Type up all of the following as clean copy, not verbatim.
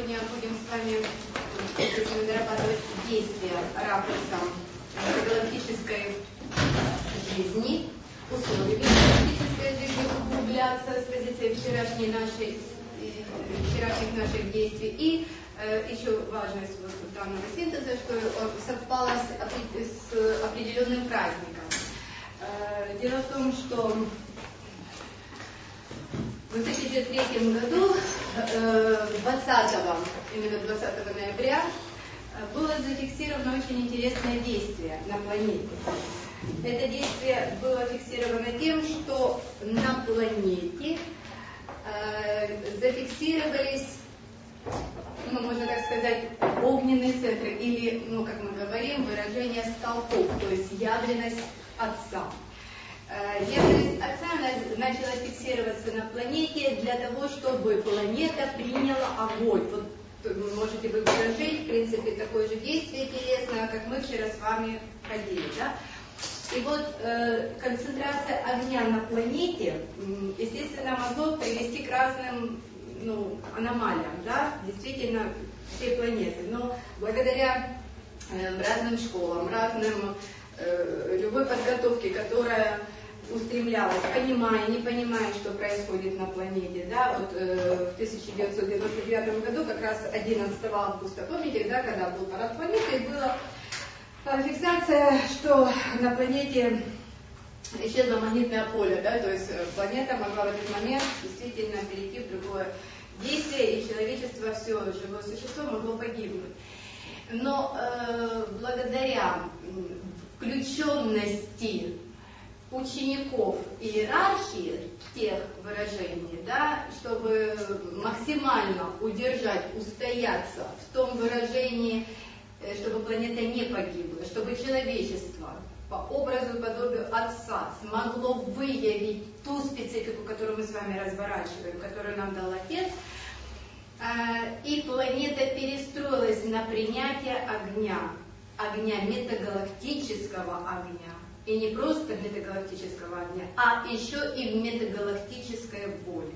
сегодня будем с вами дорабатывать действия ракурсом галактической жизни, условий галактической жизни, углубляться с позиции вчерашних наших действий. И еще важность данного синтеза, что он совпало с определенным праздником. Дело в том, что в 2003 году, 20 ноября, было зафиксировано очень интересное действие на планете. Это действие было фиксировано тем, что на планете зафиксировались, можно так сказать, огненные центры, или, как мы говорим, выражение столпов, то есть явленность Отца. Явленность Отца начала фиксироваться на планете для того, чтобы планета приняла огонь. Вот вы можете вообразить, в принципе, такое же действие интересное, как мы вчера с вами ходили. Да? И вот концентрация огня на планете, естественно, могло привести к разным аномалиям, да? Действительно, всей планеты. Но благодаря разным школам, любой подготовке, которая устремлялась, понимая, не понимая, что происходит на планете. Да? Вот в 1999 году, как раз 11 августа, помните, да, когда был парад планеты, была фиксация, что на планете исчезло магнитное поле, да? То есть планета могла в этот момент действительно перейти в другое действие, и человечество, все живое существо могло погибнуть. Но благодаря включенности учеников иерархии тех выражений, да, чтобы максимально удержать, устояться в том выражении, чтобы планета не погибла, чтобы человечество по образу и подобию Отца смогло выявить ту специфику, которую мы с вами разворачиваем, которую нам дал Отец, и планета перестроилась на принятие огня метагалактического огня. И не просто метагалактического огня, а еще и в метагалактической боли.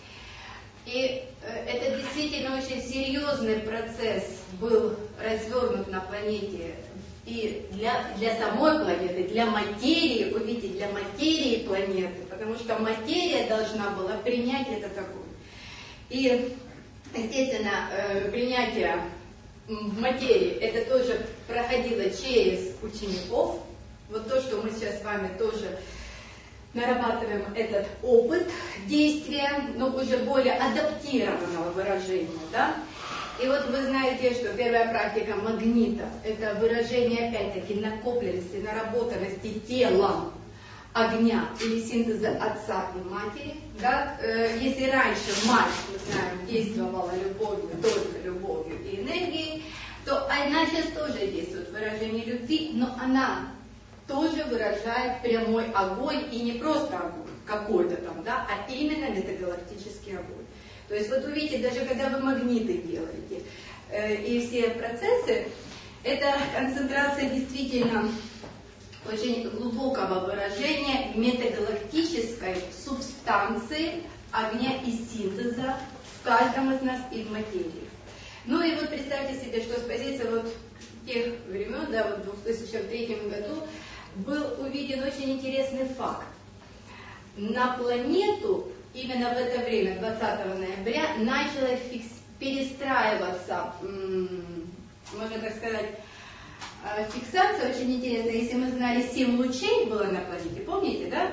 И это действительно очень серьезный процесс был развернут на планете. И для самой планеты, для материи, увидите, для материи планеты, потому что материя должна была принять этот огонь. И, естественно, принятие в материи, это тоже проходило через учеников. Вот то, что мы сейчас с вами тоже нарабатываем этот опыт действия, но уже более адаптированного выражения, да? И вот вы знаете, что первая практика магнита – это выражение, опять-таки, накопленности, наработанности телом огня или синтеза Отца и Матери. Да? Если раньше мать, мы знаем, действовала любовью, только любовью и энергией, то она сейчас тоже действует в выражении любви, но она тоже выражает прямой огонь, и не просто огонь какой-то там, да, а именно метагалактический огонь. То есть вот увидите, даже когда вы магниты делаете, и все процессы, это концентрация действительно очень глубокого выражения метагалактической субстанции огня и синтеза в каждом из нас и в материи. Ну и вот представьте себе, что с позиции вот тех времен, да, вот в 2003 году, был увиден очень интересный факт. На планету именно в это время, 20 ноября, начала перестраиваться, можно так сказать, фиксация очень интересная. Если мы знали, 7 лучей было на планете, помните, да?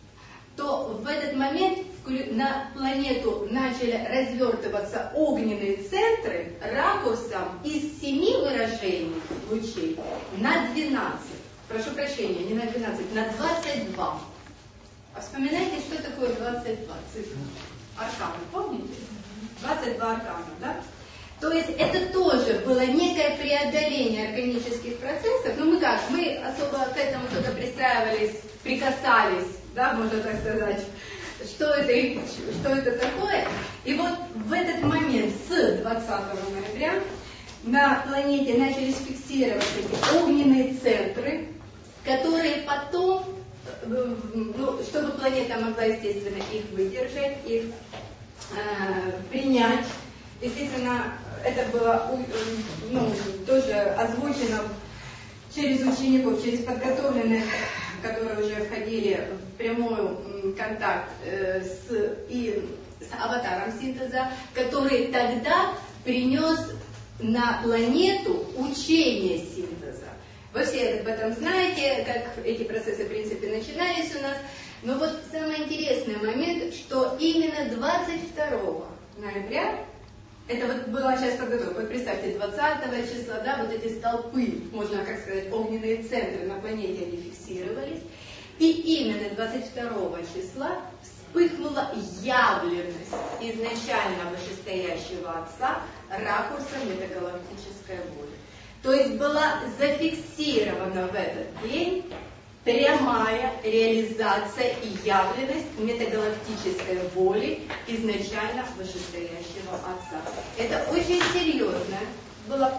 То в этот момент на планету начали развертываться огненные центры ракурсом из 7 выражений лучей на 12. Прошу прощения, не на 12, на 22. А вспоминайте, что такое 22 цифры? Арканы, помните? 22 аркана, да? То есть это тоже было некое преодоление органических процессов. Ну мы особо к этому только пристраивались, прикасались, да, можно так сказать, что это такое. И вот в этот момент с 20 ноября на планете начались фиксироваться эти огненные центры, которые потом, чтобы планета могла, естественно, их выдержать, их принять, естественно, это было тоже озвучено через учеников, через подготовленных, которые уже входили в прямой контакт с аватаром синтеза, который тогда принес на планету учение синтеза. Вы все об этом знаете, как эти процессы, в принципе, начинались у нас. Но вот самый интересный момент, что именно 22 ноября, это вот была часть подготовки, вот представьте, 20 числа, да, вот эти столпы, можно, как сказать, огненные центры на планете, они фиксировались. И именно 22 числа вспыхнула явленность изначально вышестоящего Отца ракурсом метагалактической воли. То есть была зафиксирована в этот день прямая реализация и явленность метагалактической воли изначально вышестоящего Отца. Это очень серьезно был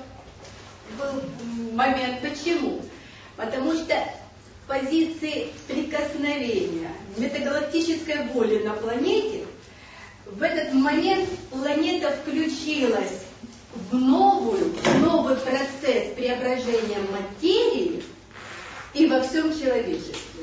момент. Почему? Потому что в позиции прикосновения метагалактической воли на планете в этот момент планета включилась в новый процесс преображения материи и во всем человечестве.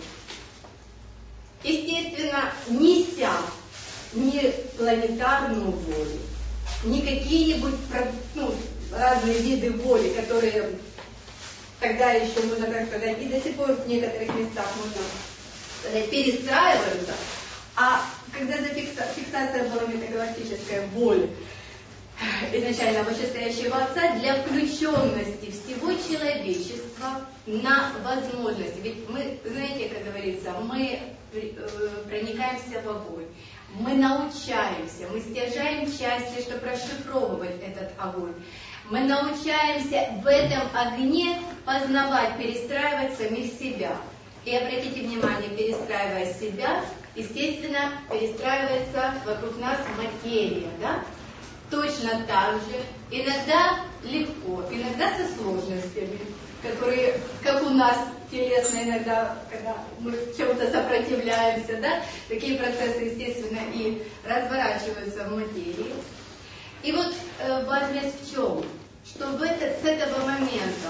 Естественно, неся не планетарную волю, не какие-нибудь разные виды воли, которые тогда еще, можно так сказать, и до сих пор в некоторых местах можно сказать, перестраиваются, а когда фиксация была метагалактической воли изначально вышестоящего Отца для включенности всего человечества на возможности. Ведь мы, знаете, как говорится, мы проникаемся в огонь, мы научаемся, мы стяжаем счастье, чтобы расшифровывать этот огонь. Мы научаемся в этом огне познавать, перестраивать самих себя. И обратите внимание, перестраивая себя, естественно, перестраивается вокруг нас материя, да? Точно так же, иногда легко, иногда со сложностями, которые, как у нас телесно иногда, когда мы чему-то сопротивляемся, да, такие процессы, естественно, и разворачиваются в материи. И вот важность в чем? Что с этого момента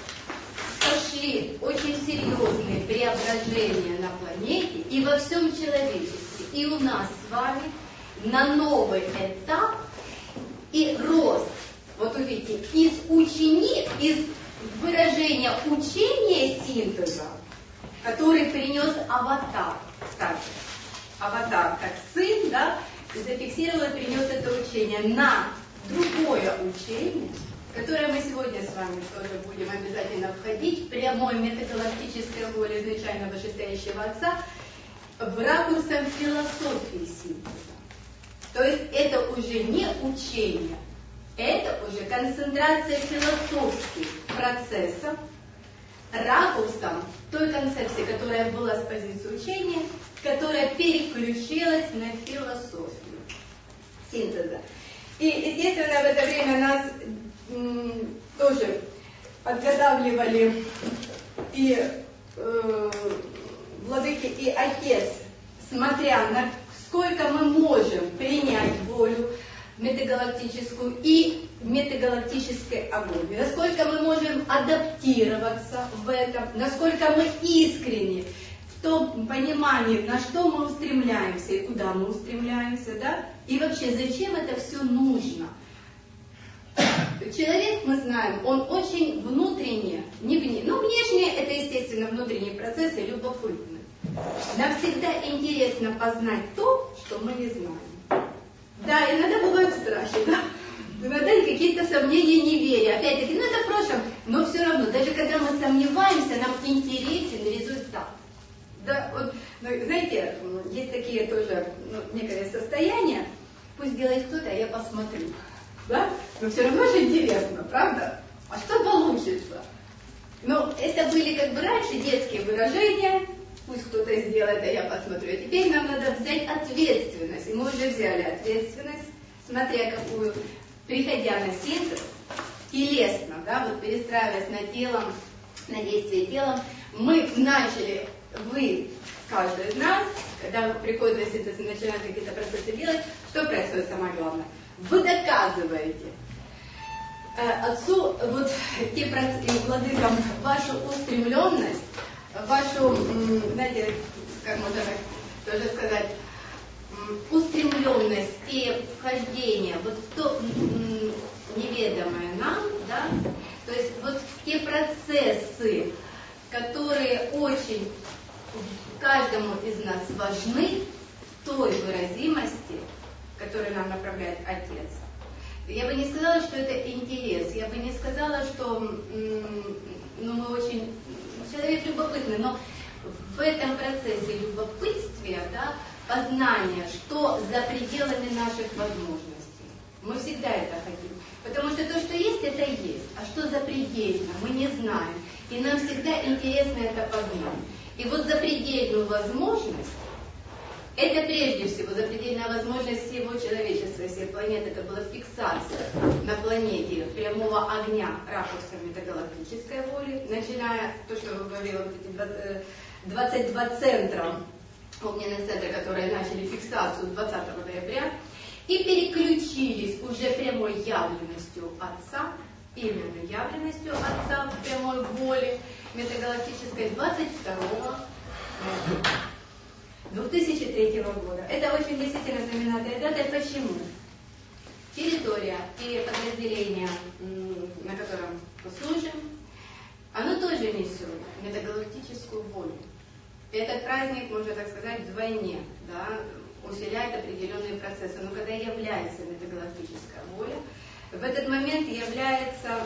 пошли очень серьезные преображения на планете и во всем человечестве, и у нас с вами на новый этап и рост, вот увидите, из выражения учения синтеза, который принес аватар, кстати, аватар как сын, да, зафиксировал и принес это учение на другое учение, в которое мы сегодня с вами тоже будем обязательно входить, прямой метагалактической воли изначально вышестоящего Отца, в ракурсом философии синтеза. То есть это уже не учение, это уже концентрация философских процессов, ракурсом той концепции, которая была с позиции учения, которая переключилась на философию синтеза. И, естественно, в это время нас тоже подготавливали и владыки, и отец, смотря на сколько мы можем принять волю метагалактическую и метагалактической огонь, насколько мы можем адаптироваться в этом, насколько мы искренне в том понимании, на что мы устремляемся и куда мы устремляемся, да, и вообще зачем это все нужно. Человек, мы знаем, он очень внутренне, внешне это, естественно, внутренние процессы любопытны. Нам всегда интересно познать то, что мы не знаем. Да, иногда бывают страхи, да, иногда какие-то сомнения, неверия. Опять-таки, это в прошлом, но все равно, даже когда мы сомневаемся, нам интересен результат. Да, вот, знаете, есть такие тоже некое состояние, пусть делает кто-то, а я посмотрю. Да? Но все равно же интересно, правда? А что получится? Это были как бы раньше детские выражения, пусть кто-то сделает, а я посмотрю. А теперь нам надо взять ответственность. И мы уже взяли ответственность, смотря какую, приходя на синтез, телесно, да, вот перестраиваясь на телом, на действие телом, мы начали, каждый из нас, когда приходит на синтез и начинает какие-то процессы делать, что происходит самое главное? Вы доказываете, Отцу, вот те владыкам, вашу устремленность, вашу, знаете, как можно так тоже сказать, устремленность и вхождение вот в то неведомое нам, да, то есть вот те процессы, которые очень каждому из нас важны, в той выразимости, которую нам направляет Отец. Я бы не сказала, что это интерес, я бы не сказала, что мы очень... Человек любопытный, но в этом процессе любопытствия, да, познания, что за пределами наших возможностей. Мы всегда это хотим. Потому что то, что есть, это есть. А что запредельно, мы не знаем. И нам всегда интересно это познать. И вот запредельную возможность, это прежде всего запредельная возможность всего человечества, всей планеты, это была фиксация на планете прямого огня ракурсом метагалактической воли, начиная то, что вы говорили, вот эти 22 центра, огненные центры, которые начали фиксацию 20 ноября, и переключились уже прямой явленностью Отца, именно явленностью Отца в прямой воле метагалактической 22 ноября 2003 года. Это очень действительно знаменательная дата. Почему? Территория и подразделение, на котором мы служим, оно тоже несет метагалактическую волю. И этот праздник, можно так сказать, вдвойне, да, усиляет определенные процессы. Но когда является метагалактическая воля, в этот момент является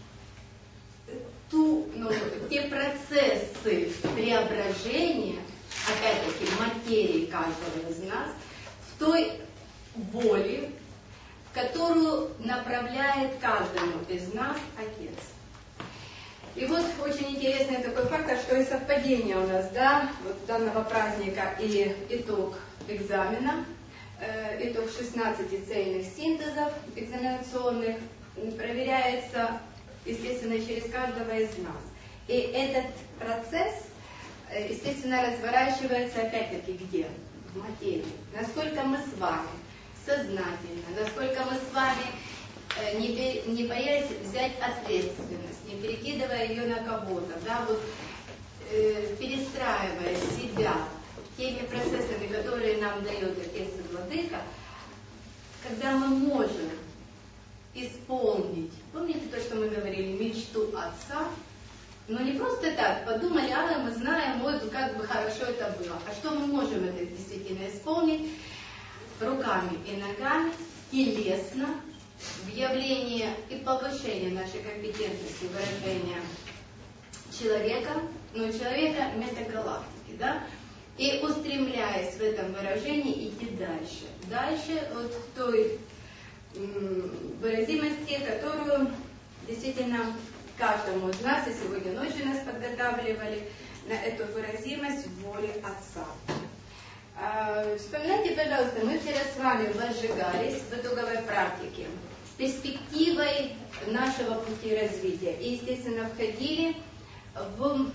те процессы преображения, опять-таки, материи каждого из нас, в той воле, в которую направляет каждому из нас Отец. И вот очень интересный такой фактор, что и совпадение у нас, да, вот данного праздника и итог экзамена, итог 16 цельных синтезов экзаменационных проверяется, естественно, через каждого из нас. И этот процесс, естественно, разворачивается опять-таки где? В материи. Насколько мы с вами сознательно, насколько мы с вами не боясь взять ответственность, не перекидывая ее на кого-то, да, вот, перестраивая себя теми процессами, которые нам дает Отец и Владыка, когда мы можем исполнить, помните то, что мы говорили, мечту Отца, но не просто так, подумали, мы знаем, вот как бы хорошо это было, а что мы можем это действительно исполнить руками и ногами, телесно, в явлении и повышении нашей компетентности выражения человека, но человека метагалактики, да, и устремляясь в этом выражении идти дальше. Дальше от той выразимости, которую действительно каждому из нас, и сегодня ночью нас подготавливали на эту выразимость в воле Отца. Вспоминайте, пожалуйста, мы вчера с вами возжигались в итоговой практике с перспективой нашего пути развития. И, естественно, входили в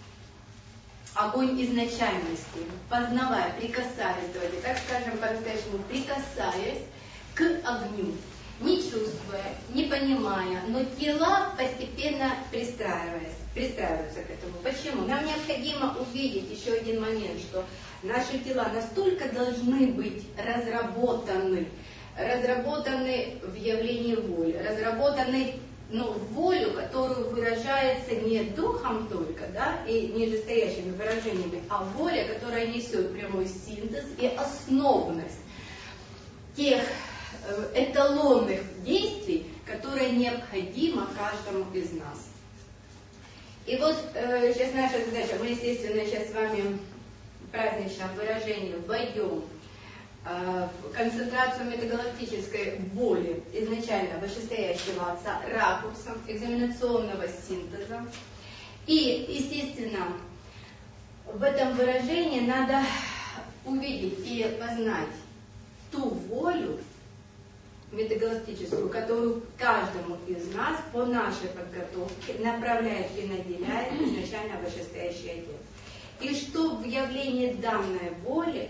огонь изначальности, познавая, прикасаясь, давайте так скажем по-настоящему, прикасаясь к огню, не чувствуя, не понимая, но тела постепенно пристраиваются к этому. Почему? Нам необходимо увидеть еще один момент, что наши тела настолько должны быть разработаны в явлении воли, разработаны в волю, которую выражается не духом только, да, и нижестоящими выражениями, а воля, которая несет прямой синтез и основность тех эталонных действий, которые необходимы каждому из нас. И вот сейчас наша задача, мы, естественно, сейчас с вами в праздничном выражении войдем в концентрацию метагалактической воли изначально вышестоящего Отца ракурсом экзаменационного синтеза. И, естественно, в этом выражении надо увидеть и познать ту волю метагалактическую, которую каждому из нас по нашей подготовке направляет и наделяет изначально вышестоящий Отец. И что в явлении данной воли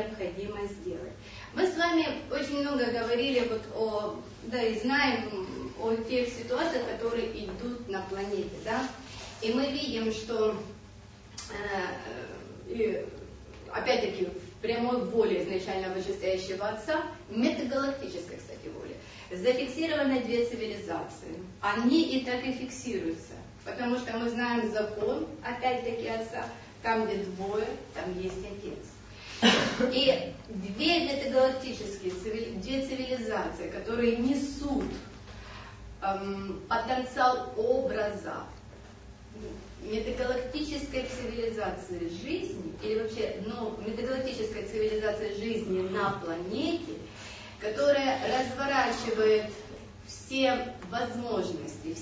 необходимо сделать. Мы с вами очень много говорили и знаем о тех ситуациях, которые идут на планете, да. И мы видим, что опять-таки в прямой воле изначально вышестоящего Отца, метагалактической, кстати, воле, зафиксированы две цивилизации. Они и так и фиксируются, потому что мы знаем закон, опять-таки, Отца, там, где двое, там есть Отец. И две метагалактические, две цивилизации, которые несут потенциал образа метагалактической цивилизации жизни, или вообще метагалактической цивилизации жизни на планете, которая разворачивает все возможности,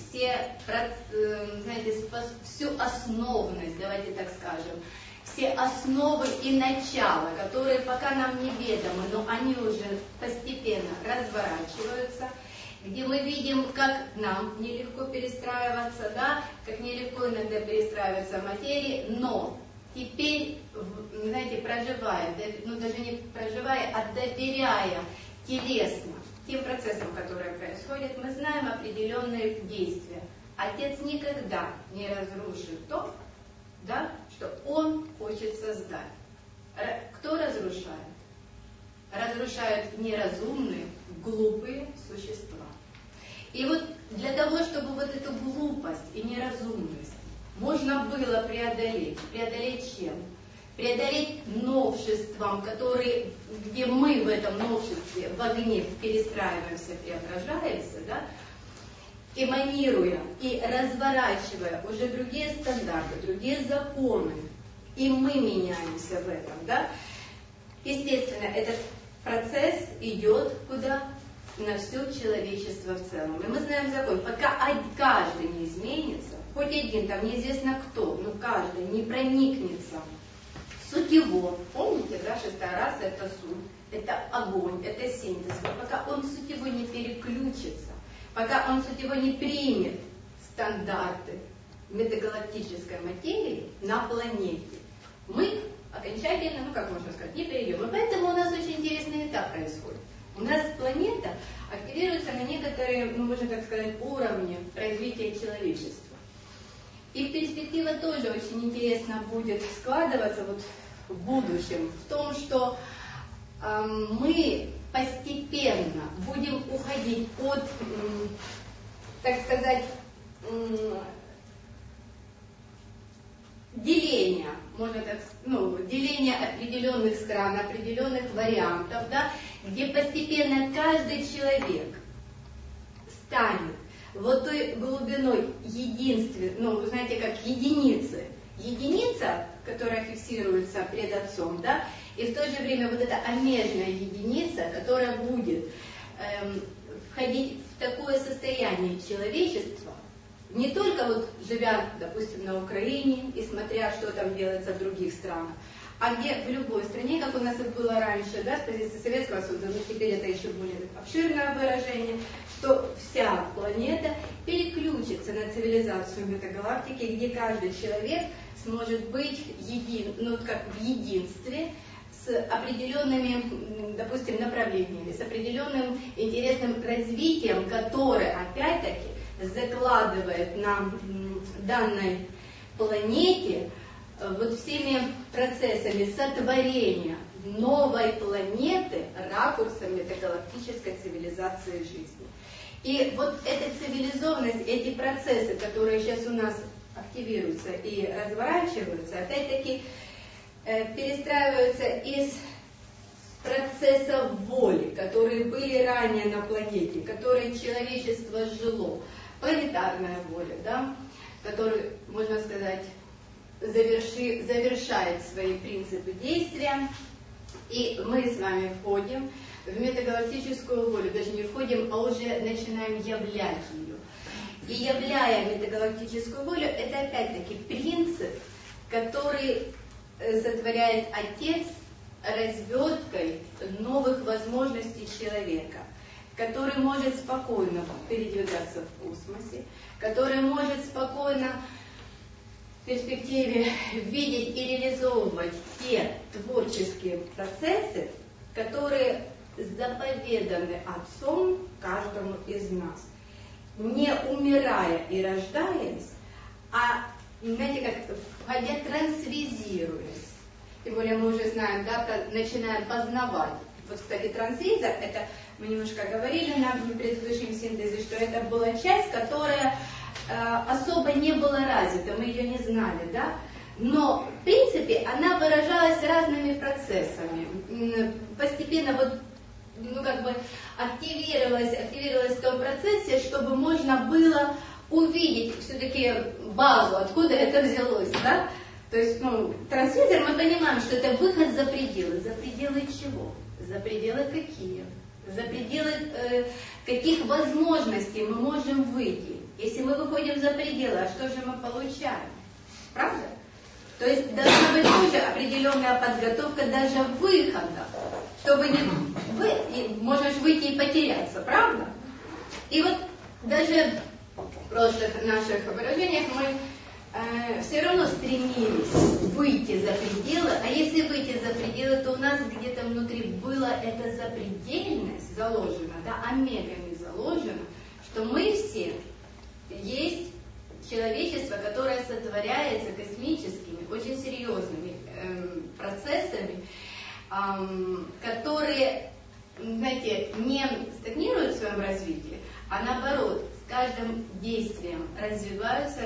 всю основность, давайте так скажем, все основы и начала, которые пока нам неведомы, но они уже постепенно разворачиваются, где мы видим, как нам нелегко перестраиваться, да, как нелегко иногда перестраиваться в материи, но теперь, знаете, проживая, даже не проживая, а доверяя телесно тем процессам, которые происходят, мы знаем определенные действия. Отец никогда не разрушит то, да, что он хочет создать. Кто разрушает? Разрушают неразумные, глупые существа. И вот для того, чтобы вот эту глупость и неразумность можно было преодолеть чем? Преодолеть новшеством, где мы в этом новшестве, в огне перестраиваемся, преображаемся, да, эманируя и разворачивая уже другие стандарты, другие законы, и мы меняемся в этом, да. Естественно, этот процесс идет куда? На все человечество в целом. И мы знаем закон, пока каждый не изменится, хоть один, там неизвестно кто, но каждый не проникнется в суть его. Помните, да, шестая раса — это суть, это огонь, это синтез. Но пока он в суть его не переключится, пока он в суть его не примет стандарты метагалактической материи на планете, мы окончательно, как можно сказать, не перейдем. И поэтому у нас очень интересный этап происходит. У нас планета активируется на некоторые, можно так сказать, уровни развития человечества. И перспектива тоже очень интересно будет складываться вот в будущем, в том, что мы постепенно будем уходить от, так сказать, деления, можно так, деления определенных стран, определенных вариантов, да, где постепенно каждый человек станет вот той глубиной единства, знаете, как единицы. Единица, которая фиксируется пред Отцом, да, и в то же время вот эта омежная единица, которая будет входить в такое состояние человечества, не только вот живя, допустим, на Украине и смотря, что там делается в других странах, а где в любой стране, как у нас это было раньше, да, с позиции Советского Союза, но теперь это еще более обширное выражение, что вся планета переключится на цивилизацию метагалактики, где каждый человек сможет быть как в единстве с определенными, допустим, направлениями, с определенным интересным развитием, которое, опять-таки, закладывает на данной планете вот всеми процессами сотворения новой планеты ракурсом метагалактической цивилизации жизни. И вот эта цивилизованность, эти процессы, которые сейчас у нас активируются и разворачиваются, опять-таки перестраиваются из процессов воли, которые были ранее на планете, которые человечество жило. Планетарная воля, да, которая, можно сказать, завершает свои принципы действия. И мы с вами входим в метагалактическую волю, даже не входим, а уже начинаем являть ее. И являя метагалактическую волю, это опять-таки принцип, который сотворяет Отец разверткой новых возможностей человека, который может спокойно передвигаться в космосе, который может спокойно в перспективе видеть и реализовывать те творческие процессы, которые заповеданы Отцом каждому из нас. не умирая и рождаясь, а, знаете, как входя трансвизируясь. Тем более мы уже знаем, да, начинаем познавать. Вот, кстати, трансвизор, это мы немножко говорили на предыдущем синтезе, что это была часть, которая особо не была развита, мы ее не знали, да? Но, в принципе, она выражалась разными процессами. Постепенно вот, ну, как бы активировалась в том процессе, чтобы можно было увидеть все-таки базу, откуда это взялось, да? То есть, ну, трансвизор, мы понимаем, что это выход за пределы. За пределы чего? За пределы какие? За пределы каких возможностей мы можем выйти? Если мы выходим за пределы, а что же мы получаем? Правда? То есть должна быть тоже определенная подготовка даже выхода, чтобы можешь выйти и потеряться, правда? И вот даже в прошлых наших выражениях мы все равно стремились выйти за пределы, а если выйти за пределы, то у нас где-то внутри была эта запредельность заложена, да, омегами заложена, что мы все есть человечество, которое сотворяется космическими, очень серьезными процессами, которые, знаете, не стагнируют в своем развитии, а наоборот, с каждым действием развиваются,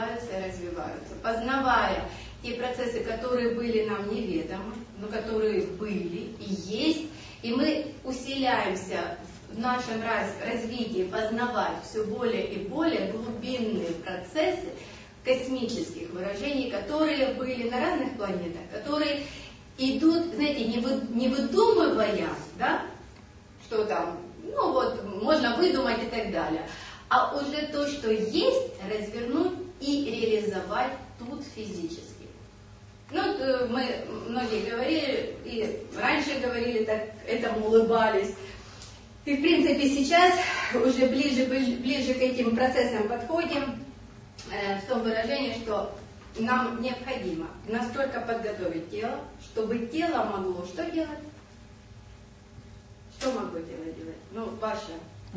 познавая те процессы, которые были нам неведомы, но которые были и есть, и мы усиляемся в нашем развитии познавать все более и более глубинные процессы космических выражений, которые были на разных планетах, которые идут, знаете, не выдумывая, да, что там, ну вот, можно выдумать и так далее, а уже то, что есть, развернуть и реализовать тут физически. Ну, мы многие говорили, и раньше говорили, так этому улыбались. И, в принципе, сейчас уже ближе к этим процессам подходим в том выражении, что нам необходимо настолько подготовить тело, чтобы тело могло что делать? Что могло тело делать? Ну, ваше.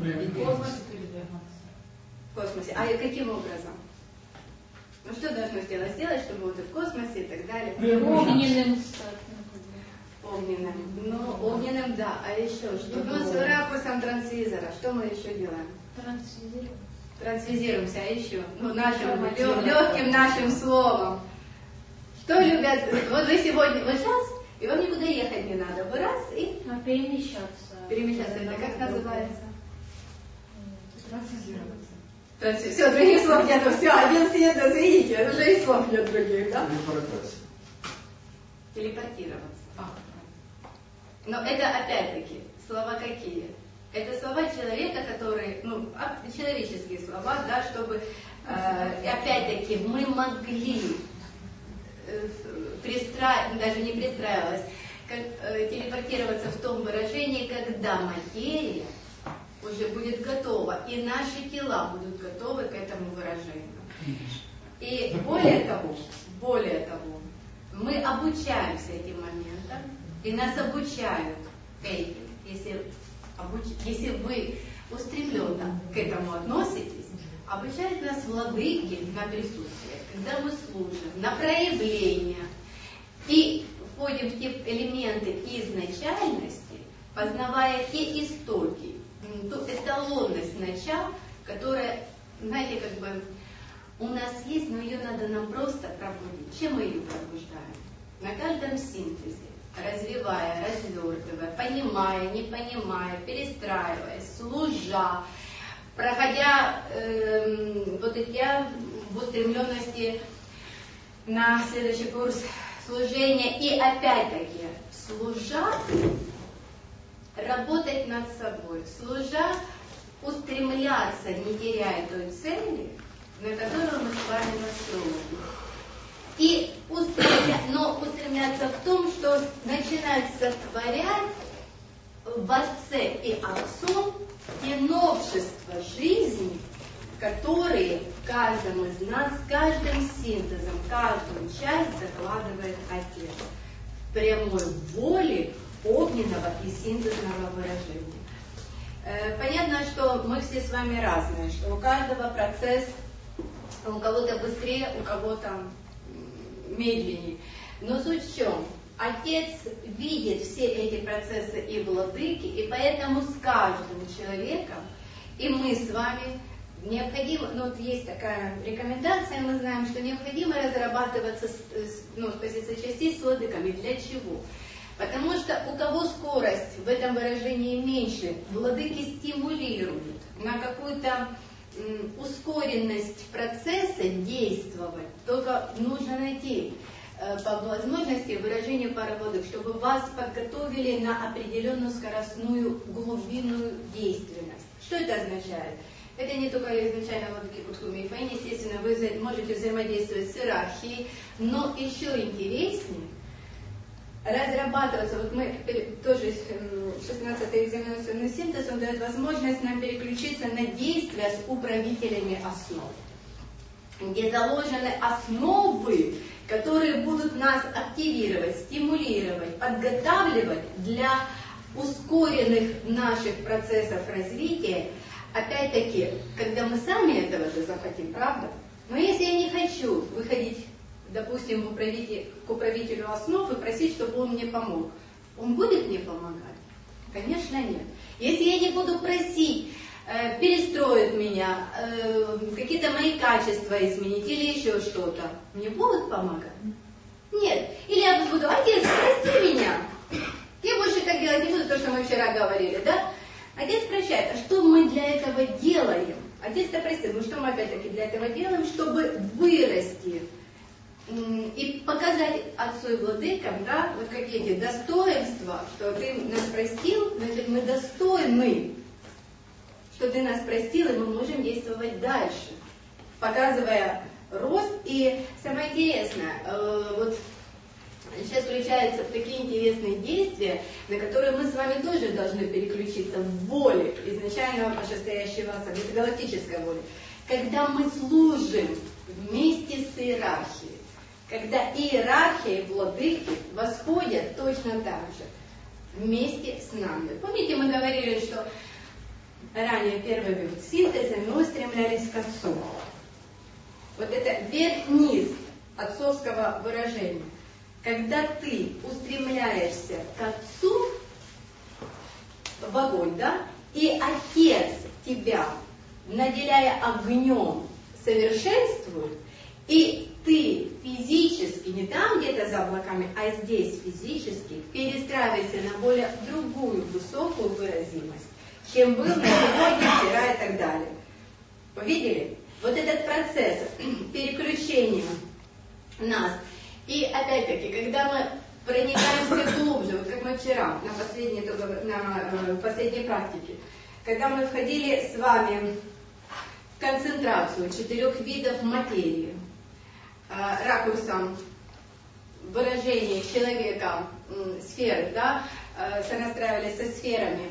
В космосе. А каким образом? Ну, что должно тело сделать, чтобы вот и в космосе и так далее? Огненным. Огненным. Ну, огненным, да. А еще что? Ну, с ракурсом трансвизора. Что мы еще делаем? Трансвизируемся. А еще? Ну, нашим легким нашим словом. Что любят? Вот вы сегодня, вот сейчас, и вам никуда ехать не надо. Вы раз и... Перемещаться. Перемещаться. Это как называется? Трансвизироваться. Все, других слов нету. Все, один синтез, видите, уже и слов нет других, да? Телепортироваться. Но это опять-таки слова какие? Это слова человека, которые, ну, человеческие слова, да, чтобы, опять-таки, мы могли даже не пристраивалась, телепортироваться в том выражении, когда материя уже будет готова, и наши тела будут готовы к этому выражению. И более того, мы обучаемся этим моментам, и нас обучают этим. Если вы устремленно к этому относитесь, обучают нас владыки на присутствие, когда мы служим, на проявление, и входим в те элементы изначальности, познавая те истоки, ту эталонность начал, которая, знаете, как бы у нас есть, но ее надо нам просто пробудить. Чем мы ее пробуждаем? На каждом синтезе, развивая, развертывая, понимая, не понимая, перестраиваясь, служа, проходя вот эти в устремленности на следующий курс служения и опять-таки служа, работать над собой, служа, устремляться, не теряя той цели, на которую мы с вами настроены. И устремляться в том, что начинать сотворять в Отце и Отцом те новшества жизни, которые каждому из нас, каждым синтезом, каждую часть закладывает Отец в прямой воле огненного и синтезного выражения. Понятно, что мы все с вами разные, что у каждого процесс, у кого-то быстрее, у кого-то медленнее. Но суть в чем? Отец видит все эти процессы и владыки, и поэтому с каждым человеком, и мы с вами, необходимо, ну вот есть такая рекомендация, мы знаем, что необходимо разрабатываться с позиции частей с владыками. Для чего? Потому что у кого скорость в этом выражении меньше, владыки стимулируют на какую-то ускоренность процесса действовать. Только нужно найти по возможности выражение пары владык, чтобы вас подготовили на определенную скоростную глубинную действенность. Что это означает? Это не только изначально владыки Кутхуми и Фаин, естественно, вы можете взаимодействовать с иерархией, но еще интереснее разрабатываться. Вот мы тоже 16-й экзаменационный синтез, он дает возможность нам переключиться на действия с управителями основ, где заложены основы, которые будут нас активировать, стимулировать, подготавливать для ускоренных наших процессов развития. Опять-таки, когда мы сами этого же захотим, правда? Но если я не хочу выходить, допустим, к управителю основ и просить, чтобы он мне помог, он будет мне помогать? Конечно, нет. Если я не буду просить, перестроить меня, какие-то мои качества изменить или еще что-то, мне будут помогать? Нет. Или я буду: отец, прости меня. Я больше так делать не буду, то, что мы вчера говорили, да? Отец прощает. А что мы для этого делаем? Отец-то простит. Ну что мы опять-таки для этого делаем? Чтобы вырасти и показать отцу и владыкам, да, вот какие-то достоинства, что ты нас простил, значит, мы достойны, что ты нас простил, и мы можем действовать дальше, показывая рост. И самое интересное, вот сейчас включаются такие интересные действия, на которые мы с вами тоже должны переключиться в воле изначального вышестоящего отца, галактической воли. Когда мы служим вместе с иерархией, когда иерархия и владыки восходят точно так же вместе с нами. Помните, мы говорили, что ранее первый вид синтеза мы устремлялись к отцу. Вот это вверх-вниз отцовского выражения. Когда ты устремляешься к отцу в огонь, да, и отец тебя, наделяя огнем, совершенствует, и ты физически, не там где-то за облаками, а здесь физически перестраивайся на более другую высокую выразимость, чем был на сегодня, вчера и так далее. Вы видели? Вот этот процесс переключения нас. И опять-таки, когда мы проникаемся глубже, вот как мы вчера на последней практике, когда мы входили с вами в концентрацию 4 видов материи, ракурсом выражения человека, сферы, да, сонастраивались со сферами,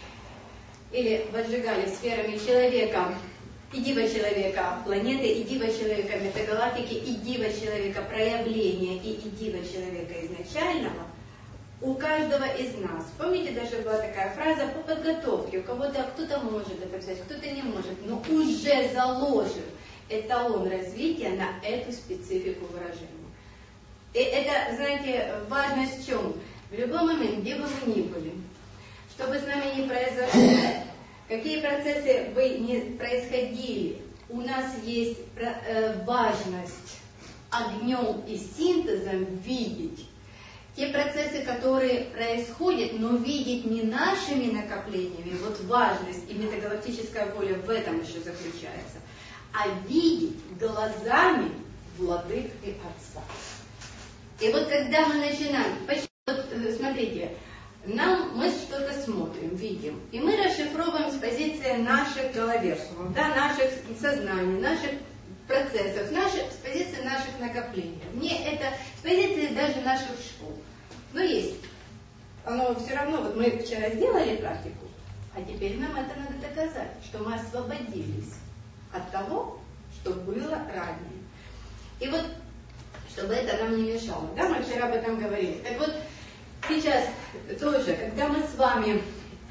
или возжигали сферами человека, и дива человека планеты, и дива человека метагалактики, и дива человека проявления, и дива человека изначального, у каждого из нас. Помните, даже была такая фраза по подготовке, у кого-то кто-то может это взять, кто-то не может, но уже заложен эталон развития на эту специфику выражения. И это, знаете, важность в чем? В любой момент, где бы вы ни были, что бы с нами ни произошло, какие процессы бы ни происходили, у нас есть важность огнем и синтезом видеть те процессы, которые происходят, но видеть не нашими накоплениями, вот важность и метагалактическая воля в этом еще заключается, а видеть глазами владык и отца. И вот когда мы начинаем, вот смотрите, мы что-то смотрим, видим, и мы расшифровываем с позиции наших головерсумов, да, наших сознаний, наших процессов, с позиции наших накоплений. Не это с позиции даже наших школ. Но есть. Оно все равно, вот мы вчера сделали практику, а теперь нам это надо доказать, что мы освободились от того, что было ранее. И вот, чтобы это нам не мешало, да, мы вчера об этом говорили. Так вот, сейчас тоже, когда мы с вами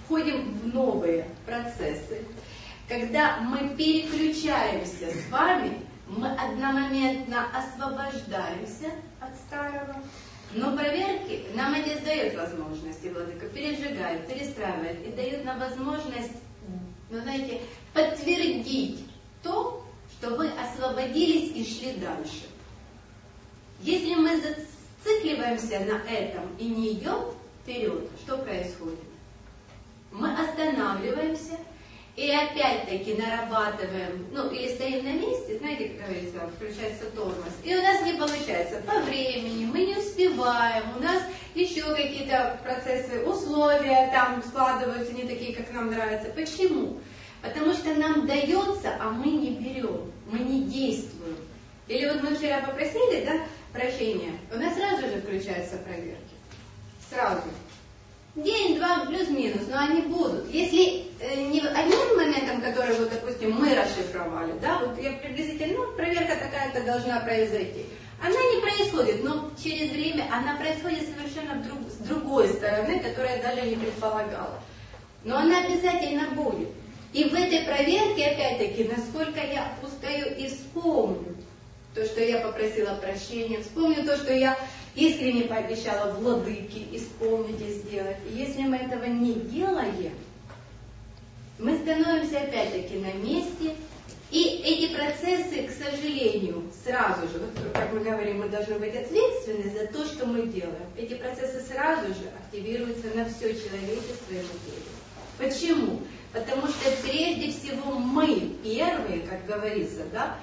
входим в новые процессы, когда мы переключаемся с вами, мы одномоментно освобождаемся от старого, но проверки нам это дает возможность, и Владыка пережигает, перестраивает и дает нам возможность, вы знаете, подтвердить то, что вы освободились и шли дальше. Если мы зацикливаемся на этом и не идем вперед, что происходит? Мы останавливаемся и опять-таки нарабатываем, или стоим на месте, знаете, как говорится, включается тормоз, и у нас не получается по времени, мы не успеваем, у нас еще какие-то процессы, условия там складываются не такие, как нам нравится. Почему? Потому что нам дается, а мы не берем, мы не действуем. Или вот мы вчера попросили, прощения, у нас сразу же включаются проверки. Сразу. День-два плюс-минус, но они будут. Если не одним моментом, который, допустим, мы расшифровали, вот я приблизительно, проверка такая-то должна произойти. Она не происходит, но через время она происходит совершенно с другой стороны, которая даже не предполагала. Но она обязательно будет. И в этой проверке, опять-таки, насколько я устаю и вспомню то, что я попросила прощения, вспомню то, что я искренне пообещала Владыке исполнить и сделать. И если мы этого не делаем, мы становимся опять-таки на месте, и эти процессы, к сожалению, сразу же, как мы говорим, мы должны быть ответственны за то, что мы делаем. Эти процессы сразу же активируются на все человечество и материю. Почему? Потому что прежде всего мы первые, как говорится,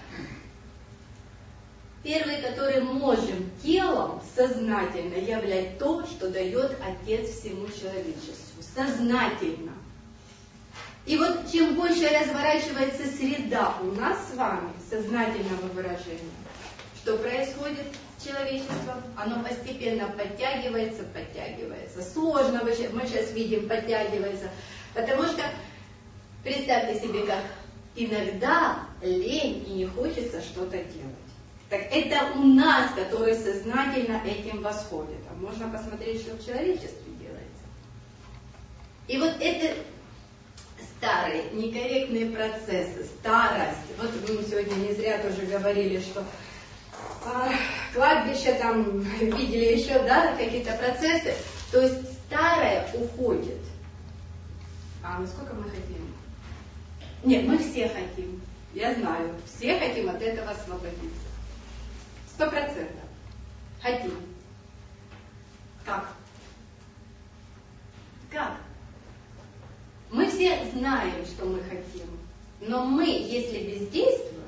первые, которые можем телом сознательно являть то, что дает Отец всему человечеству. Сознательно. И вот чем больше разворачивается среда у нас с вами, сознательного выражения, что происходит с человечеством, оно постепенно подтягивается. Сложно, мы сейчас видим, подтягивается. Потому что, представьте себе, как иногда лень и не хочется что-то делать. Так это у нас, которые сознательно этим восходят. А можно посмотреть, что в человечестве делается. И вот это старые, некорректные процессы, старость. Вот мы сегодня не зря тоже говорили, что кладбище там видели еще, какие-то процессы. То есть старое уходит. А насколько мы хотим? Нет, мы все хотим. Я знаю, все хотим от этого освободиться. 100%. Хотим. Как? Мы все знаем, что мы хотим. Но мы, если бездействуем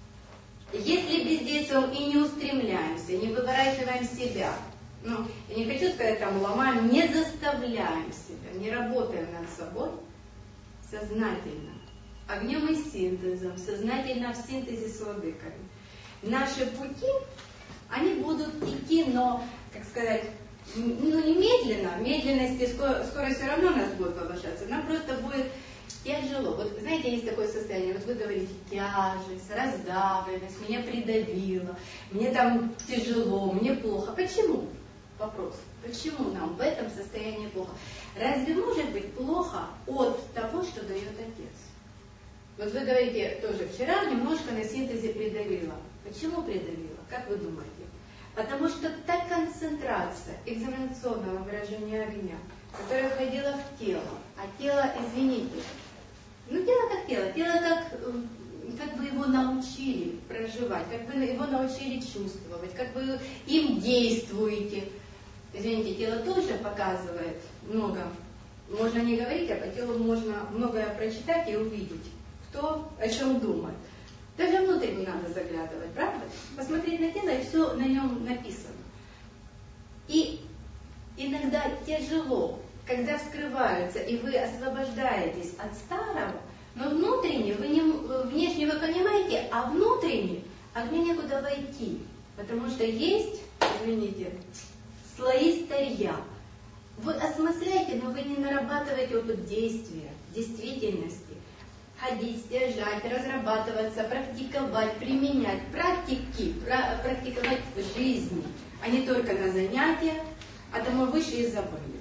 и не устремляемся, не выворачиваем себя, я не хочу сказать, ломаем, не заставляем себя, не работаем над собой, сознательно, огнем и синтезом, сознательно в синтезе с владыками. Наши пути, они будут идти, но, как сказать, не медленно, медленность и скорость все равно у нас будет повышаться, нам просто будет тяжело. Вот знаете, есть такое состояние, вот вы говорите, тяжесть, раздавленность, меня придавило, мне там тяжело, мне плохо. Почему? Вопрос. Почему нам в этом состоянии плохо? Разве может быть плохо от того, что дает Отец? Вот вы говорите тоже, вчера немножко на синтезе придавило. Почему придавило? Как вы думаете? Потому что та концентрация экзаменационного выражения огня, которая входила в тело, а тело, извините, тело как тело как вы его научили проживать, как вы его научили чувствовать, как вы им действуете. Извините, тело тоже показывает много. Можно не говорить, а по телу можно многое прочитать и увидеть, кто о чем думает. Даже внутрь не надо заглядывать, правда? Посмотреть на тело, и все на нем написано. И иногда тяжело, когда вскрываются, и вы освобождаетесь от старого, но внутренне, внешне вы понимаете, а внутренне огню некуда войти. Потому что есть, извините, слои старья. Вы осмысляете, но вы не нарабатываете опыт действия, действительности. Ходить, стяжать, разрабатываться, практиковать, применять, практиковать в жизни, а не только на занятиях, а домой вышли и забыли.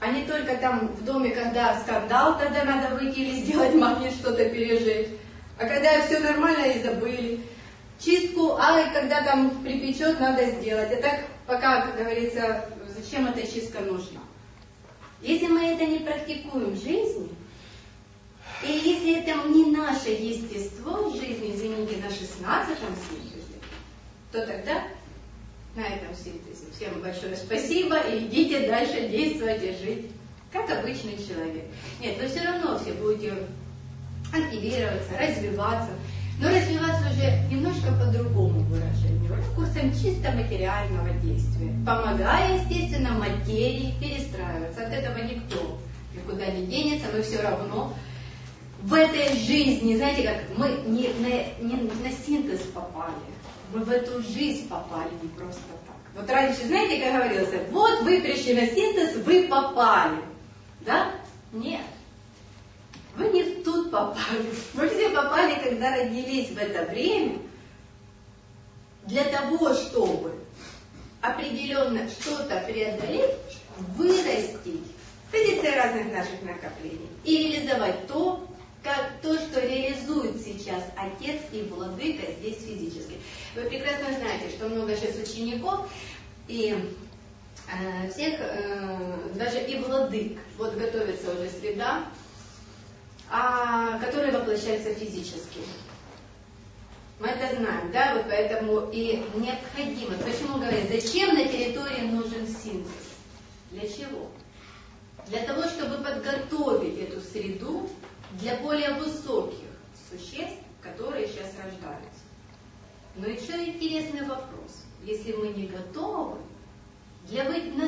А не только там в доме, когда скандал, тогда надо выйти или сделать мафии, что-то пережить. А когда все нормально и забыли. Чистку, когда там припечет, надо сделать. А так, пока, как говорится, зачем эта чистка нужна? Если мы это не практикуем в жизни, и если это не наше естество в жизни, извините, на 16-м синтезе, то тогда на этом синтезе всем большое спасибо и идите дальше действовать и жить, как обычный человек. Нет, вы все равно все будете активироваться, развиваться, но развиваться уже немножко по другому выражению, курсом чисто материального действия, помогая, естественно, материи перестраиваться. От этого никто никуда не денется, мы все равно в этой жизни, знаете, как мы не на синтез попали, мы в эту жизнь попали не просто так. Вот раньше, знаете, как говорилось, вот вы пришли на синтез, вы попали. Да? Нет. Вы не тут попали. Вы все попали, когда родились в это время, для того, чтобы определенно что-то преодолеть, вырастить в традиции разных наших накоплений и реализовать то, что реализует сейчас Отец и Владыка здесь физически. Вы прекрасно знаете, что много сейчас учеников и всех, даже и владык, вот готовится уже среда, которые воплощаются физически. Мы это знаем, да, вот поэтому и необходимо. Почему говорят, зачем на территории нужен синтез? Для чего? Для того, чтобы подготовить эту среду для более высоких существ, которые сейчас рождаются. Но еще интересный вопрос. Если мы не готовы для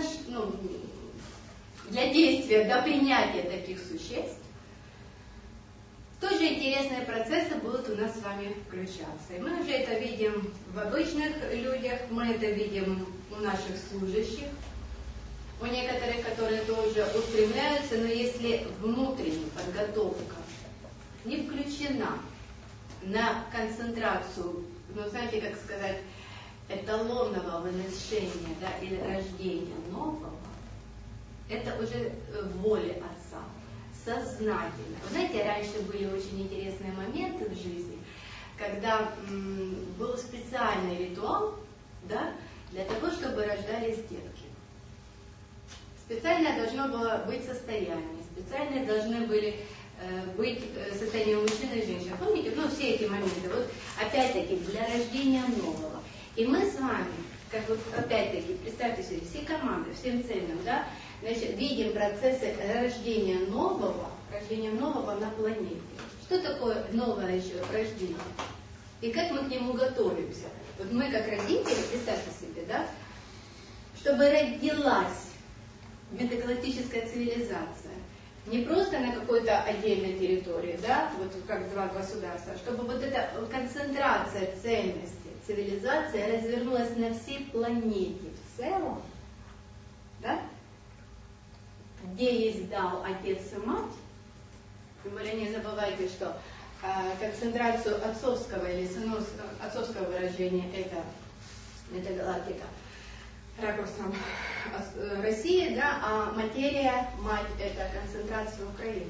действия, для принятия таких существ, тоже интересные процессы будут у нас с вами включаться. И мы уже это видим в обычных людях, мы это видим у наших служащих, у некоторых, которые тоже устремляются, но если внутренняя подготовка не включена на концентрацию, знаете, как сказать, эталонного выношения, да, или рождения нового, это уже воля Отца, сознательно. Вы знаете, раньше были очень интересные моменты в жизни, когда был специальный ритуал, да, для того, чтобы рождались детки. Специальное должно было быть состояние, специальные должны были быть состояние мужчины и женщины. Помните, все эти моменты, вот опять-таки для рождения нового. И мы с вами, как вот опять-таки, представьте себе, все команды, всем цельным, да, значит, видим процессы рождения нового на планете. Что такое новое еще рождение? И как мы к нему готовимся? Вот мы как родители, представьте себе, да, чтобы родилась метагалактическая цивилизация, не просто на какой-то отдельной территории, да, вот как два государства, чтобы вот эта концентрация цельности, цивилизация развернулась на всей планете в целом, да, где есть дал Отец и Мать. Тем более не забывайте, что концентрацию отцовского или отцовского выражения это метагалактика, ракурсом России, да, а материя, мать, это концентрация Украины.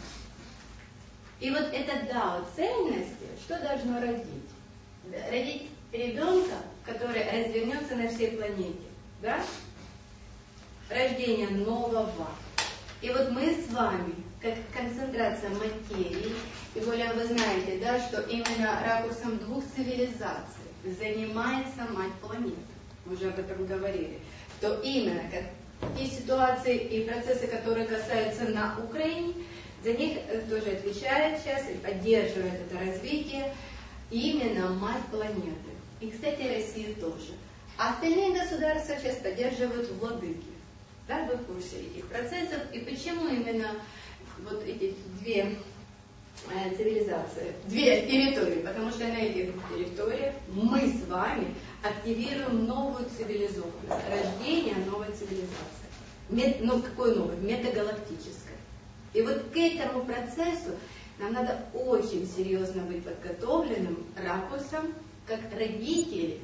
И вот это дао цельности, что должно родить? Родить ребенка, который развернется на всей планете, да? Рождение нового. И вот мы с вами, как концентрация материи, и более вы знаете, да, что именно ракурсом двух цивилизаций занимается мать планеты. Мы уже об этом говорили, то именно как те ситуации и процессы, которые касаются на Украине, за них тоже отвечает сейчас и поддерживает это развитие именно мать планеты. И, кстати, Россия тоже. А остальные государства сейчас поддерживают владыки. Да, вы в курсе этих процессов. И почему именно вот эти две цивилизации, две территории? Потому что на этих двух территориях мы с вами активируем новую цивилизацию, рождение новой цивилизации. Какой новой? Метагалактической. И вот к этому процессу нам надо очень серьезно быть подготовленным ракурсом, как родители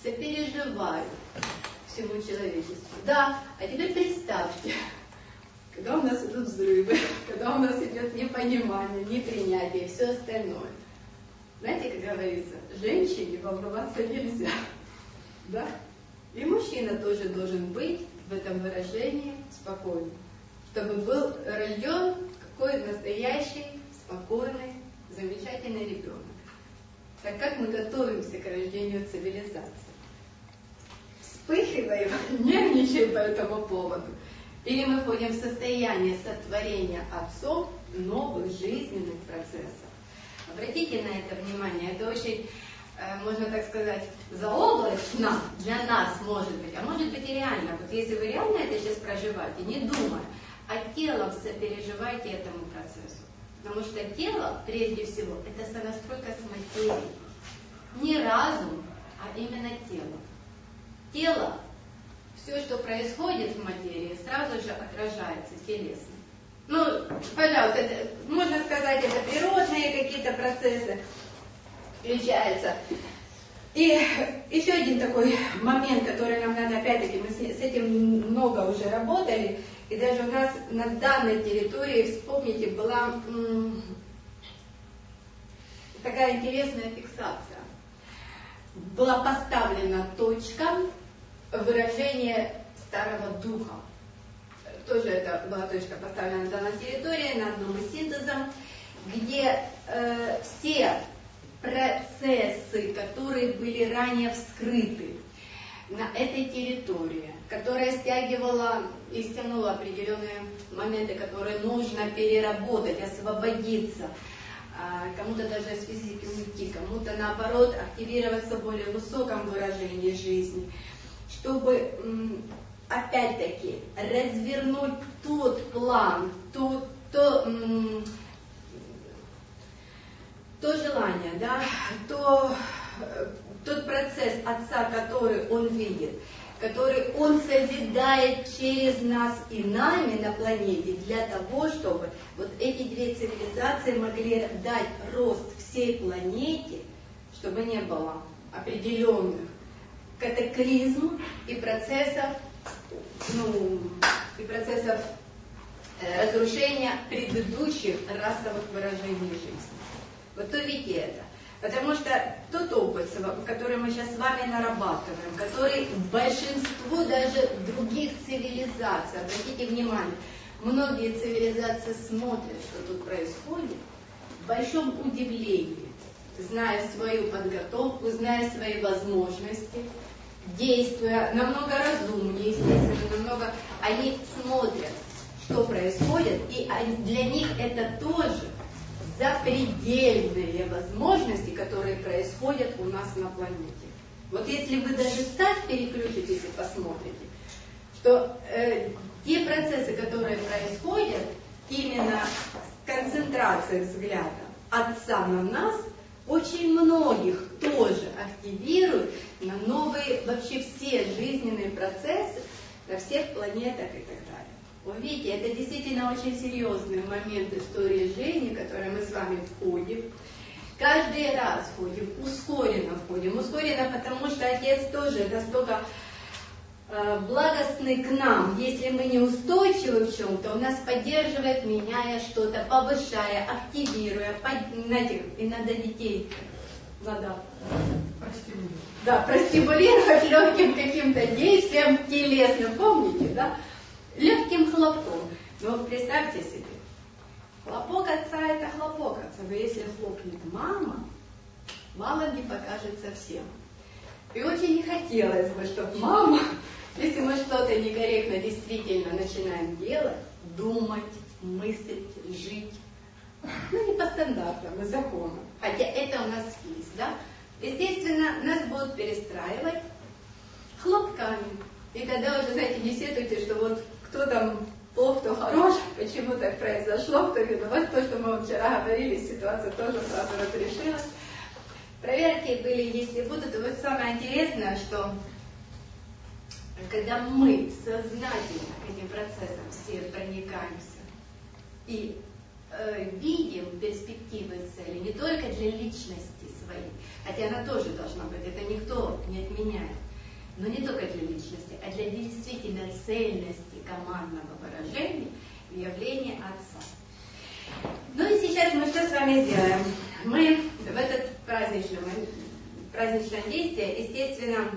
сопереживают всему человечеству. Да, а теперь представьте, когда у нас идут взрывы, когда у нас идет непонимание, непринятие и все остальное. Знаете, как говорится, женщине волноваться нельзя. Да? И мужчина тоже должен быть в этом выражении спокойным, чтобы был рожден какой настоящий, спокойный, замечательный ребенок. Так как мы готовимся к рождению цивилизации? Вспыхиваем, нервничаем по этому поводу. Или мы входим в состояние сотворения отцов новых жизненных процессов. Обратите на это внимание, это очень, можно так сказать, заоблачно для нас может быть, а может быть и реально. Вот если вы реально это сейчас проживаете, не думая, а телом сопереживайте этому процессу. Потому что тело, прежде всего, это сонастройка с материей. Не разум, а именно тело. Тело, все, что происходит в материи, сразу же отражается телесно. Ну, пожалуйста, это, можно сказать, это природные какие-то процессы включаются. И еще один такой момент, который нам надо, опять-таки, мы с этим много уже работали, и даже у нас на данной территории, вспомните, была такая интересная фиксация. Была поставлена точка выражения старого духа. Тоже это была точка поставлена на данной территории, над новосинтезом, где все процессы, которые были ранее вскрыты на этой территории, которая стягивала и стянула определенные моменты, которые нужно переработать, освободиться, кому-то даже из физики уйти, кому-то наоборот активироваться в более высоком выражении жизни, чтобы опять-таки развернуть тот план, то желание, да, тот процесс Отца, который Он видит, который Он созидает через нас и нами на планете для того, чтобы вот эти две цивилизации могли дать рост всей планете, чтобы не было определенных катаклизм и процессов, разрушения предыдущих расовых выражений жизни. Вот увидите это. Потому что тот опыт, который мы сейчас с вами нарабатываем, который большинству даже других цивилизаций, обратите внимание, многие цивилизации смотрят, что тут происходит, в большом удивлении, зная свою подготовку, зная свои возможности, действуя намного разумнее, естественно, они смотрят, что происходит, и для них это тоже запредельные возможности, которые происходят у нас на планете. Вот если вы даже так переключитесь и посмотрите, что те процессы, которые происходят, именно концентрация взгляда Отца на нас, очень многих тоже активируют на новые, вообще все жизненные процессы на всех планетах и так далее. Вы видите, это действительно очень серьезный момент истории жизни, в который мы с вами входим. Каждый раз входим, ускоренно входим. Ускоренно, потому что Отец тоже настолько благостный к нам. Если мы неустойчивы в чем-то, он нас поддерживает, меняя что-то, повышая, активируя. Знаете, и надо детей простимулировать легким каким-то действием телесным. Помните, да? Легким хлопком. Но представьте себе, хлопок Отца — это хлопок Отца. Но если хлопнет мама, мало не покажется всем. И очень не хотелось бы, чтобы мама, если мы что-то некорректно действительно начинаем делать, думать, мыслить, жить, не по стандартам и законам, хотя это у нас есть, да? Естественно, нас будут перестраивать хлопками. И тогда уже, знаете, не сетуйте, что вот кто там плох, кто хорош, почему так произошло, кто виноват, то, что мы вчера говорили, ситуация тоже сразу разрешилась. Проверки были, если будут. И вот самое интересное, что когда мы сознательно к этим процессам все проникаемся и видим перспективы цели не только для личности своей, хотя она тоже должна быть, это никто не отменяет, но не только для личности, а для действительно цельности командного выражения, явление Отца. Ну и сейчас мы что с вами сделаем? Мы в этот праздничное действие, естественно,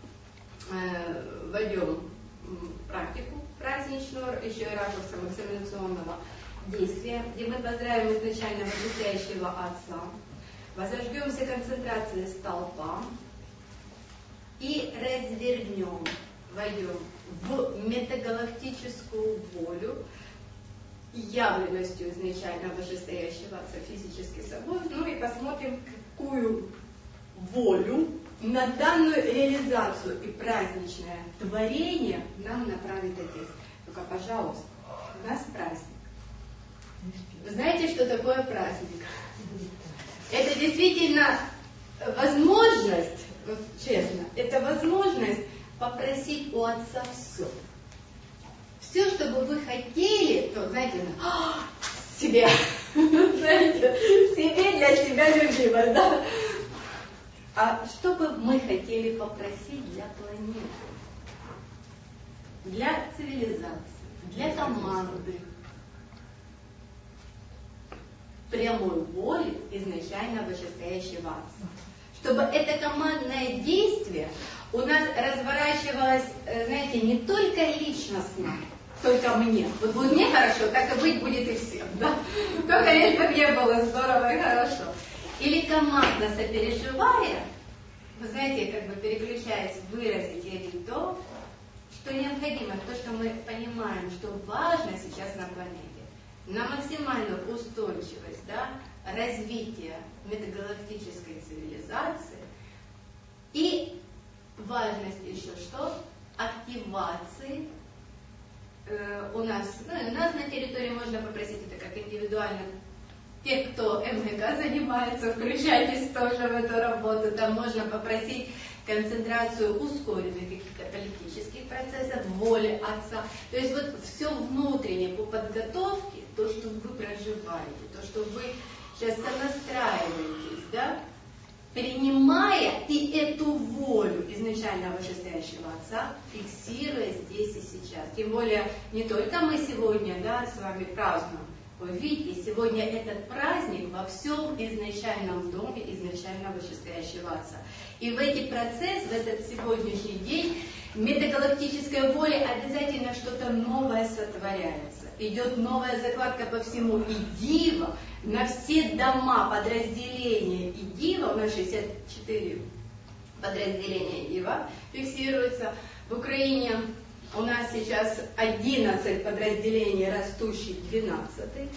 войдем в практику праздничную, еще и ракурсом экзаменационного действия, где мы поздравим изначально Вышестоящего Отца, возожгемся концентрацией столпа и развернем, войдем в метагалактическую волю, явленностью изначально Вышестоящего Отца физически собой, ну и посмотрим, какую волю на данную реализацию и праздничное творение нам направит Отец. Только, пожалуйста, у нас праздник. Вы знаете, что такое праздник? Это действительно возможность, вот честно, это возможность попросить у Отца все. Все, что бы вы хотели, то, знаете, себе, знаете, себе для себя любимое, да? А что бы мы хотели попросить для планеты, для цивилизации, для команды, прямой воли изначально Вышестоящего Отца. Чтобы это командное действие у нас разворачивалось, знаете, не только личностно, только мне. Вот будет мне хорошо, так и быть будет и всем, да? Только лишь бы мне было здорово и хорошо. Или командно сопереживая, вы знаете, как бы переключаясь, выразить или то, что необходимо, то, что мы понимаем, что важно сейчас на планете, на максимальную устойчивость, да, развития метагалактической цивилизации и важность еще что? Активации у нас на территории можно попросить это как индивидуально. Те, кто МГК занимается, включайтесь тоже в эту работу. Там можно попросить концентрацию ускоренных каких-то политических процессов, воли Отца. То есть вот все внутреннее по подготовке, то, что вы проживаете, то, что вы сейчас сонастраиваетесь, да, принимая и эту волю изначально Вышестоящего Отца, фиксируя здесь и сейчас. Тем более не только мы сегодня, да, с вами празднуем. Вы видите, сегодня этот праздник во всем изначальном доме, изначально Вышестоящего Отца. И в этот процесс, в этот сегодняшний день, метагалактической воли обязательно что-то новое сотворяется. Идет новая закладка по всему. И Дива на все дома, подразделения и Дива, у нас 64 подразделения Дива фиксируется. В Украине у нас сейчас 11 подразделений, растущих 12.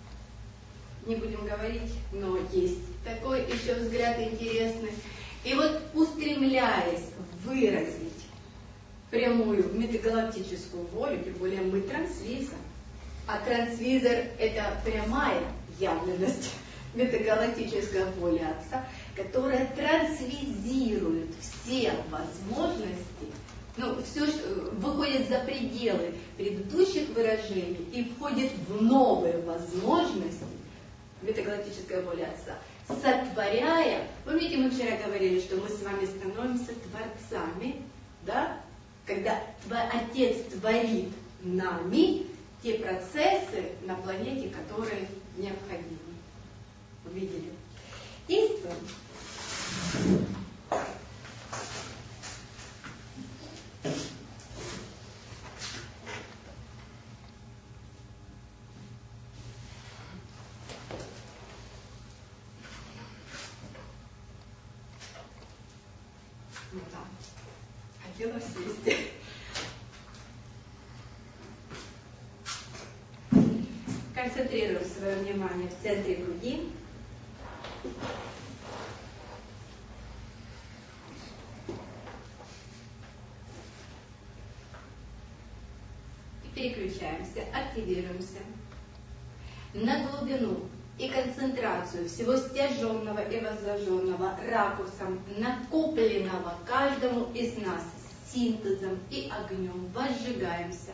Не будем говорить, но есть такой еще взгляд интересный. И вот устремляясь выразить прямую метагалактическую волю, тем более мы трансвизор, а трансвизор это прямая явленность метагалактической воли Отца, которая трансвизирует все возможности, все, что выходит за пределы предыдущих выражений и входит в новые возможности метагалактической воли Отца, сотворяя. Помните, мы вчера говорили, что мы с вами становимся творцами, да? Когда Отец творит нами те процессы на планете, которые необходимы. Увидели? Действуем. Хотела сесть. Концентрируем свое внимание в центре груди. И переключаемся, активируемся на глубину и концентрацию всего стяженного и возложенного ракурсом, накопленного каждому из нас синтезом и огнем. Возжигаемся.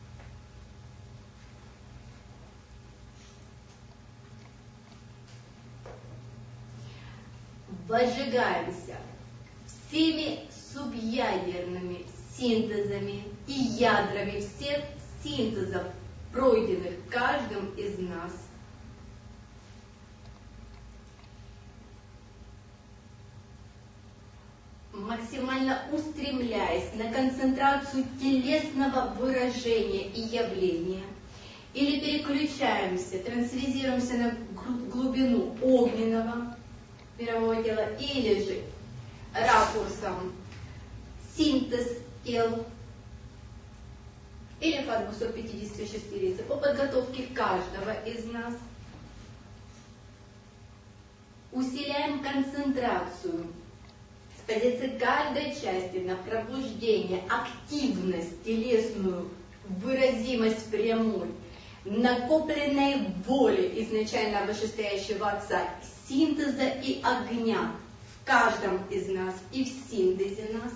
Возжигаемся всеми субъядерными синтезами и ядрами всех синтезов пройденных каждым из нас. Максимально устремляясь на концентрацию телесного выражения и явления, или переключаемся, трансферизируемся на глубину огненного мирового тела, или же ракурсом синтез тел, или фазу 156 по подготовке каждого из нас. Усиляем концентрацию с позиции каждой части на пробуждение, активность телесную, выразимость прямой, накопленной воли изначально вышестоящего Отца, синтеза и огня в каждом из нас и в синтезе нас.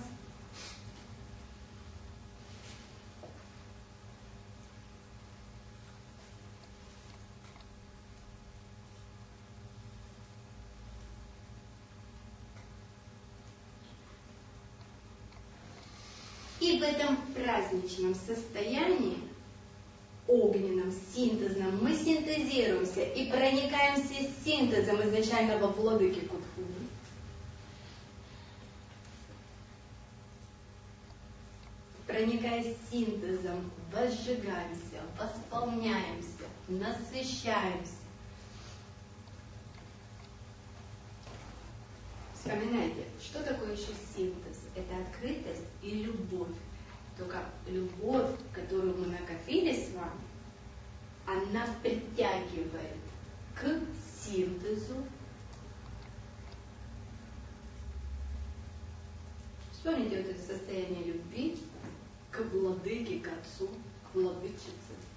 И в этом праздничном состоянии, огненном, синтезном, мы синтезируемся и проникаемся синтезом изначального владыки Кутхуми. Проникаясь синтезом, возжигаемся, восполняемся, насыщаемся. Вспоминайте, что такое еще синтез? Это открытость и любовь. Только любовь, которую мы накопили с вами, она притягивает к синтезу. Вспомните вот это состояние любви к владыке, к Отцу, к владычице.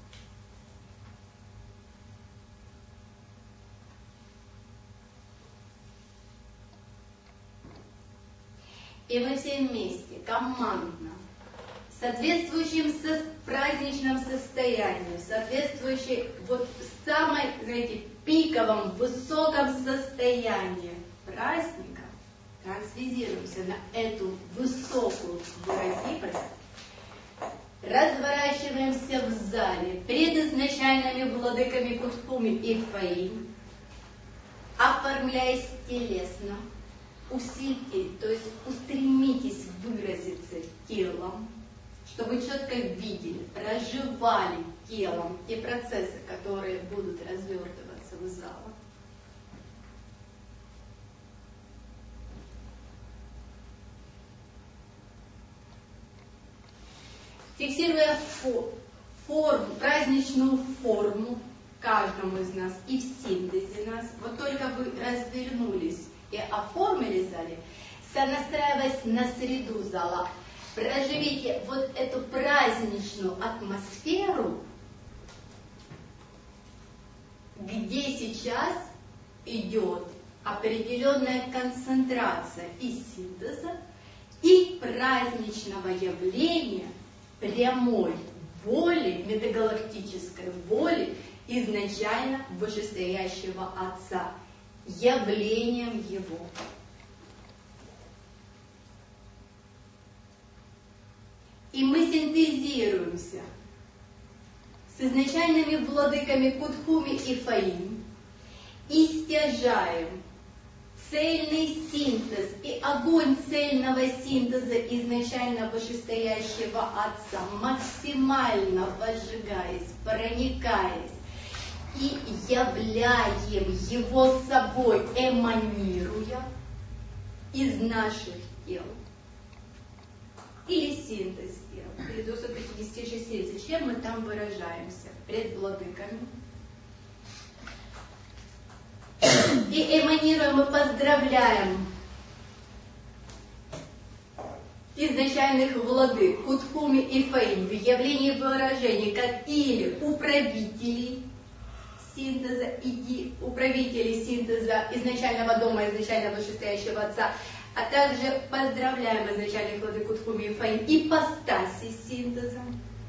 И мы все вместе, командно, в соответствующем праздничном состоянии, соответствующем вот самой, знаете, пиковом, высоком состоянии праздника, трансферизируемся на эту высокую выразимость, разворачиваемся в зале перед изначальными владыками Кутхуми и Фаим, оформляясь телесно. Усильте, то есть устремитесь выразиться телом, чтобы вы четко видели, проживали телом те процессы, которые будут развертываться в залах. Фиксируя форму, праздничную форму каждому из нас и в синтезе нас, вот только вы развернулись и оформили в зале, сонастраиваясь на среду зала, проживите вот эту праздничную атмосферу, где сейчас идет определенная концентрация и синтеза, и праздничного явления прямой воли, метагалактической воли изначально вышестоящего Отца, явлением Его. И мы синтезируемся с изначальными владыками Кутхуми и Фаим и стяжаем цельный синтез и огонь цельного синтеза изначально вышестоящего Отца, максимально возжигаясь, проникаясь, и являем его собой, эманируя из наших тел. Или синтез тел, или до 156, чем мы там выражаемся пред владыками. И эманируем, и поздравляем изначальных владык Кутхуми и Фаим в явлении выражений, как или управителей синтеза, управителей синтеза изначального дома, изначально вышестоящего Отца, а также поздравляем изначальных владык Кутхуми и Фаим ипостаси синтеза.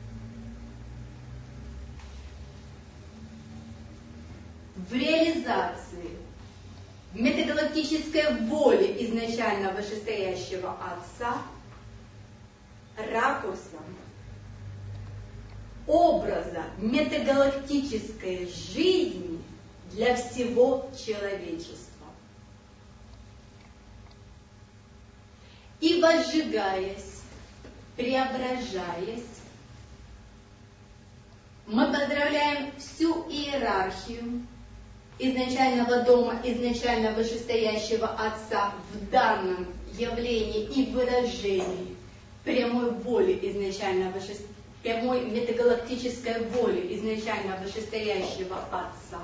В реализации метагалактической воли изначально вышестоящего Отца ракурсом образа метагалактической жизни для всего человечества. И возжигаясь, преображаясь, мы поздравляем всю иерархию изначального дома, изначально вышестоящего Отца в данном явлении и выражении прямой воли изначально прямой метагалактической воли изначально вышестоящего Отца.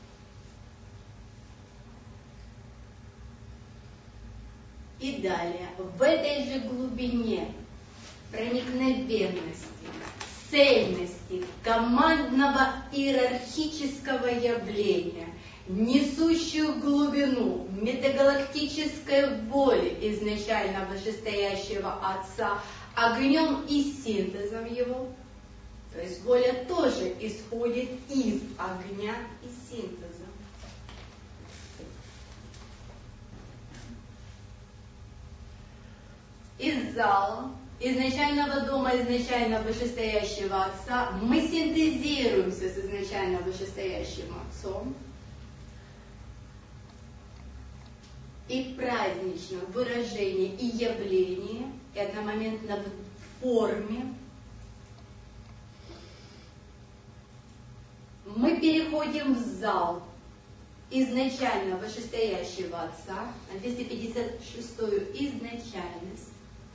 И далее, в этой же глубине проникновенности, цельности командного иерархического явления, несущую глубину метагалактической воли изначально вышестоящего Отца, огнем и синтезом его, то есть воля тоже исходит из огня и синтеза. Из зала изначального дома, изначально вышестоящего Отца, мы синтезируемся с изначально вышестоящим Отцом и в праздничном выражении и явлении, и одномоментно в форме мы переходим в зал изначально вышестоящего Отца, на 256-ю изначальность,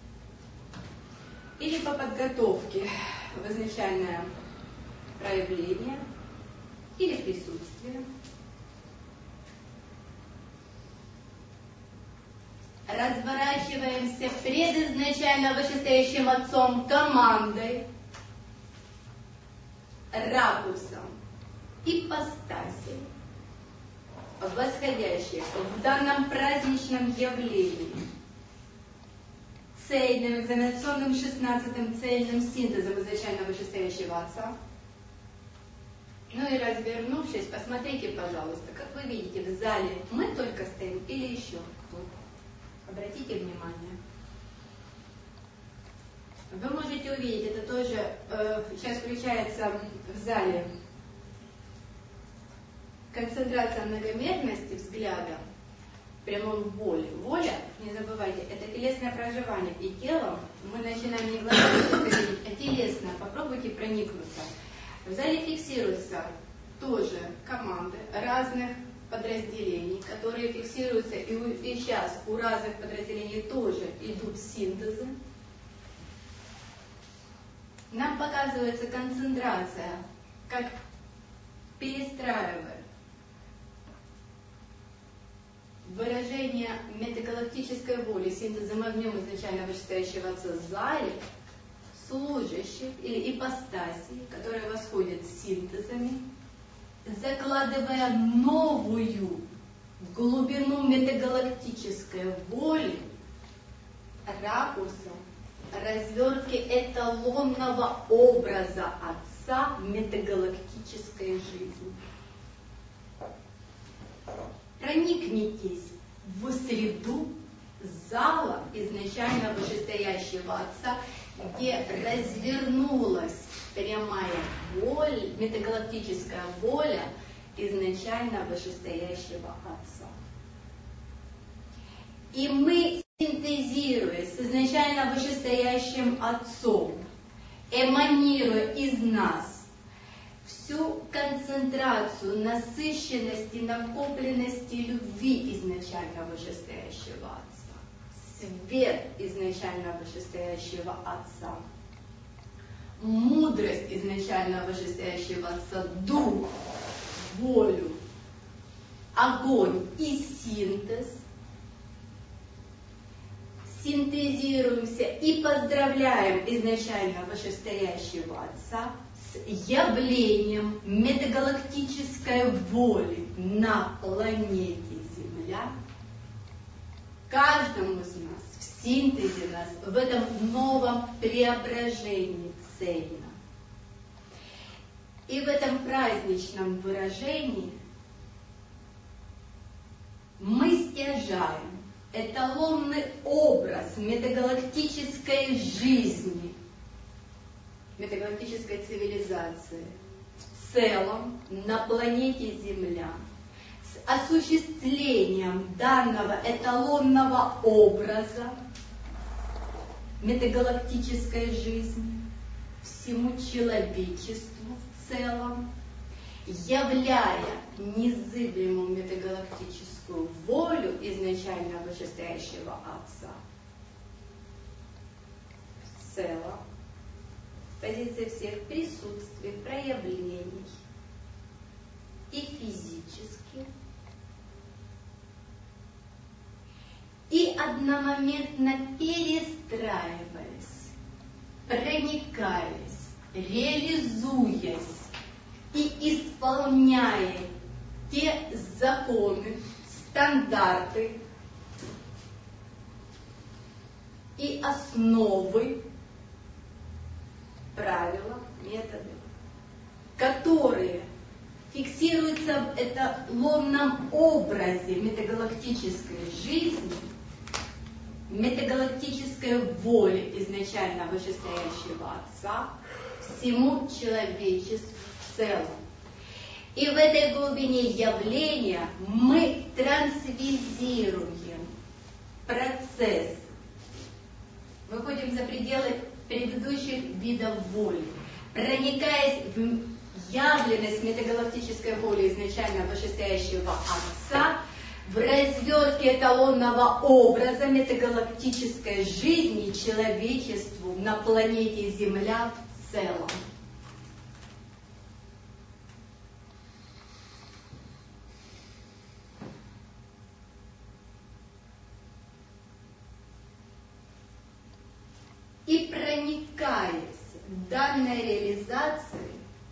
или по подготовке в изначальное проявление или присутствие. Разворачиваемся пред изначально вышестоящим Отцом командой, ракурсом, ипостасей, восходящих в данном праздничном явлении, цельным, экзаменационным 16-м цельным синтезом изначально вышестоящего Отца. Ну и развернувшись, посмотрите, пожалуйста, как вы видите, в зале мы только стоим или еще кто-то. Обратите внимание. Вы можете увидеть, это тоже сейчас включается в зале концентрация многомерности взгляда, прямой воли. Воля, не забывайте, это телесное проживание. И телом мы начинаем не глазами видеть, а телесно. Попробуйте проникнуться. В зале фиксируются тоже команды разных подразделений, которые фиксируются, и сейчас у разных подразделений тоже идут синтезы. Нам показывается концентрация, как перестраивает выражение метагалактической воли синтезом огнем изначально вышестоящего Отца в зале, служащих или ипостасей, которые восходят синтезами, закладывая новую глубину метагалактической воли ракурсом развертки эталонного образа Отца метагалактической жизни. Проникнитесь в среду зала изначально вышестоящего Отца, где развернулась прямая воля, метагалактическая воля изначально вышестоящего Отца. И мы, синтезируясь с изначально вышестоящим Отцом, эманируя из нас всю концентрацию насыщенности, накопленности любви изначально вышестоящего Отца, свет изначально вышестоящего Отца, мудрость изначально вышестоящего Отца, дух, волю, огонь и синтез, синтезируемся и поздравляем изначально вышестоящего Отца с явлением метагалактической воли на планете Земля, каждому из нас, в синтезе нас, в этом новом преображении цельно. И в этом праздничном выражении мы стяжаем эталонный образ метагалактической жизни, метагалактической цивилизации в целом на планете Земля с осуществлением данного эталонного образа метагалактической жизни всему человечеству в целом, являя незыблемую метагалактическую волю изначально вышестоящего Отца, в целом, с позиции всех присутствий, проявлений и физически, и одномоментно перестраиваясь, проникаясь, реализуясь и исполняя те законы, стандарты и основы, правила, методы, которые фиксируются в эталонном образе метагалактической жизни, метагалактической воли изначально вышестоящего Отца всему человечеству в целом. И в этой глубине явления мы трансвизируем процесс, выходим за пределы предыдущих видов воли, проникаясь в явленность метагалактической воли изначально вышестоящего Отца, в развертке эталонного образа метагалактической жизни человечеству на планете Земля в целом. И проникаясь в данной реализации,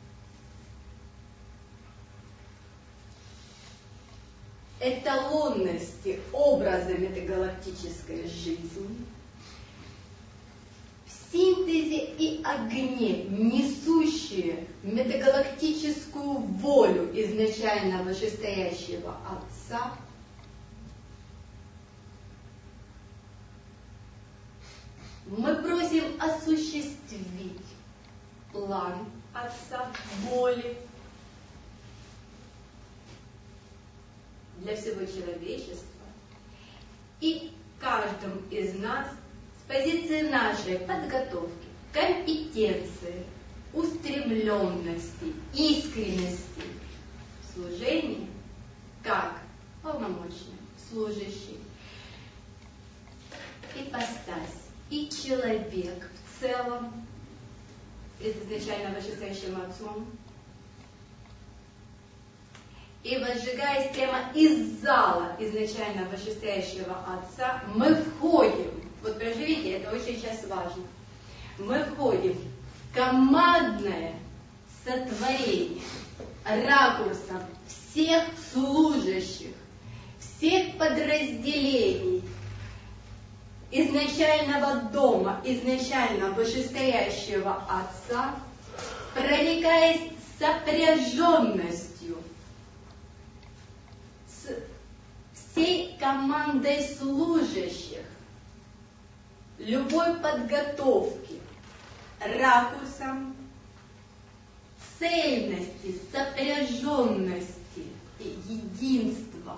эталонности образа метагалактической жизни, в синтезе и огне, несущие метагалактическую волю изначально вышестоящего Отца, мы просим осуществить план Отца воли для всего человечества и каждому из нас с позиции нашей подготовки, компетенции, устремленности, искренности в служении, как полномочный, служащий, ипостась и человек в целом, изначально вышестоящим Отцом, и возжигаясь прямо из зала изначально вышестоящего Отца, мы входим, вот проживите, это очень сейчас важно, мы входим в командное сотворение ракурсом всех служащих, всех подразделений изначального дома, изначально вышестоящего Отца, проникаясь сопряженностью с всей командой служащих, любой подготовки, ракурсом цельности, сопряженности и единства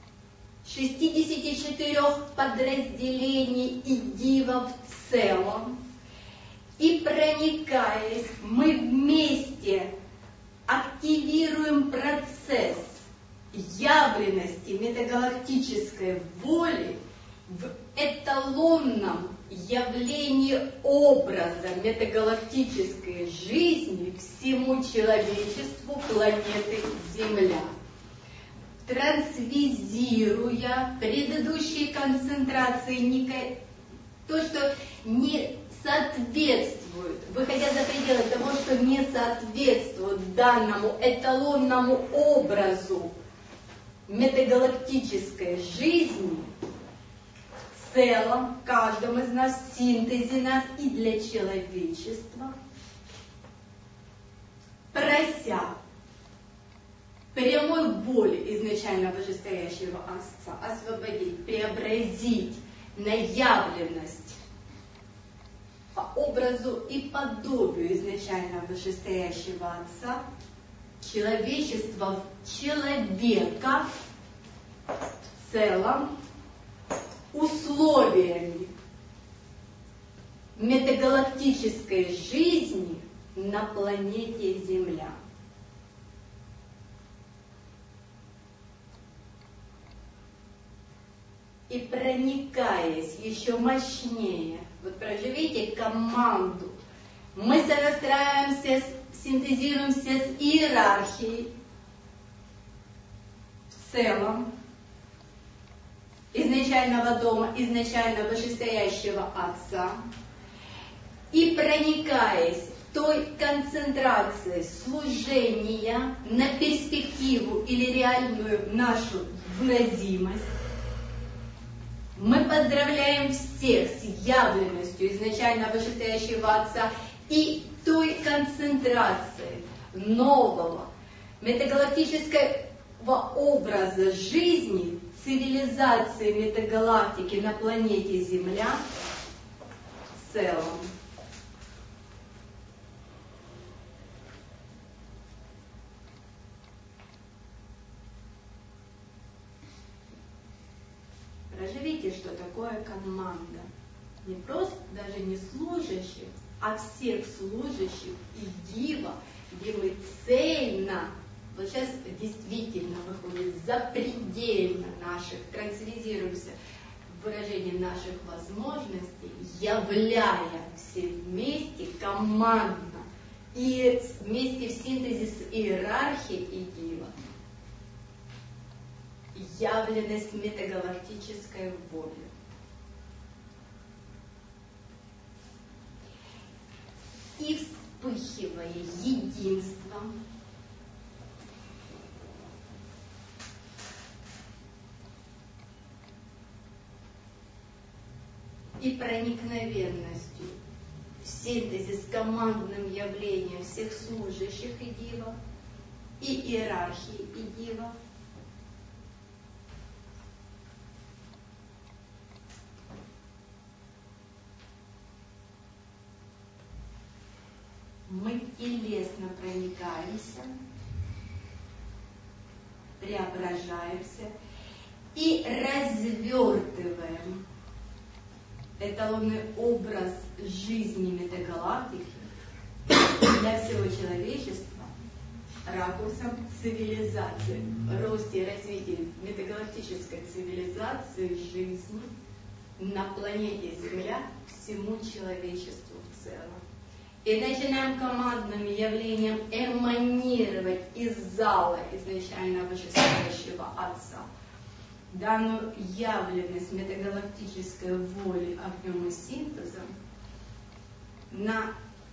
64 подразделений и дива в целом, и проникаясь, мы вместе активируем процесс явленности метагалактической воли в эталонном явлении образа метагалактической жизни всему человечеству планеты Земля, трансвизируя предыдущие концентрации, то, что не соответствует, выходя за пределы того, что не соответствует данному эталонному образу метагалактической жизни, в целом, каждому из нас, в синтезе нас и для человечества, прося прямой воли изначально вышестоящего Отца освободить, преобразить на явленность по образу и подобию изначально вышестоящего Отца, человечество человека в целом условиями метагалактической жизни на планете Земля. И проникаясь еще мощнее, вот проживите команду, мы сонастраиваемся, синтезируемся с иерархией в целом изначального дома, изначально вышестоящего Отца, и проникаясь той концентрацией служения на перспективу или реальную нашу выразимость, мы поздравляем всех с явленностью изначально вышестоящего Отца и той концентрацией нового метагалактического образа жизни, цивилизации метагалактики на планете Земля в целом. Проживите, что такое команда. Не просто даже не служащих, а всех служащих и дива, где мы цельно, вот сейчас действительно выходит запредельно наших, трансвизируемся в выражении наших возможностей, являя все вместе командно и вместе в синтезе с иерархией и дива. Явленность метагалактической воли. И вспыхивая единством, и проникновенностью в синтезе с командным явлением всех служащих и дива, и иерархии и дива, мы телесно проникаемся, преображаемся и развертываем эталонный образ жизни метагалактики для всего человечества ракурсом цивилизации, росте и развитии метагалактической цивилизации жизни на планете Земля всему человечеству в целом. И начинаем командным явлением эманировать из зала изначально вышестоящего Отца данную явленность метагалактической воли огнем и синтезом на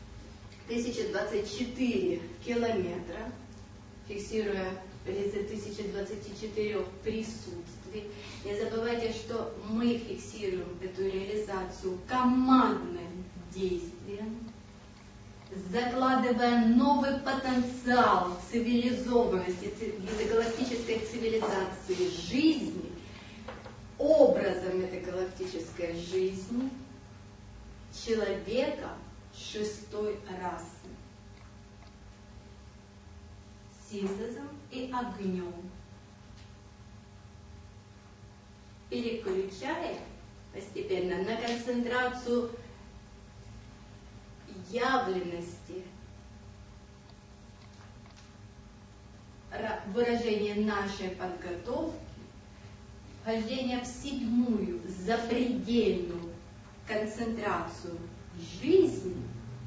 1024 километра, фиксируя реализации 1024 присутствий. Не забывайте, что мы фиксируем эту реализацию командным действием, закладывая новый потенциал цивилизованности, метагалактической цивилизации жизни, образом метагалактической жизни человека шестой расы, синтезом и огнем, переключая постепенно на концентрацию явленности, выражение нашей подготовки, вхождение в седьмую запредельную концентрацию жизни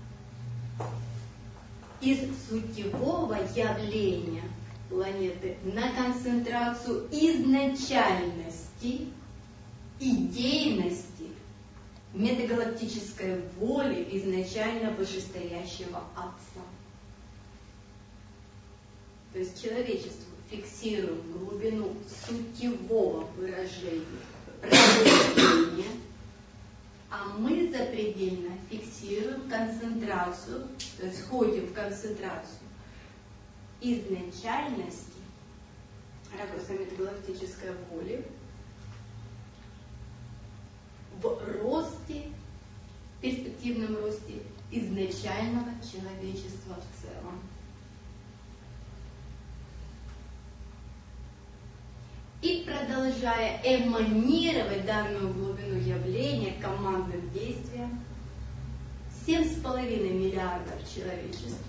из сутевого явления планеты на концентрацию изначальности, идейности, метагалактической воли изначально вышестоящего Отца. То есть человечество фиксирует глубину сутевого выражения, а мы запредельно фиксируем концентрацию, то есть входим в концентрацию изначальности, ракурса метагалактической воли, в росте перспективы коллективном росте изначального человечества в целом. И продолжая эманировать данную глубину явления командным действием, 7,5 миллиардов человечеств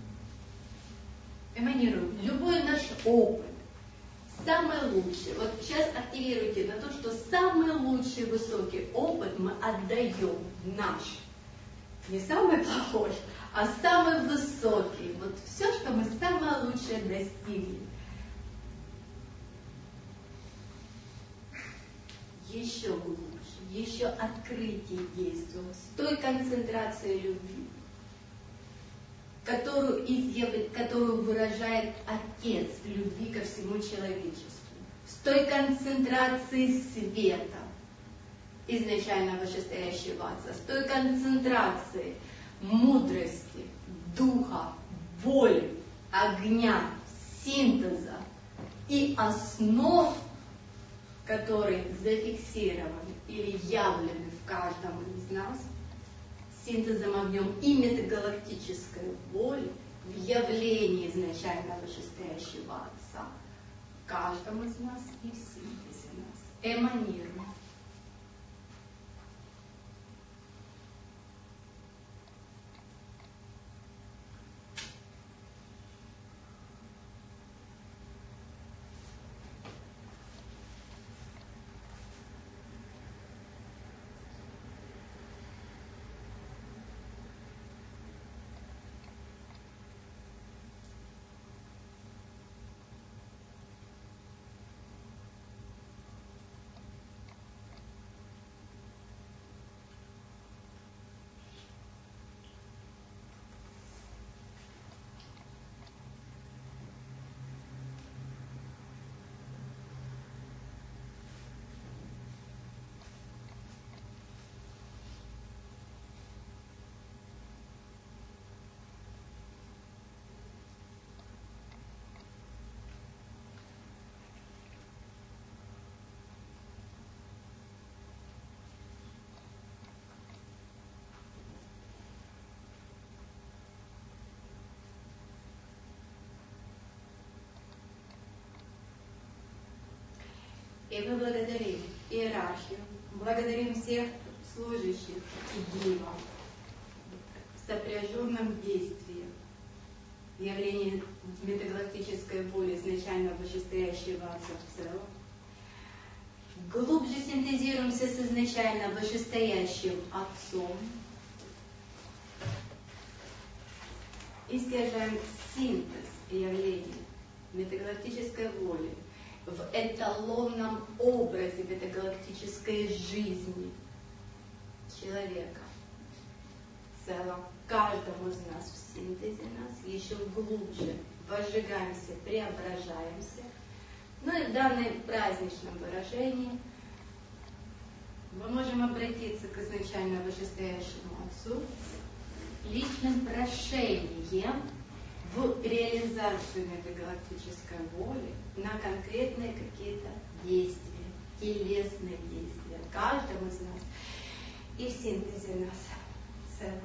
эманируют любой наш опыт, самый лучший. Вот сейчас активируйте на то, что самый лучший высокий опыт мы отдаем наш. Не самый плохой, а самый высокий. Вот все, что мы самое лучшее достигли. Еще глубже, еще открытие действия с той концентрацией любви, которую выражает Отец в любви ко всему человечеству, с той концентрацией света, изначально вышестоящего Отца, с той концентрацией мудрости, духа, воли, огня, синтеза и основ, которые зафиксированы или явлены в каждом из нас, синтезом огнем и метагалактической воли в явлении изначально вышестоящего Отца, каждому из нас и в синтезе нас эманирует. И мы благодарим иерархию, благодарим всех служащих и Дива в сопряженном действии, явлении метагалактической воли изначально вышестоящего Отца в целом. Глубже синтезируемся с изначально вышестоящим Отцом и стяжаем синтез явления метагалактической воли в эталонном образе метагалактической жизни человека. В целом, каждому из нас в синтезе нас еще глубже возжигаемся, преображаемся. Ну и в данном праздничном выражении мы можем обратиться к изначально вышестоящему Отцу личным прошением в реализацию метагалактической воли на конкретные какие-то действия, телесные действия, каждому из нас и в синтезе нас в целом.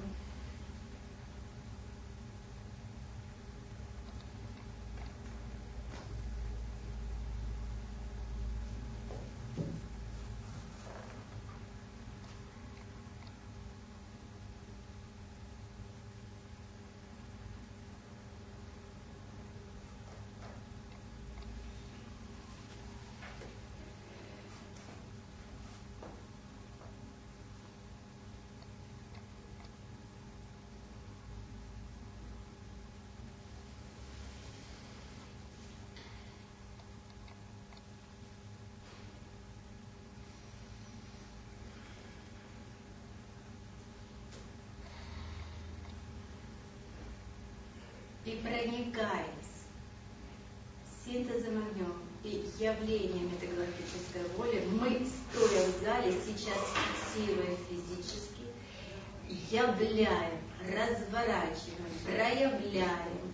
И проникаясь синтезом огнем и явлением метагалактической воли, мы, стоя в зале, сейчас фиксируя физически, являем, разворачиваем, проявляем,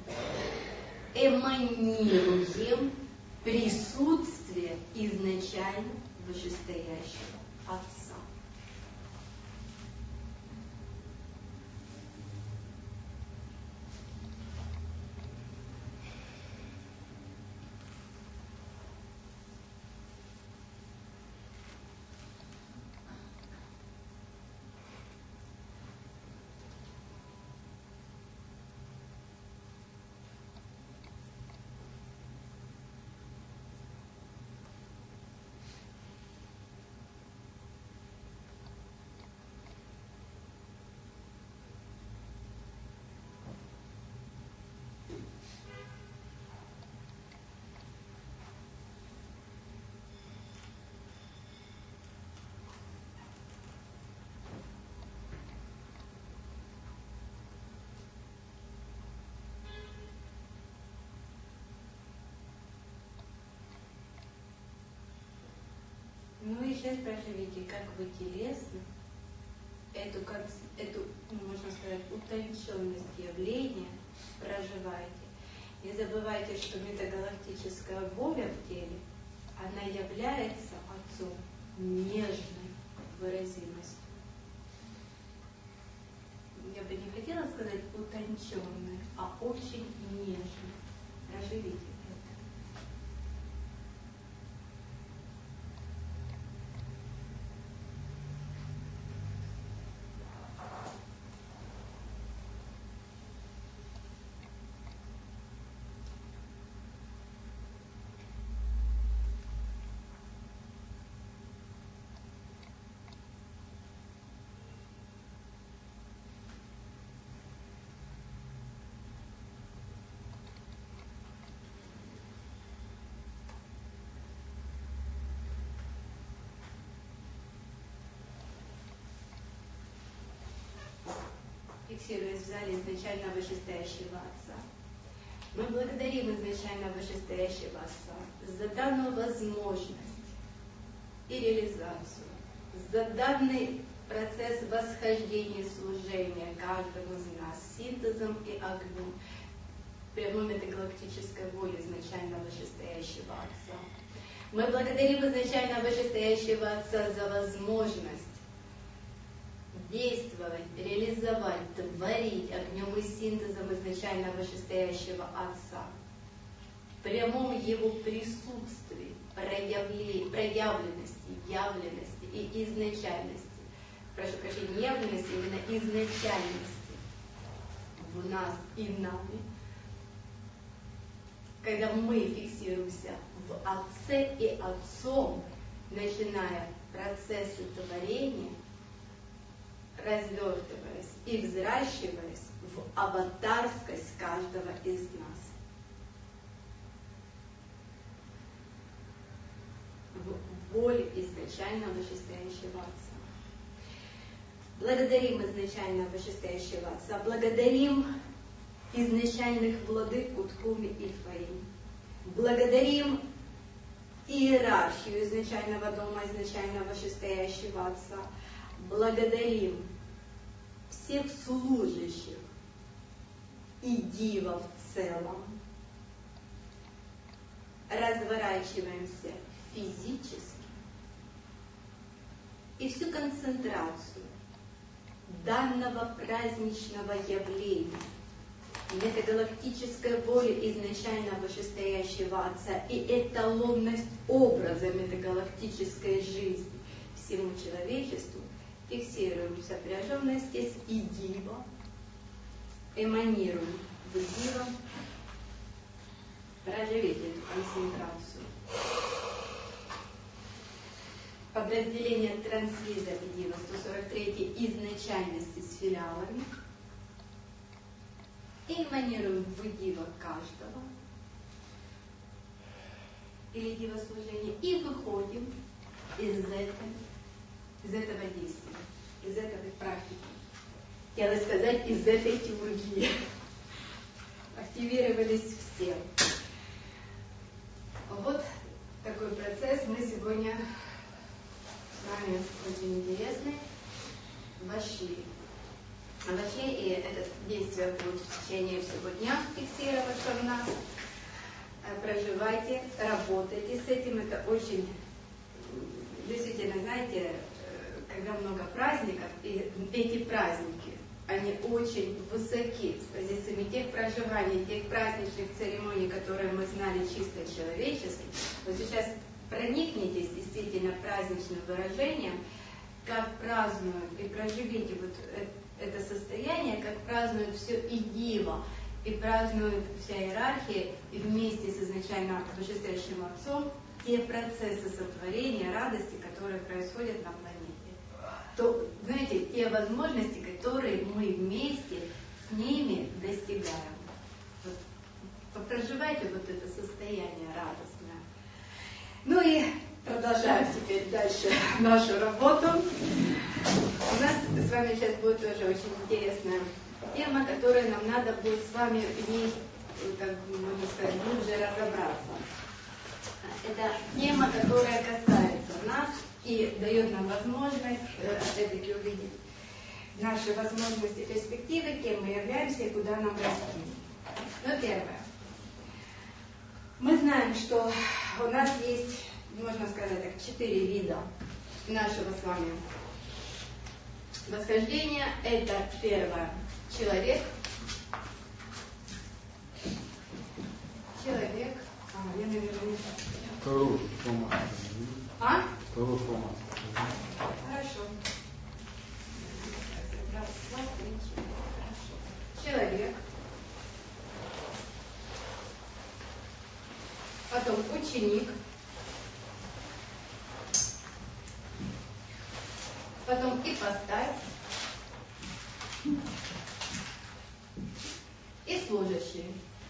эманируем присутствие изначально вышестоящего Отца. сейчас проживите, как вы телесно, эту, можно сказать, утонченность явления проживаете. Не забывайте, что метагалактическая воля в теле, она является Отцом нежной выразимостью. Я бы не хотела сказать утонченной, а очень нежной. Проживите это. Фиксируясь в зале изначально вышестоящего Отца. Мы благодарим изначально вышестоящего Отца за данную возможность и реализацию, за данный процесс восхождения служения каждому из нас синтезом и огнем, прямой метагалактической воли изначально вышестоящего Отца. Мы благодарим изначально вышестоящего Отца за возможность действовать, реализовать, творить огнем и синтезом изначально вышестоящего Отца. В прямом Его присутствии, проявленности, явленности и изначальности. Прошу прощения, не явленности, именно изначальности в нас и нами. Когда мы фиксируемся в Отце и Отцом, начиная процессы творения, развертываясь и взращиваясь в аватарскость каждого из нас. В воле изначально вышестоящего Отца. Благодарим изначально вышестоящего Отца, благодарим изначальных владык Кутхуми и Фаим. Благодарим иерархию изначального дома, изначально вышестоящего Отца. Благодарим всех служащих и дива в целом. Разворачиваемся физически и всю концентрацию данного праздничного явления, метагалактической воли изначально вышестоящего Отца и эталонность образа метагалактической жизни всему человечеству, фиксируем сопряженность и дива, эманируем в дива, проживите эту концентрацию. Подразделение трансвиза и дива 143 изначальности с филиалами. И эманируем в дива каждого или дива служения и выходим из этого действия, из этой практики. Хотела сказать, из этой теургии. Активировались все. Вот такой процесс мы сегодня с вами очень интересный вошли, и это действие будет в течение всего дня фиксироваться в нас. Проживайте, работайте с этим, это очень, действительно, знаете, когда много праздников, и эти праздники, они очень высоки с позициями тех проживаний, тех праздничных церемоний, которые мы знали чисто человечески. Вот сейчас проникнитесь действительно праздничным выражением, как празднуют, и проживите вот это состояние, как празднуют все и дива, и празднует вся иерархия, и вместе с изначально вышестоящим Отцом те процессы сотворения, радости, которые происходят на планете. То, знаете, те возможности, которые мы вместе с ними достигаем. Вот, проживайте вот это состояние радостное. Ну и продолжаем теперь дальше нашу работу. У нас с вами сейчас будет тоже очень интересная тема, которой нам надо будет с вами в ней, как можно сказать, глубже разобраться. Это тема, которая касается нас, и дает нам возможность, опять-таки, увидеть наши возможности, перспективы, кем мы являемся и куда нам расти. Но первое. Мы знаем, что у нас есть, можно сказать так, 4 вида нашего с вами восхождения. Это первое. Человек. Человек. Я, наверное, не так. Второй формат. Второй формат. Хорошо. Раз, два, три, четыре. Хорошо. Человек. Потом ученик. Потом ипостась. И служащий.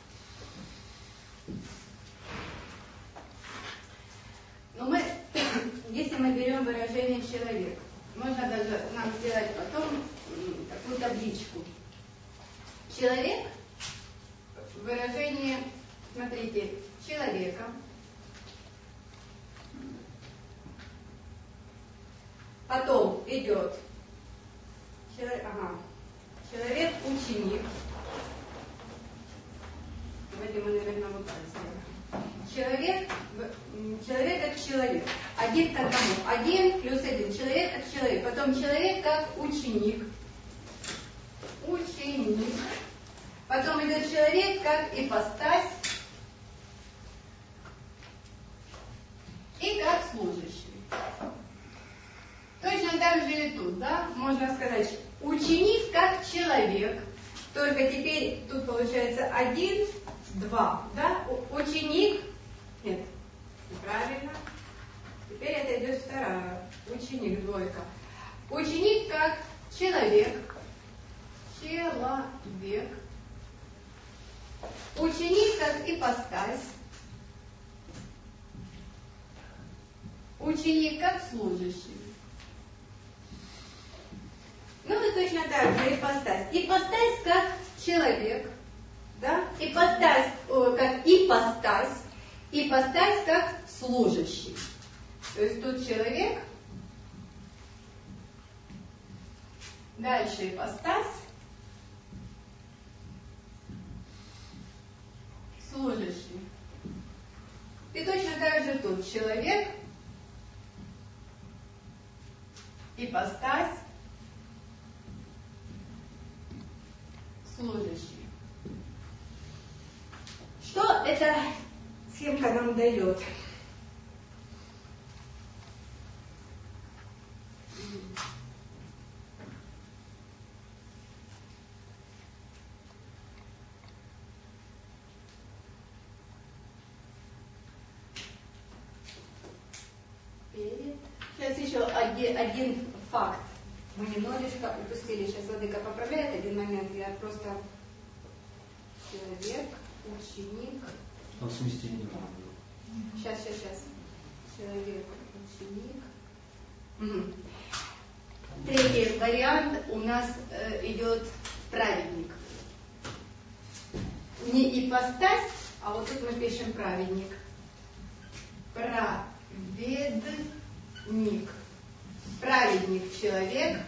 Но мы, если мы берем выражение человек, можно даже нам сделать потом такую табличку. Человек, выражение, смотрите, человека, потом идет человек-ученик. Давайте мы, наверное, вот так сделаем. Человек как человек. Один к одному. 1 плюс 1. Человек как человек. Потом человек как ученик. Ученик. Потом идет человек как ипостась. И как служащий. Точно так же и тут, да? Можно сказать, ученик как человек. Только теперь тут получается 1, 2, да? Ученик. Нет, неправильно. Теперь это идет вторая. Ученик, двойка. Ученик как человек. Человек. Ученик как ипостась. Ученик как служащий. Ну, вот точно так же ипостась. Ипостась как человек. Да? Ипостась как ипостась. Ипостась как служащий. То есть тут человек. Дальше ипостась. Служащий. И точно так же тут человек. Ипостась. Служащий. Что эта схемка нам дает? Сейчас еще один факт. Мы немножечко упустили. Сейчас Владыка поправляет один момент. Я просто человек, ученик. Там сместить не надо. Сейчас. Человек, ученик. Угу. Третий вариант у нас идет праведник. Не ипостась, а вот тут мы пишем праведник. Праведник. Праведник человек.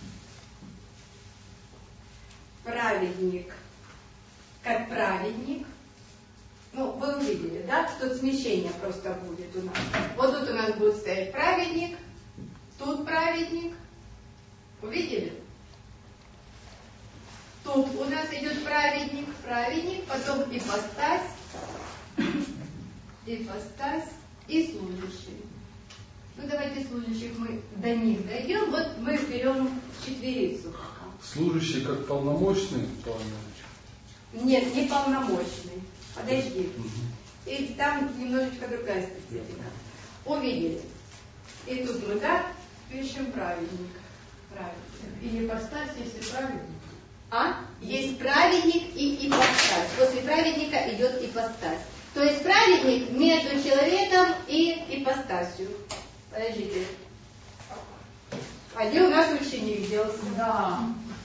Праведник как праведник. Ну, вы увидели, да? Тут смещение просто будет у нас. Вот тут у нас будет стоять праведник. Тут праведник. Увидели? Тут у нас идет праведник, потом ипостась и служащий. Ну, давайте служащих мы до них дойдем. Вот мы берем четверицу. Служащий как полномочный? Нет, не полномочный. Подожди. И там немножечко другая специфика. Увидели. И тут мы, да, пишем праведник. И ипостась, если праведник. Есть праведник и ипостась. После праведника идет ипостась. То есть праведник между человеком и ипостасью. Подождите. Где у нас ученик делался? Да.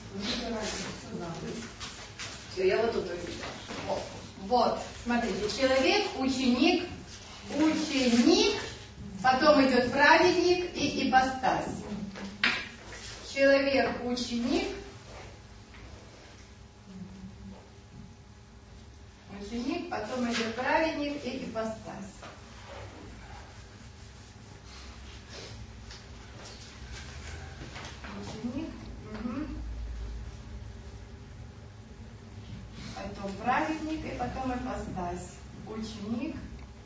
Все, я вот тут увидела. Вот, смотрите, человек, ученик, Потом идет праведник и ипостась. Человек, ученик. Ученик, потом идет праведник и ипостась. Ученик. Угу. Потом праведник и потом ипостась. Ученик.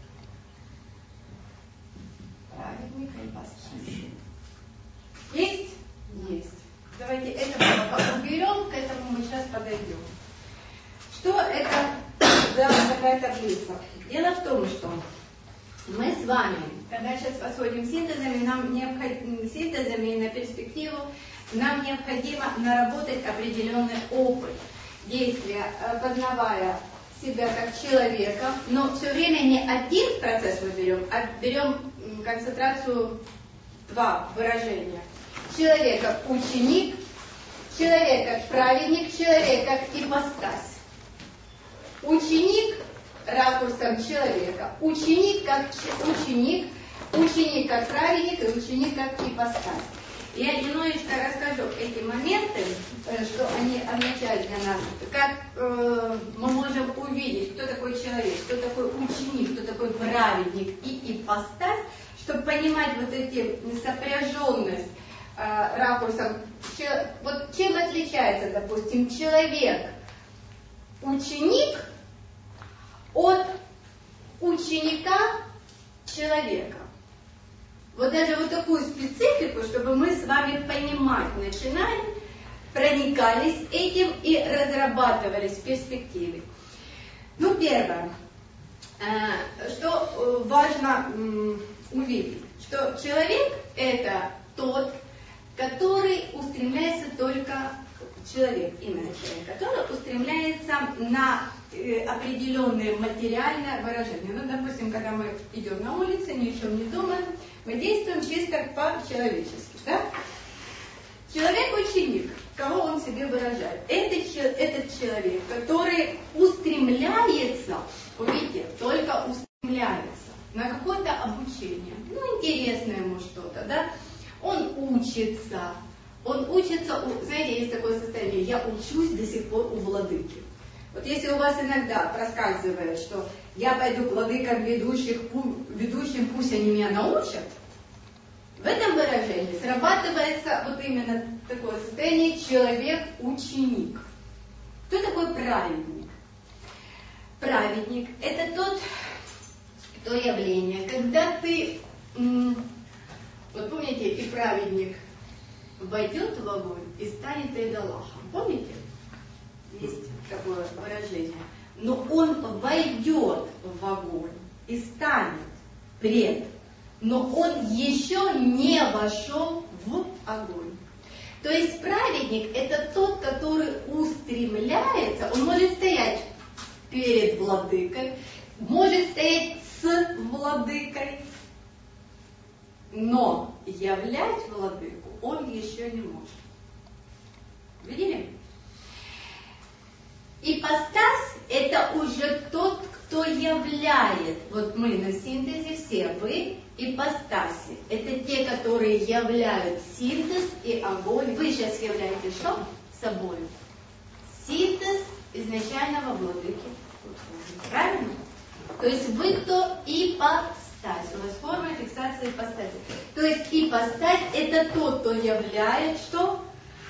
Праведник и ипостась. Есть? Есть. Давайте это мы уберем, к этому мы сейчас подойдем. Что это за такая таблица? Дело в том, что мы с вами, когда сейчас посмотрим синтезами, нам необходимо, синтезами и на перспективу, нам необходимо наработать определенный опыт действия, познавая себя как человека, но все время не один процесс мы берем, а берем концентрацию два выражения. Человек как ученик, человек как праведник, человек как ипостась. Ученик ракурсом человека, ученик как ученик, ученик как праведник и ученик как ипостась. Я немножечко расскажу эти моменты, что они означают для нас, как мы можем увидеть, кто такой человек, кто такой ученик, кто такой праведник и ипостась, чтобы понимать вот эти сопряженность ракурсом. Вот чем отличается, допустим, человек, ученик от ученика человека. Вот даже вот такую специфику, чтобы мы с вами понимать начинали, проникались этим и разрабатывались в перспективе. Ну, первое, что важно увидеть, что человек это тот, который устремляется только человек, именно человек, который устремляется на определенное материальное выражение. Ну, допустим, когда мы идем на улице, ни о чем не думаем, мы действуем чисто по-человечески. Да? Человек-ученик, кого он себе выражает? Этот человек, который устремляется, увидите, только устремляется на какое-то обучение. Ну, интересное ему что-то, да? Он учится, знаете, есть такое состояние, я учусь до сих пор у владыки. Вот если у вас иногда проскальзывает, что я пойду к владыкам ведущим, пусть они меня научат, в этом выражении срабатывается вот именно такое состояние человек-ученик. Кто такой праведник? Праведник – это то явление, когда ты, вот помните, и праведник войдет в огонь и станет идолахом. Помните? Есть такое выражение. Но он войдет в огонь и станет пред, но он еще не вошел в огонь. То есть праведник это тот, который устремляется, он может стоять перед владыкой, может стоять с владыкой, но являть владыку он еще не может. Видели? Ипостась это уже тот, кто являет. Вот мы на синтезе все, вы ипостаси. Это те, которые являют синтез и огонь. Вы сейчас являете что? Собой. Синтез изначального владыки. Правильно? То есть вы кто? Ипостась. У вас форма фиксации ипостаси. То есть ипостась это тот, кто являет что?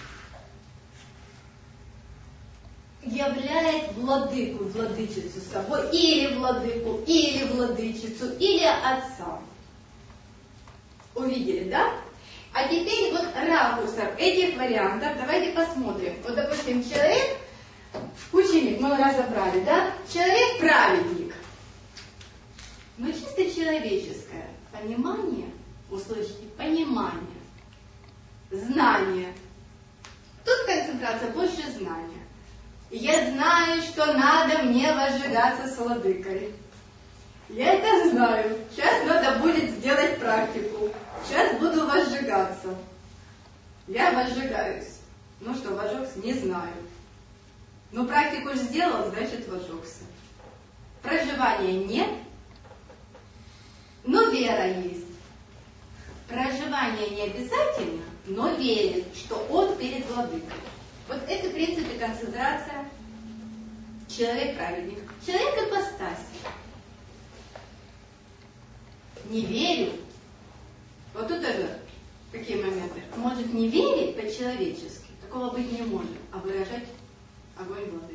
Являет владыку, владычицу собой, или владыку, или владычицу, или отца. Увидели, да? А теперь вот ракурсом этих вариантов давайте посмотрим. Вот, допустим, человек, ученик, мы разобрали, да? Человек-праведник. Но чисто человеческое понимание, услышите, понимание, знание. Тут концентрация больше знания. Я знаю, что надо мне возжигаться с владыкой. Я это знаю. Сейчас надо будет сделать практику. Сейчас буду возжигаться. Я возжигаюсь. Ну что, возжегся? Не знаю. Но практику сделал, значит возжегся. Проживания нет, но вера есть. проживание не обязательно, но верит, что он перед владыкой. Вот это, в принципе, концентрация человек-праведник. Человек-ипостась. Не верю. Вот тут тоже какие моменты. Может не верить по-человечески, такого быть не может, а выражать огонь владыки.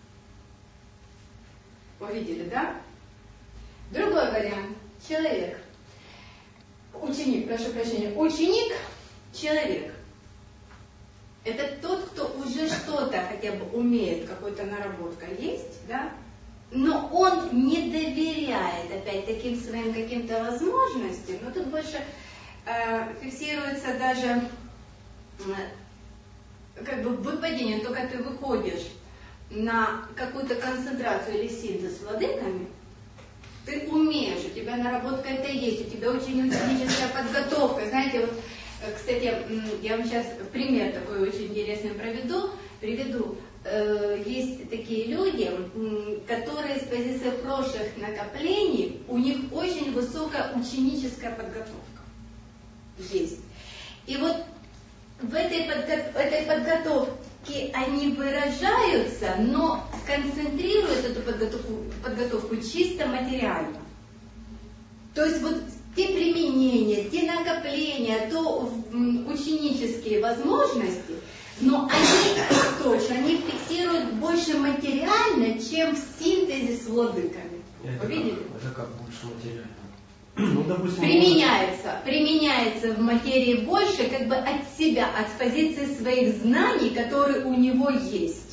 Увидели, да? Другой вариант. Человек. Ученик, прошу прощения. Ученик, человек. Это тот, кто уже что-то хотя бы умеет, какой-то наработка есть, да? Но он не доверяет, опять, таким своим каким-то возможностям. Но тут больше фиксируется даже как бы выпадение. Только ты выходишь на какую-то концентрацию или синтез с владыками, ты умеешь, у тебя наработка это есть, у тебя очень ученическая подготовка. Знаете, вот, кстати, я вам сейчас пример такой очень интересный приведу. Есть такие люди, которые с позиции прошлых накоплений, у них очень высокая ученическая подготовка. Есть. И вот в этой подготовке они выражаются, но концентрируют эту подготовку чисто материально. То есть вот те применения, те накопления, то ученические возможности, но они точно, они фиксируют больше материально, чем в синтезе с владыками. Вы видели? Это как больше материально? Ну, допустим, применяется в материи больше, как бы от себя, от позиции своих знаний, которые у него есть.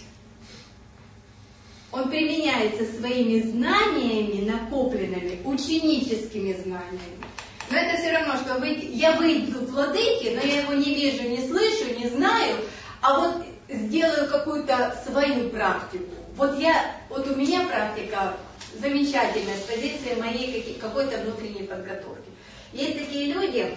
Он применяется своими знаниями, накопленными, ученическими знаниями. Но это все равно, что я выйду к владыке, но я его не вижу, не слышу, не знаю, а вот сделаю какую-то свою практику. Вот у меня практика замечательная с позиции моей какой-то внутренней подготовки. Есть такие люди,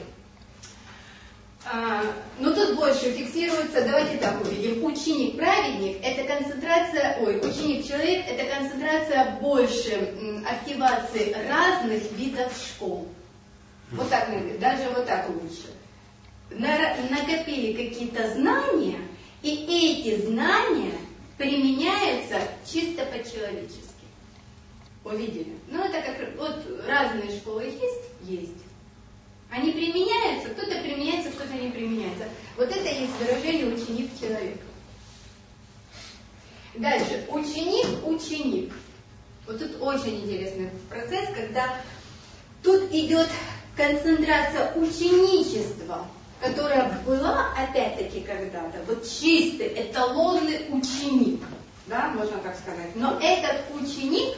но тут больше фиксируется, давайте так увидим, ученик-праведник, это концентрация, ученик-человек, это концентрация больше активации разных видов школ. Вот так, даже вот так лучше. Накопили какие-то знания, и эти знания применяются чисто по-человечески. Увидели? Ну, это как вот разные школы есть. Они применяются, кто-то применяется, кто-то не применяется. Вот это и есть выражение ученик человека. Дальше. Ученик. Вот тут очень интересный процесс, когда тут идет концентрация ученичества, которая была, опять-таки, когда-то, вот чистый, эталонный ученик, да, можно так сказать. Но этот ученик,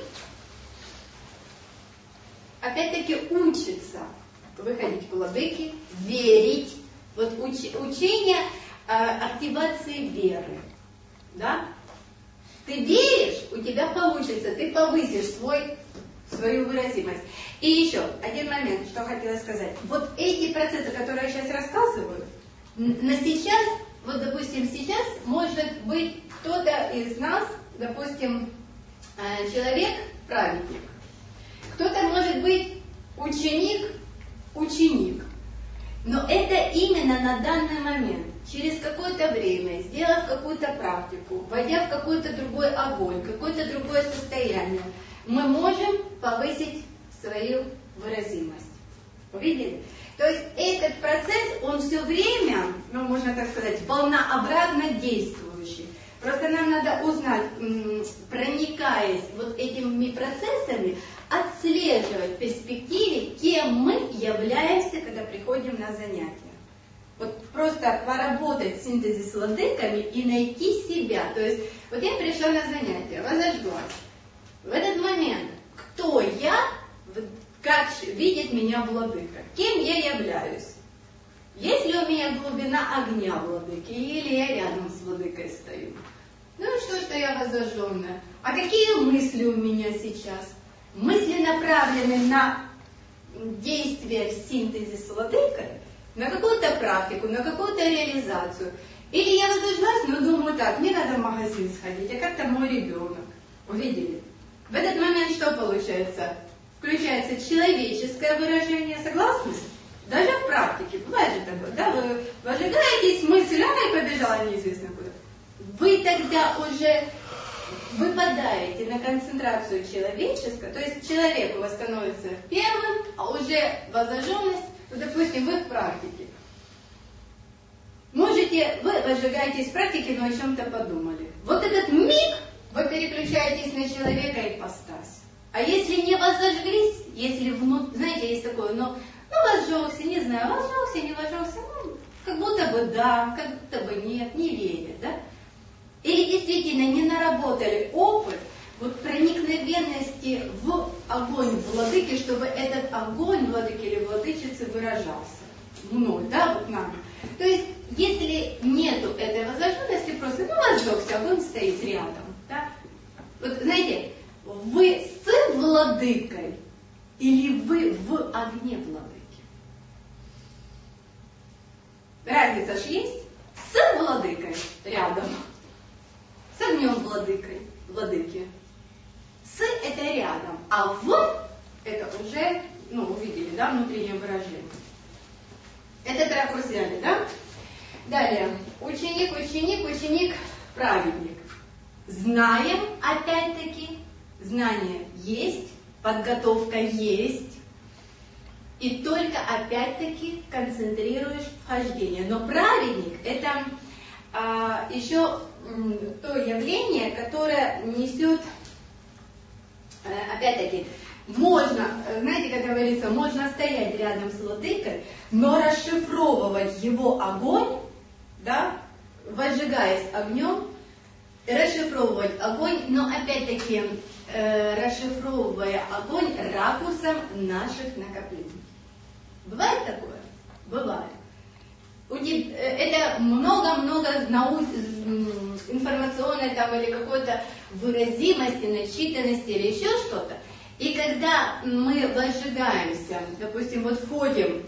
опять-таки, учится выходить в владыки, верить. Вот учение активации веры, да. Ты веришь, у тебя получится, ты повысишь свою выразимость. И еще один момент, что хотела сказать. Вот эти процессы, которые я сейчас рассказываю, на сейчас, вот допустим, сейчас может быть кто-то из нас, допустим, человек-праведник. Кто-то может быть ученик. Но это именно на данный момент. Через какое-то время, сделав какую-то практику, войдя в какой-то другой огонь, какое-то другое состояние, мы можем повысить свою выразимость. Увидели? То есть этот процесс, он все время, можно так сказать, волнообразно действующий. Просто нам надо узнать, проникаясь вот этими процессами, отслеживать в перспективе, кем мы являемся, когда приходим на занятия. Вот просто поработать в синтезе с владыками и найти себя. То есть, вот я пришла на занятие, возожглась. В этот момент, кто я, как видит меня владыка, кем я являюсь. Есть ли у меня глубина огня владыки, или я рядом с владыкой стою? Ну что я возожженная? А какие мысли у меня сейчас? Мысли направлены на действие в синтезе с владыкой, на какую-то практику, на какую-то реализацию. Или я возожглась, но думаю так, мне надо в магазин сходить, а как-то мой ребенок. Увидели? В этот момент что получается? Включается человеческое выражение, согласны? Даже в практике, бывает же такое, да, вы возжигаетесь, мысль, и побежала неизвестно куда. Вы тогда уже выпадаете на концентрацию человеческую, то есть человек у вас становится первым, а уже воззаженность, допустим, вы в практике. Можете, вы возжигаетесь в практике, но о чем-то подумали. Вот этот миг вы переключаетесь на человека ипостась. А если не возожглись, если знаете, есть такое, возжегся, не знаю, возжегся, не возжегся, как будто бы да, как будто бы нет, не верят, да? Или действительно не наработали опыт проникновенности в огонь владыки, чтобы этот огонь владыки или владычицы выражался мной, да, вот нами. То есть, если нету этой возрожденности, просто, возжегся, огонь стоит рядом, да? Вот, знаете, вы с владыкой или вы в огне владыки? Разница же есть? С владыкой рядом, с огнем владыки. С это рядом, а в это уже, увидели, да, внутреннее выражение. Этот ракурс взяли, да? Далее, ученик, праведник. Знаем, опять-таки, знание есть, подготовка есть, и только, опять-таки, концентрируешь вхождение. Но праведник – это еще то явление, которое несет, опять-таки, можно, знаете, как говорится, можно стоять рядом с владыкой, но расшифровывать его огонь, да, возжигаясь огнем, расшифровывать огонь, но опять-таки расшифровывая огонь ракурсом наших накоплений. Бывает такое? Бывает. Это много-много информационной там или какой-то выразимости, начитанности или еще что-то. И когда мы возжигаемся, допустим, входим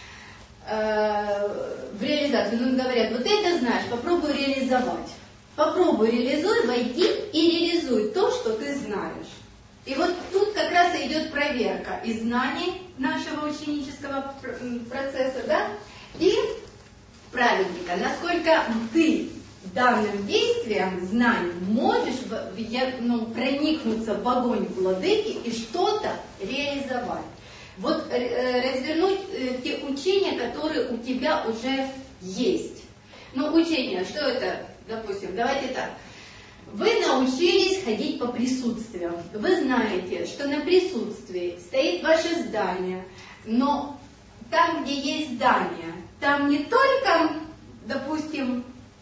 в реализацию, говорят, вот это знаешь, попробуй реализовать. Попробуй, реализуй, войди и реализуй то, что ты знаешь. И вот тут как раз идет проверка и знаний нашего ученического процесса, да, и праведника. Насколько ты данным действием, знанием можешь проникнуться в огонь владыки и что-то реализовать. Вот развернуть те учения, которые у тебя уже есть. Учения, что это? Допустим, давайте так. Вы научились ходить по присутствиям. Вы знаете, что на присутствии стоит ваше здание, но там, где есть здание, там не только, допустим,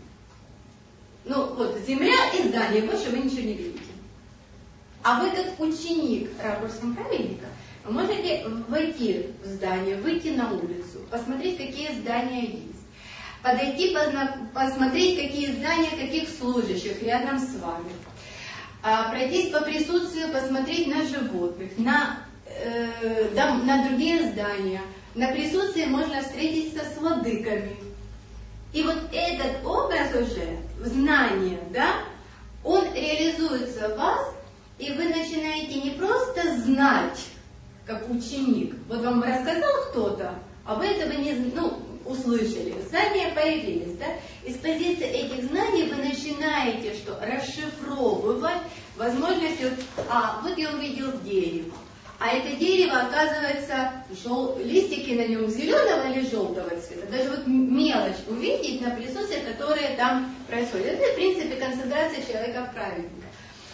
земля и здание, больше вы ничего не видите. А вы как ученик ракурсом праведника можете войти в здание, выйти на улицу, посмотреть, какие здания есть. Подойти, посмотреть, какие здания, каких служащих рядом с вами. Пройтись по присутствию, посмотреть на животных, на другие здания. На присутствии можно встретиться с владыками. И вот этот образ уже, знание, да, он реализуется в вас, и вы начинаете не просто знать, как ученик. Вот вам рассказал кто-то, а вы этого не услышали. Знания появились, да? Из позиции этих знаний вы начинаете что? Расшифровывать возможностью, вот я увидел дерево. А это дерево, оказывается, листики на нем зеленого или желтого цвета. Даже мелочь увидеть на присутствии, которое там происходит. Это, в принципе, концентрация человека-праведника.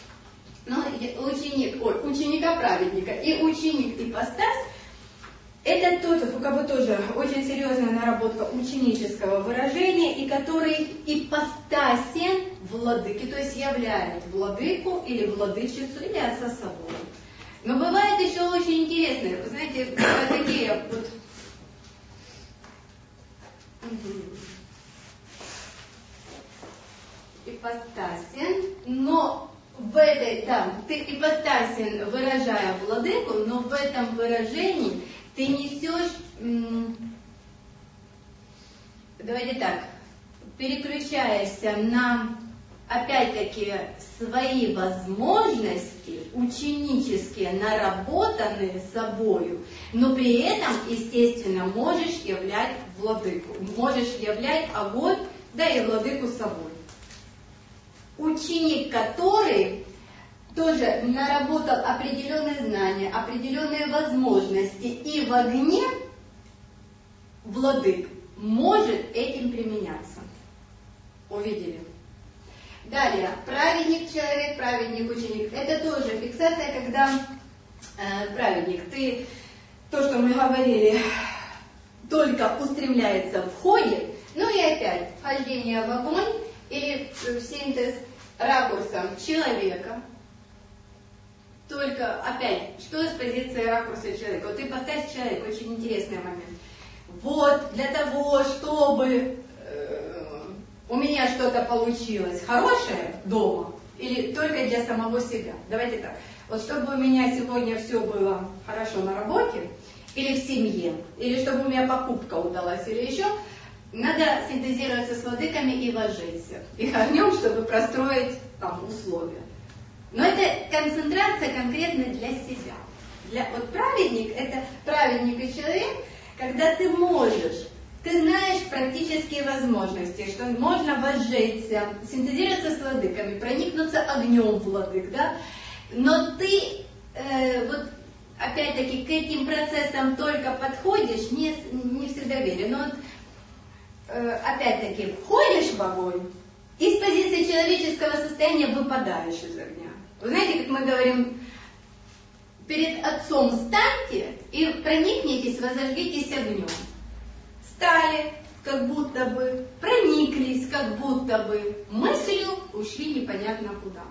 Ученика-праведника и ученик ипостась, это тот, у кого тоже очень серьезная наработка ученического выражения, и который ипостасен владыки, то есть являет владыку или владычицу, или отца собой. Но бывает еще очень интересные, вы знаете, такие ипостасен, но в этой, ты ипостасен, выражая владыку, но в этом выражении ты несешь, давайте так, переключаешься на опять-таки, свои возможности ученические, наработанные собою, но при этом, естественно, можешь являть владыку, можешь являть огонь, да и владыку собой. Ученик, который тоже наработал определенные знания, определенные возможности, и в огне владык может этим применяться. Увидели? Далее, праведник человек, праведник ученик. Это тоже фиксация, когда праведник, ты, то, что мы говорили, только устремляется в ходе, ну и опять, вхождение в огонь или в синтез ракурсом человека. Только, опять, что с позиции ракурса человека? Вот ты поставь человека, очень интересный момент. Вот, для того, чтобы у меня что-то получилось хорошее дома, или только для самого себя. Давайте так. Вот чтобы у меня сегодня все было хорошо на работе, или в семье, или чтобы у меня покупка удалась, или еще, надо синтезироваться с владыками и вложиться их огнем, чтобы простроить там условия. Но это концентрация конкретно для себя. Вот праведник, это праведник и человек, когда ты можешь, ты знаешь практические возможности, что можно возжечься, синтезироваться с владыками, проникнуться огнем владык, да? Но ты вот опять-таки к этим процессам только подходишь, не всегда верен. Но вот, опять-таки входишь в огонь и с позиции человеческого состояния выпадаешь из огня. Вы знаете, как мы говорим, перед Отцом встаньте и проникнитесь, возожгитесь огнем. Стали, как будто бы, прониклись, как будто бы, мыслью ушли непонятно куда.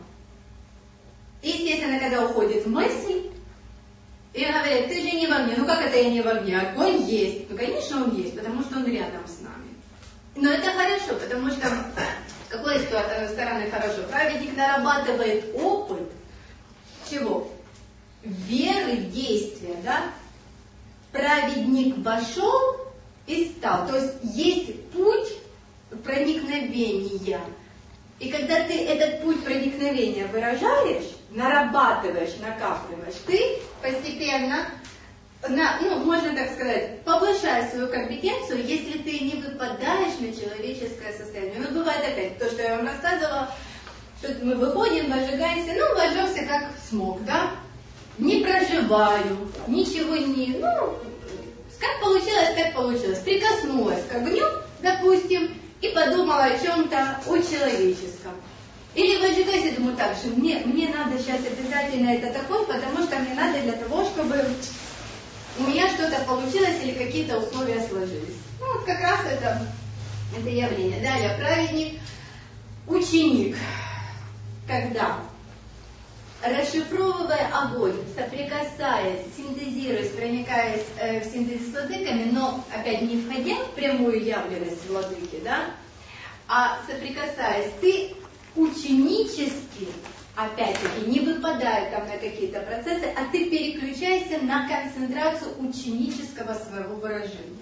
И, естественно, когда уходит мысль, и говорят, ты же не во мне. Ну как это я не во мне? Огонь есть. Ну, конечно, он есть, потому что он рядом с нами. Но это хорошо, потому что с какой стороны хорошо? Праведник нарабатывает опыт чего? Веры в действия, да? Праведник вошел и стал. То есть есть путь проникновения. И когда ты этот путь проникновения выражаешь, нарабатываешь, накапливаешь, ты постепенно, ну, можно так сказать, повышаешь свою компетенцию, если ты не выпадаешь на человеческое состояние. Ну, бывает опять то, что я вам рассказывала, что мы выходим, возжигаемся, ну, вожжемся как смог, да? Не проживаю, ничего не, ну, как получилось. Прикоснулась к огню, допустим, и подумала о чем-то, о человеческом. Или выжигайся, думаю, так же, мне надо сейчас обязательно этот огонь, потому что мне надо для того, чтобы у меня что-то получилось или какие-то условия сложились. Ну, вот как раз это явление. Далее, праведник, ученик. Когда? Расшифровывая огонь, соприкасаясь, синтезируясь, проникаясь в синтез с владыками, но опять не входя в прямую явленность владыки, да, а соприкасаясь, ты ученически, опять-таки, не выпадая там на какие-то процессы, а ты переключаешься на концентрацию ученического своего выражения.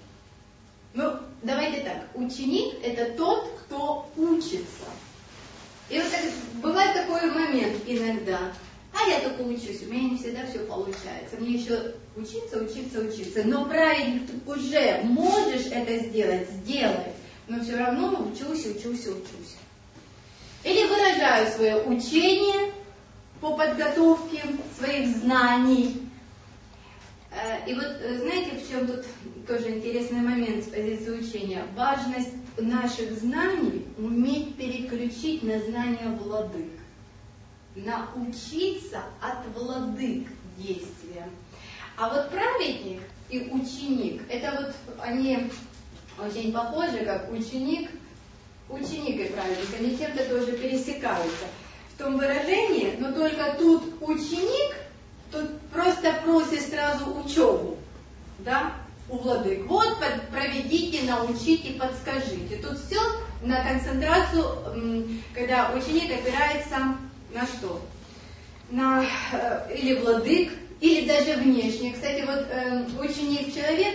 Ну, давайте так, ученик – это тот, кто учится. И вот так, бывает такой момент иногда, а я только учусь, у меня не всегда все получается, мне еще учиться, но правильно ты уже можешь это сделать, сделай, но все равно учусь. Или выражаю свое учение по подготовке своих знаний. И вот знаете, в чем тут тоже интересный момент с позиции учения? Важность наших знаний уметь переключить на знания владык. Научиться от владык действия. А вот праведник и ученик, это вот они очень похожи, как ученик и праведник. Они чем-то тоже пересекаются в том выражении, но только тут ученик, тут просто просит сразу учебу, да, у владык. Вот проведите, научите, подскажите. Тут все на концентрацию, когда ученик опирается на что? На или владык, или даже внешне. Кстати, вот ученик-человек,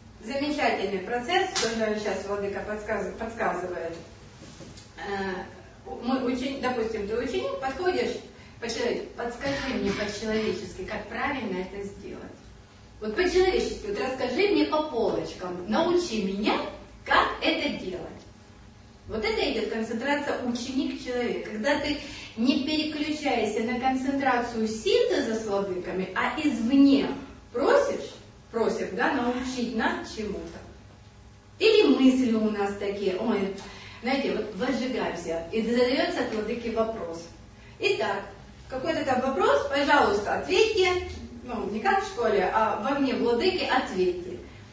замечательный процесс, тоже сейчас владыка подсказывает. допустим, ты ученик, подходишь, подскажи мне по-человечески, как правильно это сделать. Вот по-человечески, вот расскажи мне по полочкам, научи меня, как это делать. Вот это идет концентрация ученик-человек. Когда ты не переключаешься на концентрацию синтеза с владыками, а извне просишь, да, научить нас чему-то. Или мысли у нас такие, ой, знаете, вот возжигаемся, и задается от владыки вопрос. Итак, какой-то там вопрос, пожалуйста, ответьте, не как в школе, а во мне владыки ответьте.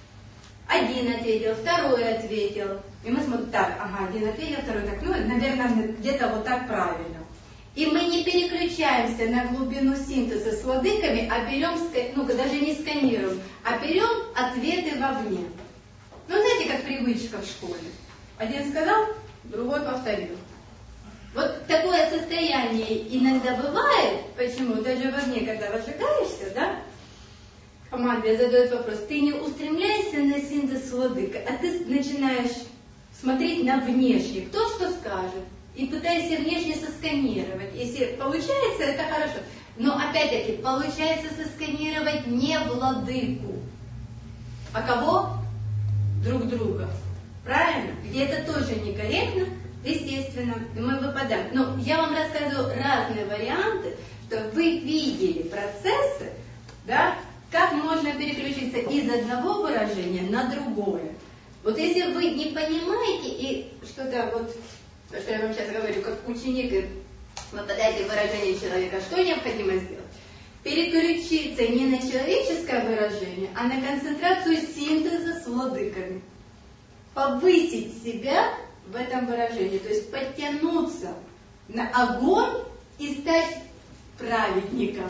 Один ответил, второй ответил. И мы смотрим, так, один ответил, второй так, наверное, где-то вот так правильно. И мы не переключаемся на глубину синтеза с владыками, а берем, даже не сканируем, а берем ответы вовне. Знаете, как привычка в школе. Один сказал, другой повторил. Вот такое состояние иногда бывает, почему? Даже вовне, когда возжигаешься, да, команда задает вопрос, ты не устремляешься на синтез с владыкой, а ты начинаешь смотреть на внешний, кто что скажет, и пытаешься внешне сосканировать. Если получается, это хорошо. Но опять-таки, получается сосканировать не владыку, а кого? Друг друга. Правильно? Где это тоже некорректно, естественно, мы выпадаем. Но я вам рассказываю разные варианты, чтобы вы видели процессы, да, как можно переключиться из одного выражения на другое. Вот если вы не понимаете и что-то вот, то, что я вам сейчас говорю, как ученик, и выпадаете в выражение человека, что необходимо сделать? Переключиться не на человеческое выражение, а на концентрацию синтеза с владыками. Повысить себя в этом выражении, то есть подтянуться на огонь и стать праведником.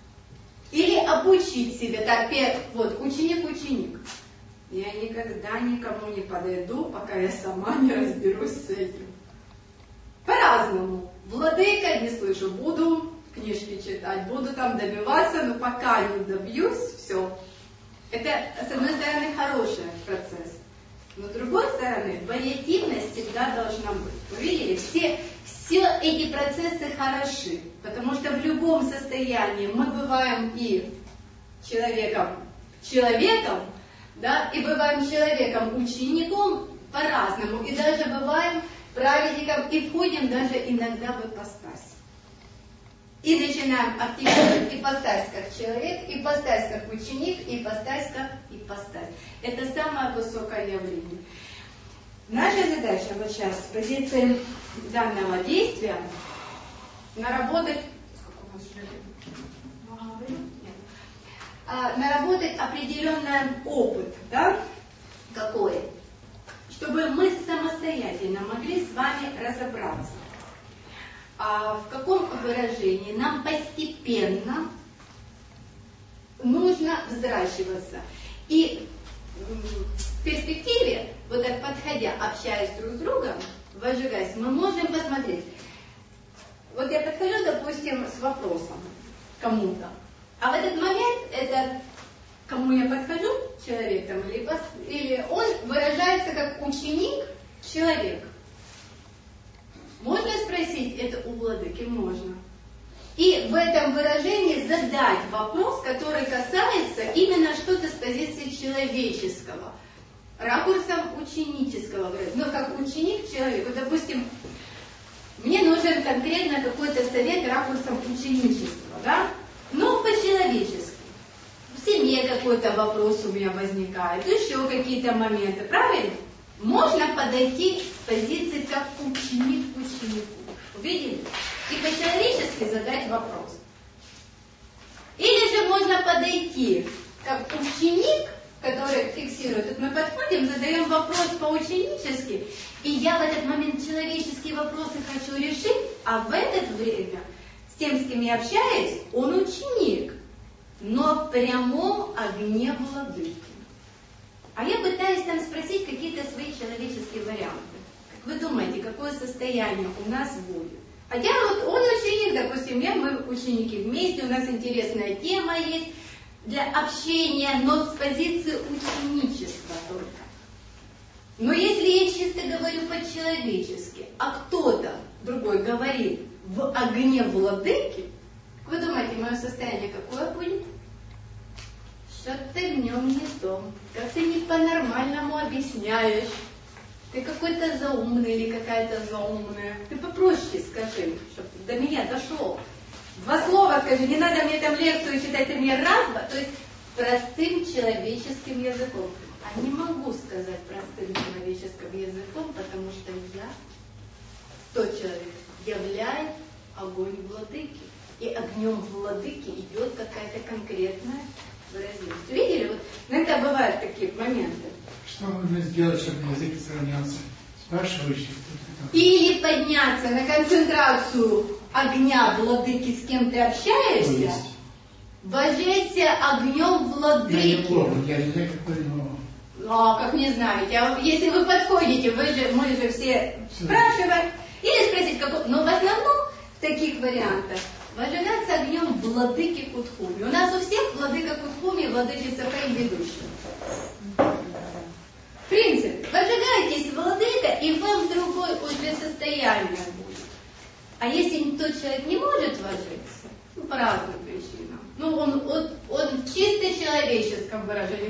Или обучить себя. Так, вот, ученик. Я никогда никому не подойду, пока я сама не разберусь с этим. По-разному. Владыка, не слышу, буду книжки читать, буду там добиваться, но пока не добьюсь, все. Это, с одной стороны, хороший процесс. Но с другой стороны, вариативность всегда должна быть. Вы видели, все эти процессы хороши, потому что в любом состоянии мы бываем и человеком, да, и бываем человеком-учеником по-разному, и даже бываем праведником, и входим даже иногда в ипостась. И начинаем активировать ипостась как человек, ипостась как ученик, ипостась как ипостась. Это самое высокое явление. Наша задача вот сейчас с позиции данного действия наработать определенный опыт, да, какой, чтобы мы самостоятельно могли с вами разобраться, в каком выражении нам постепенно нужно взращиваться. И в перспективе, вот так подходя, общаясь друг с другом, возжигаясь, мы можем посмотреть. Вот я подхожу, допустим, с вопросом кому-то, а в этот момент кому я подхожу, человек там, или он выражается как ученик-человек. Можно спросить это у владыки? Можно. И в этом выражении задать вопрос, который касается именно что-то с позиции человеческого, ракурсом ученического. Но как ученик человеку, допустим, мне нужен конкретно какой-то совет ракурсом ученичества, да? Но по-человечески. В семье какой-то вопрос у меня возникает, еще какие-то моменты, правильно? Можно подойти с позиции как ученик к ученику. Увидели? И по-человечески задать вопрос. Или же можно подойти как ученик, который фиксирует. Тут мы подходим, задаем вопрос по-ученически, и я в этот момент человеческие вопросы хочу решить, а в это время с тем, с кем я общаюсь, он ученик, но в прямом огне владыки. А я пытаюсь там спросить какие-то свои человеческие варианты. Как вы думаете, какое состояние у нас будет? Хотя вот он ученик, допустим, мы ученики вместе, у нас интересная тема есть для общения, но с позиции ученичества только. Но если я чисто говорю по-человечески, а кто-то, другой другой говорит в огне владыки, вы думаете, мое состояние какое будет? Что ты в нем не то, как ты не по-нормальному объясняешь, ты какой-то заумный или какая-то заумная. Ты попроще скажи, чтобы до меня дошло. 2 слова скажи, не надо мне там лекцию читать, ты мне раз-два. То есть простым человеческим языком. А не могу сказать простым человеческим языком, потому что я, тот человек, являет огонь владыки. И огнем владыки идет какая-то конкретная выразительность. Видели? Вот иногда бывают такие моменты. Что нужно сделать, чтобы язык сравнялся? Спрашивающий. Или подняться на концентрацию огня владыки, с кем ты общаешься, вожжайся огнем владыки. Я неплохо, я не знаю, какой, но... А, как не знаете. А если вы подходите, мы же все спрашиваем. Или спросить, какой... Но в основном в таких вариантах вожжаться огнем владыки Кутхуми. У нас у всех владыка Кутхуми, владычица Фрейм ведущая. Принцип. Возжигайтесь, владыка, и вам другое уже состояние будет. А если тот человек не может вожжиться, по разным причинам, он в чисто человеческом выражении,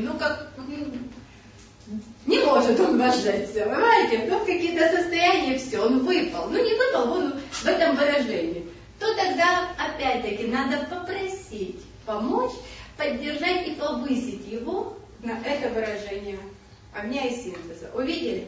не может он вожжаться, понимаете? Какие-то состояния, все, он выпал. Не выпал, он в этом выражении. То тогда, опять-таки, надо попросить помочь, поддержать и повысить его на это выражение огня и синтеза. Увидели?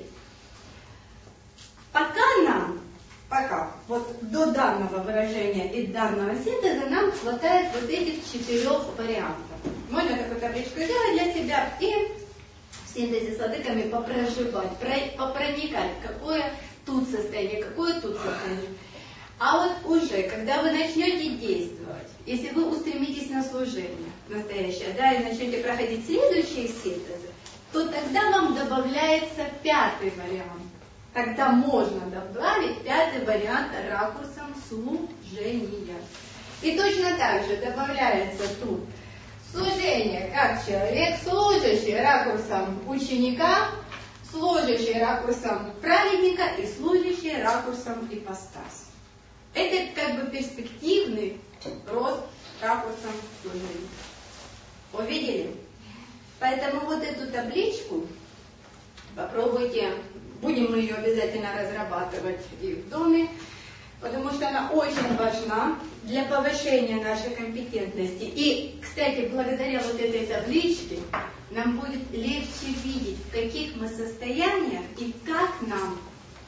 Пока вот до данного выражения и данного синтеза нам хватает вот этих 4 вариантов. Можно такую табличку сделать для себя и в синтезе с владыками попроживать, попроникать, какое тут состояние, какое тут состояние. А вот уже, когда вы начнете действовать, если вы устремитесь на служение настоящее, да, и начнете проходить следующие синтезы, то тогда вам добавляется 5-й вариант. Тогда можно добавить 5-й вариант ракурсом служения. И точно так же добавляется тут служение как человек, служащий ракурсом ученика, служащий ракурсом праведника и служащий ракурсом ипостаси. Это как бы перспективный рост ракурсом служения. Увидели? Поэтому вот эту табличку попробуйте, будем мы ее обязательно разрабатывать и в доме, потому что она очень важна для повышения нашей компетентности. И, кстати, благодаря вот этой табличке нам будет легче видеть, в каких мы состояниях и как нам,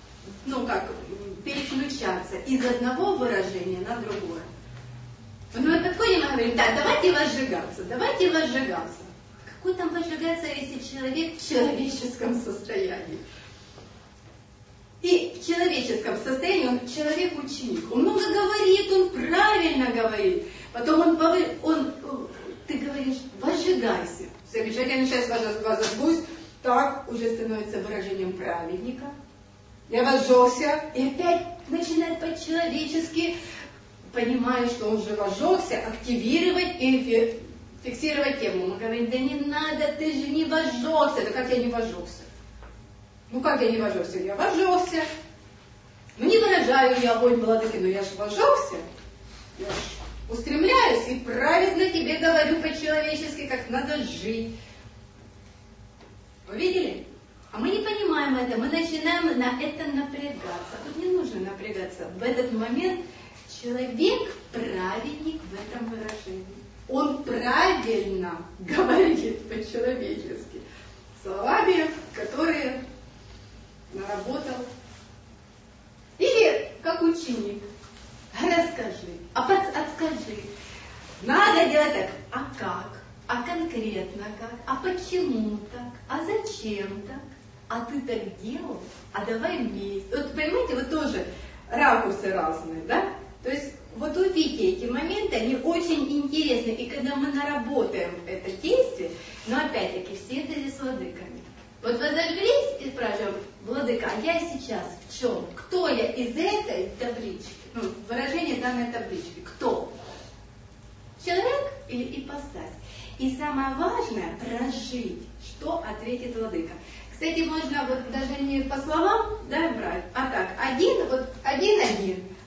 переключаться из одного выражения на другое. Мы подходим и говорим, да, давайте возжигаться. Какой там возжигаться, если человек в человеческом состоянии? И в человеческом состоянии он человек-ученик. Он много говорит, он правильно говорит. Потом ты говоришь, возжигайся. Замечательно, сейчас возжгусь. Так уже становится выражением праведника. Я возжегся, и опять начинает по-человечески, понимая, что он же возжегся, активировать и фиксировать тему. Мы говорим, да не надо, ты же не возжегся. Да как я не возжегся? Как я не возжегся? Я возжегся. Не выражаю я огонь владыки, но я же возжегся. Я же устремляюсь и праведно тебе говорю по-человечески, как надо жить. Вы видели? А мы не понимаем это, мы начинаем на это напрягаться. Тут не нужно напрягаться. В этот момент человек праведник в этом выражении. Он правильно говорит по-человечески. Словами, которые наработал. Или как ученик. Расскажи, отскажи. Надо делать так. А как? А конкретно как? А почему так? А зачем так? А ты так делал? А давай вместе. Вот понимаете, вот тоже ракурсы разные, да? То есть вот увидите эти моменты, они очень интересны. И когда мы наработаем это действие, но опять-таки в синтезе с владыками. Вот вы зажглись и спрашиваем, владыка, а я сейчас в чем? Кто я из этой таблички? Выражение данной таблички. Кто? Человек или ипостась? И самое важное прожить, что ответит владыка. Кстати, можно вот даже не по словам, да, брать, а так, один.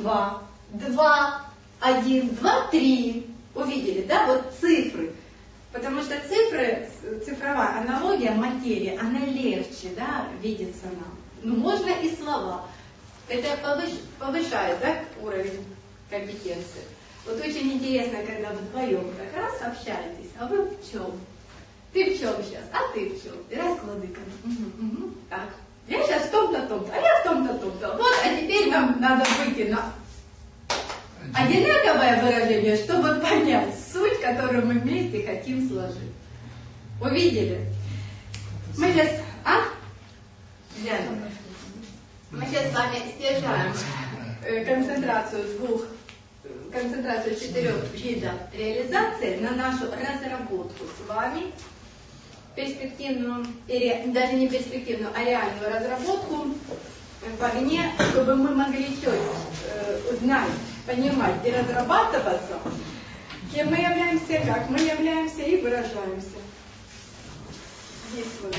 2, 2, 1, 2, 3. Увидели, да? Вот цифры. Потому что цифры, цифровая аналогия материи, она легче, да, видится нам. Но можно и слова. Это повышает, да, уровень компетенции. Вот очень интересно, когда вы вдвоем как раз общаетесь, а вы в чем? Ты в чем сейчас? А ты в чем? И расклады. Так, я сейчас в том-то, том-то, а я в том-то, том-то. Вот, а теперь нам надо выйти на одинаковое выражение, чтобы понять суть, которую мы вместе хотим сложить. Увидели? Мы сейчас... Взяли. Мы сейчас с вами стяжаем концентрацию 4 видов реализации на нашу разработку с вами, перспективную, или даже не перспективную, а реальную разработку в огне, чтобы мы могли четко узнать, понимать и разрабатываться, кем мы являемся, как мы являемся и выражаемся. Действуем.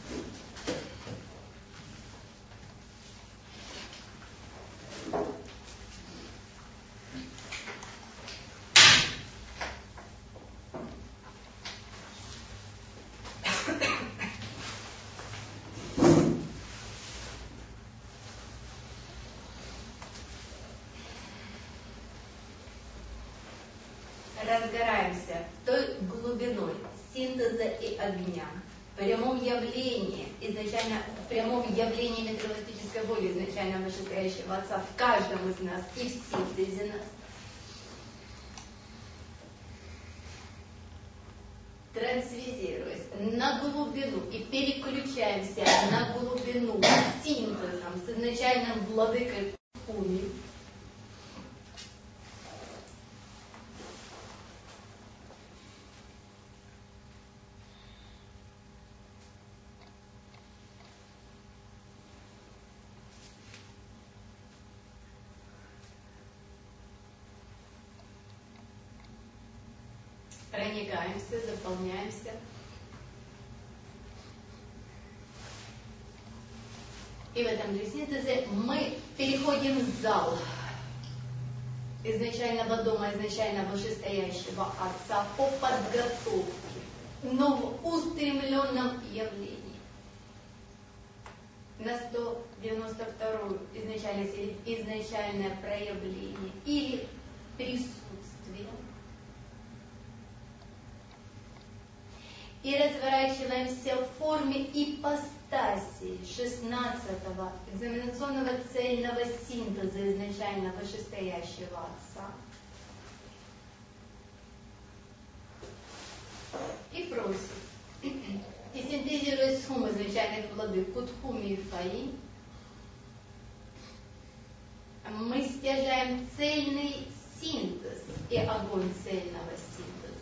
Разгораемся той глубиной синтеза и огня, в прямом явлении метагалактической воли изначально вышестоящего Отца в каждом из нас и в синтезе нас. Трансвизируясь на глубину и переключаемся на глубину синтезом с изначальным владыкой Куни. Проникаемся, заполняемся. И в этом же синтезе мы переходим в зал изначального дома, изначально вышестоящего Отца по подготовке, но в устремленном явлении. На 192-ю изначальное проявление или присутствие. И разворачиваемся в форме ипостаси 16-го экзаменационного цельного синтеза изначально вышестоящего Отца. И просит. И синтезируя сумму изначальных владык Кутхуми и Фаи, мы стяжаем цельный синтез и огонь цельного синтеза,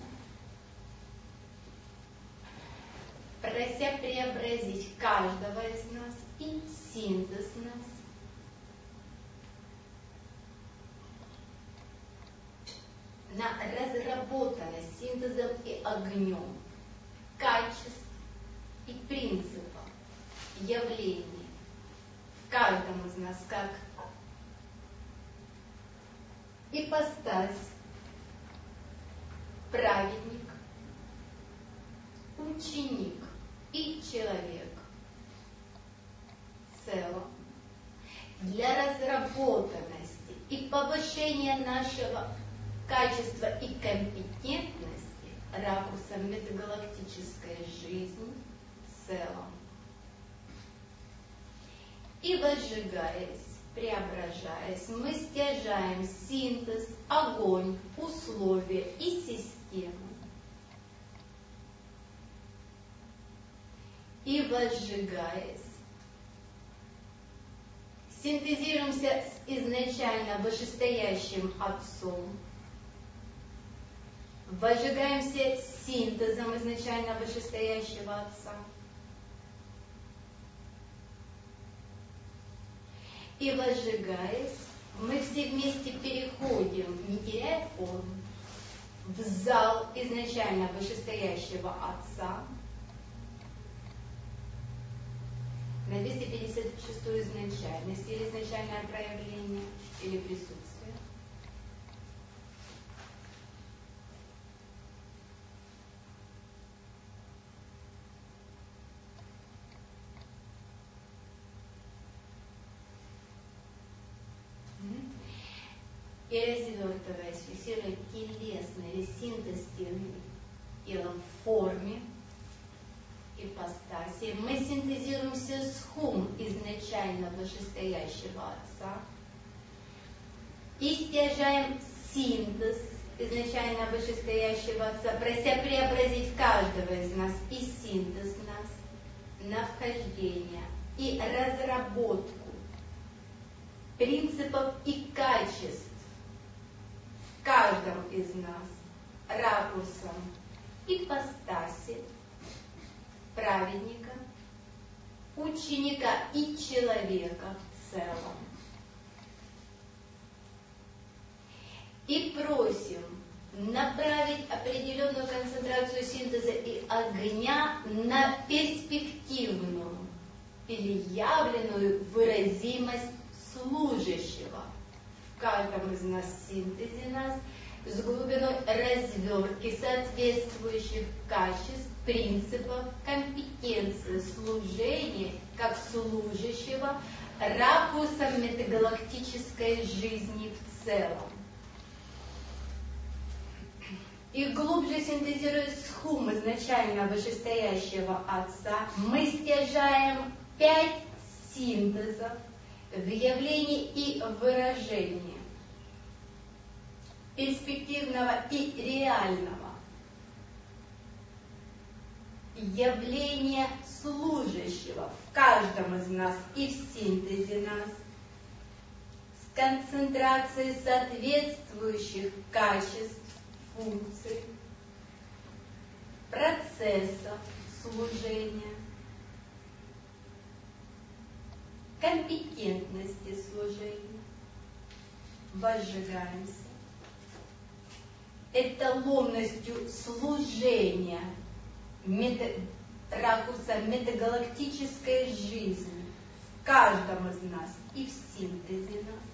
прося преобразить каждого из нас и синтез нас на разработанность синтезом и огнем качеств и принципов явления в каждом из нас как ипостась, праведник, ученик и человек в целом для разработанности и повышения нашего качества и компетентности ракурсом метагалактической жизни в целом. И возжигаясь, преображаясь, мы стяжаем синтез, огонь, условия и систему. И возжигаясь, синтезируемся с изначально вышестоящим Отцом, возжигаемся синтезом изначально вышестоящего Отца и возжигаясь, мы все вместе переходим, не теряя форму, в зал изначально вышестоящего Отца, на 256-ю изначальность или изначальное проявление, или присутствие. И развертываясь, фиксируя телесный или синтез тела в форме ипостаси, мы синтезируем все схум изначально вышестоящего Отца и стяжаем синтез изначально вышестоящего Отца, прося преобразить каждого из нас и синтез нас на вхождение и разработку принципов и качеств в каждом из нас ракурсом ипостаси, праведника, ученика и человека в целом. И просим направить определенную концентрацию синтеза и огня на перспективную или явленную выразимость служащего в каждом из нас синтезе нас с глубиной развертки соответствующих качеств, принципов, компетенции служения как служащего ракурсом метагалактической жизни в целом. И глубже синтезируя схум изначально вышестоящего Отца, мы стяжаем 5 синтезов в явлении и выражении перспективного и реального явления служащего в каждом из нас и в синтезе нас с концентрацией соответствующих качеств, функций, процессов служения, компетентности служения, возжигаемся эталонностью служения ракурса метагалактической жизни в каждом из нас и в синтезе нас.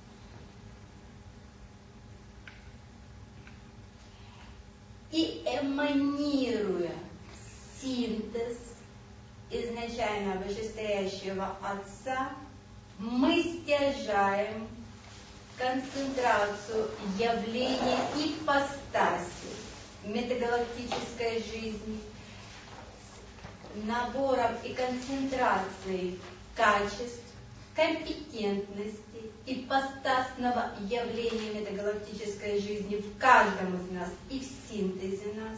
И эманируя синтез изначально вышестоящего Отца, мы стяжаем концентрацию явления ипостаси метагалактической жизни с набором и концентрацией качеств, компетентности, ипостасного явления метагалактической жизни в каждом из нас и в синтезе нас.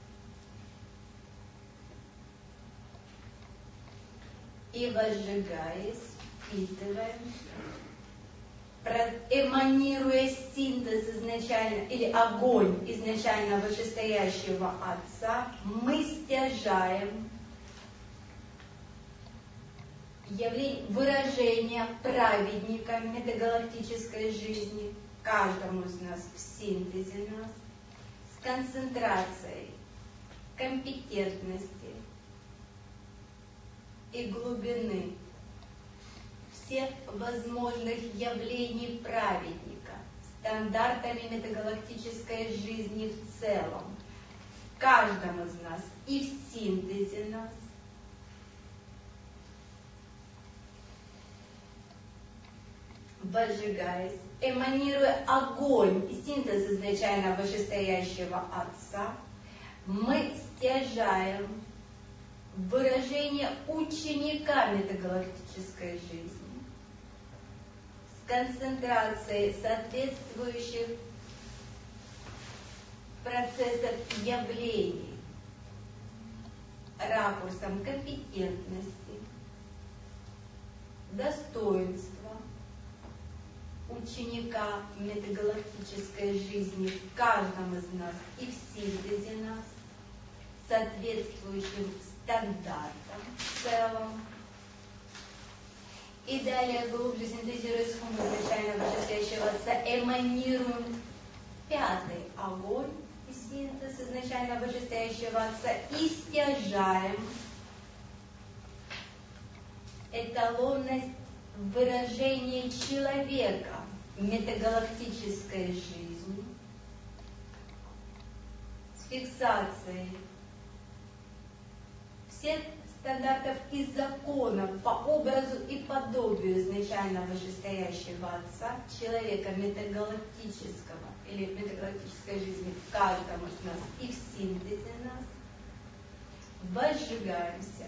И возжигаясь, впитываем, эманируя синтез изначально, или огонь изначально вышестоящего Отца, мы стяжаем выражение праведника метагалактической жизни каждому из нас в синтезе нас с концентрацией компетентности и глубины всех возможных явлений праведника, стандартами метагалактической жизни в целом, в каждом из нас и в синтезе нас, возжигаясь, эманируя огонь и синтез изначально вышестоящего Отца, мы стяжаем выражение ученика метагалактической жизни с концентрацией соответствующих процессов явлений, ракурсом компетентности, достоинства ученика метагалактической жизни в каждом из нас и в синтезе нас, соответствующим стандартам в целом. И далее, глубже синтезируя схему изначально вышестоящего Отца, эманируем 5-й огонь и синтез изначально вышестоящего Отца и стяжаем эталонность выражения человека в метагалактической жизни с фиксацией всех стандартов и законов по образу и подобию изначально вышестоящего Отца, человека метагалактического или метагалактической жизни в каждом из нас и в синтезе нас, возжигаемся.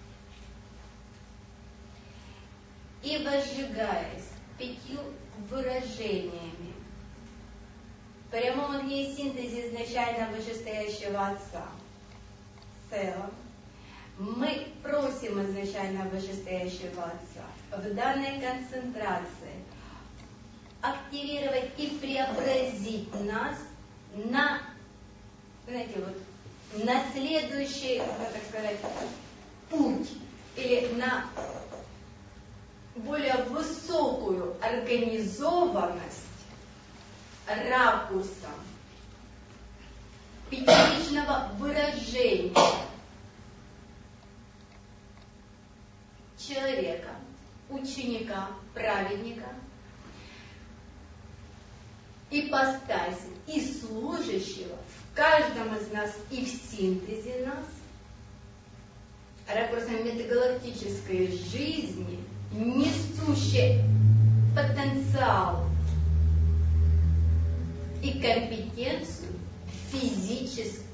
И возжигаясь 5 выражениями в прямом огне и синтезе изначально вышестоящего Отца в целом, мы просим изначально вышестоящего Отца в данной концентрации активировать и преобразить нас на, знаете, вот, на следующий, так сказать, путь или на более высокую организованность ракурсом пятичного выражения человека, ученика, праведника, ипостаси и служащего в каждом из нас и в синтезе нас, ракурсом метагалактической жизни, несущий потенциал и компетенцию физически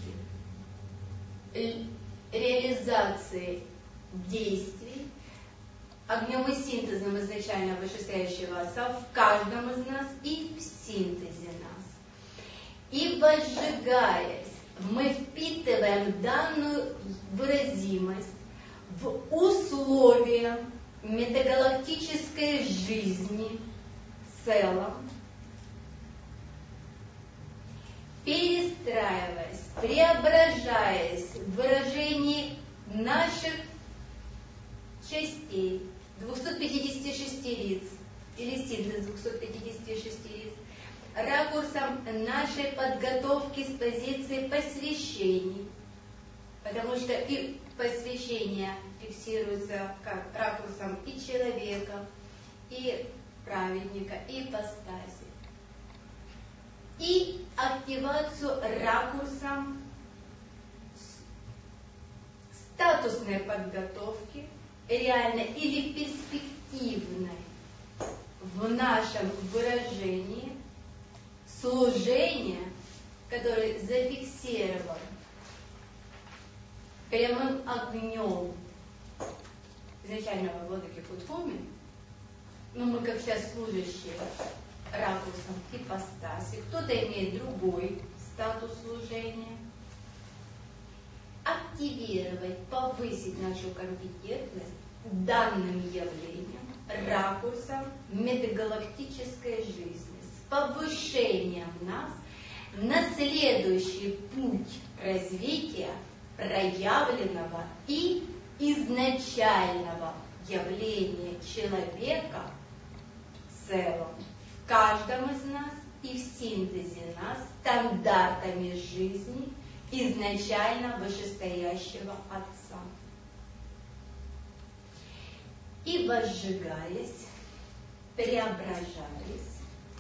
реализации действий огнем и синтезом изначально вышестоящего Отца в каждом из нас и в синтезе нас. И возжигаясь, мы впитываем данную выразимость в условия метагалактической жизни в целом, перестраиваясь, преображаясь в выражении наших частей, 256 лиц, или синтез 256 лиц, ракурсом нашей подготовки с позиции посвящений, потому что и посвящение фиксируется как ракурсом и человека, и праведника, и ипостаси. И активацию ракурсом статусной подготовки, реальной или перспективной в нашем выражении служения, который зафиксирован прямым огнем изначального владыки Кутхуми, но мы как сейчас служащие ракурсом ипостаси, кто-то имеет другой статус служения, активировать, повысить нашу компетентность данным явлением, ракурсом метагалактической жизни, с повышением нас на следующий путь развития проявленного и изначального явления человека в целом, в каждом из нас и в синтезе нас стандартами жизни изначально вышестоящего Отца. И возжигаясь, преображаясь,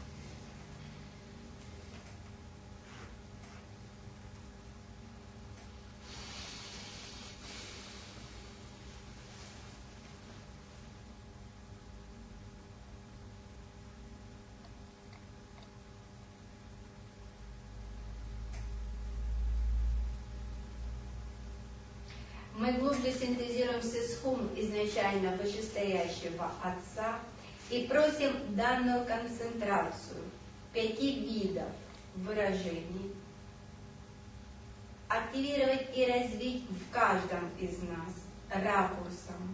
мы глубже синтезируемся с хум изначально вышестоящего Отца и просим данную концентрацию 5 видов выражений активировать и развить в каждом из нас ракурсом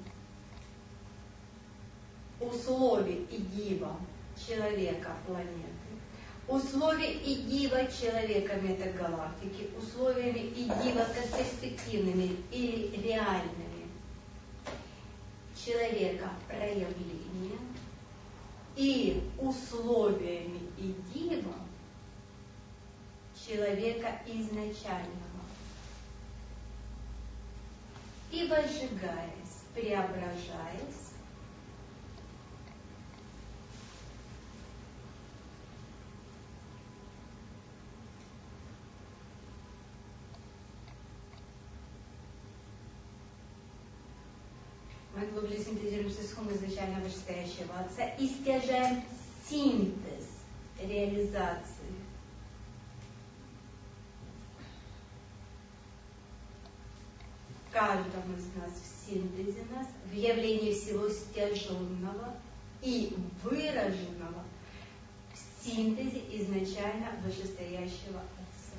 условий и дива человека планеты, условия и дива человека метагалактики, условиями и дива перспективными или реальными человека проявления и условиями и дива человека изначального. И возжигаясь, преображаясь, мы глубже синтезируемся с хум изначально вышестоящего Отца и стяжаем синтез реализации. В каждом из нас, в синтезе нас, в явлении всего стяженного и выраженного в синтезе изначально вышестоящего Отца.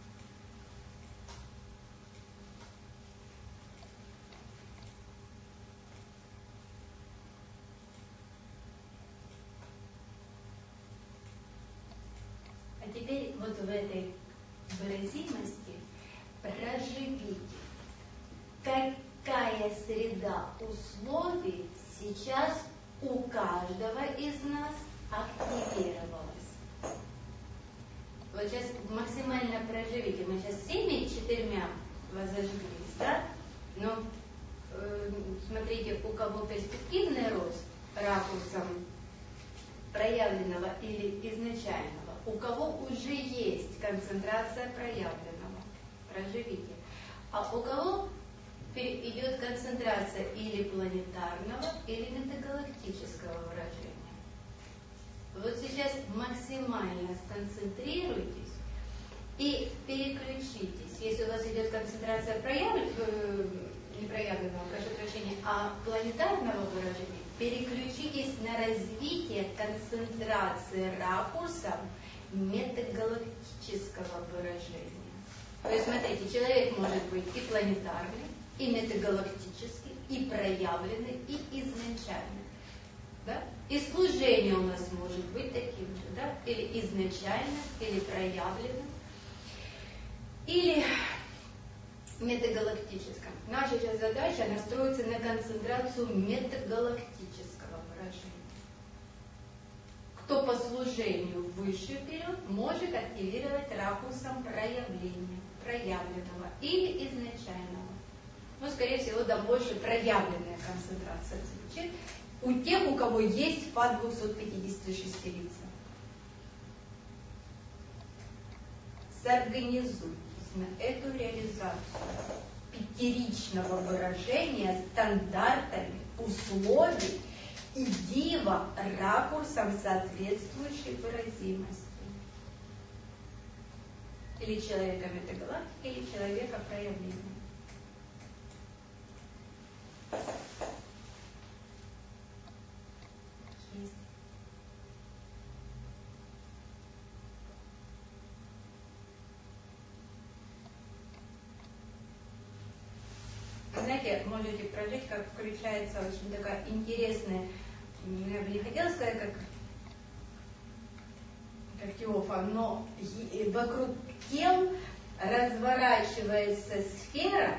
А теперь вот в этой выразимости проживите, какая среда условий сейчас у каждого из нас активировалась. Вот сейчас максимально проживите. Мы сейчас всеми 4 возожглись, да? Но смотрите, у кого перспективный рост ракурсом проявленного или изначального, у кого уже есть концентрация проявленного. Проживите. А у кого идет концентрация или планетарного, или метагалактического выражения. Вот сейчас максимально сконцентрируйтесь и переключитесь. Если у вас идет концентрация не проявленного, прошу прощения, а планетарного выражения, переключитесь на развитие концентрации ракурсом метагалактического выражения. То есть, смотрите, человек может быть и планетарный, и метагалактический, и проявленный, и изначальный. Да? И служение у нас может быть таким же, да? Или изначально, или проявленным, или метагалактическом. Наша сейчас задача настроиться на концентрацию метагалактического выражения. Кто по служению выше вперед, может активировать ракурсом проявления, проявленного или изначального. Ну, скорее всего, да, больше проявленная концентрация звучит у тех, у кого есть по 256 лица. Сорганизуйтесь на эту реализацию пятеричного выражения стандартами условий и дива ракурсом соответствующей выразимости. Или человека метагалактики, или человека проявления. Есть. Вы знаете, можете прожить, как включается очень такая интересная, я бы не хотела сказать, как Теофан, но вокруг тел разворачивается сфера,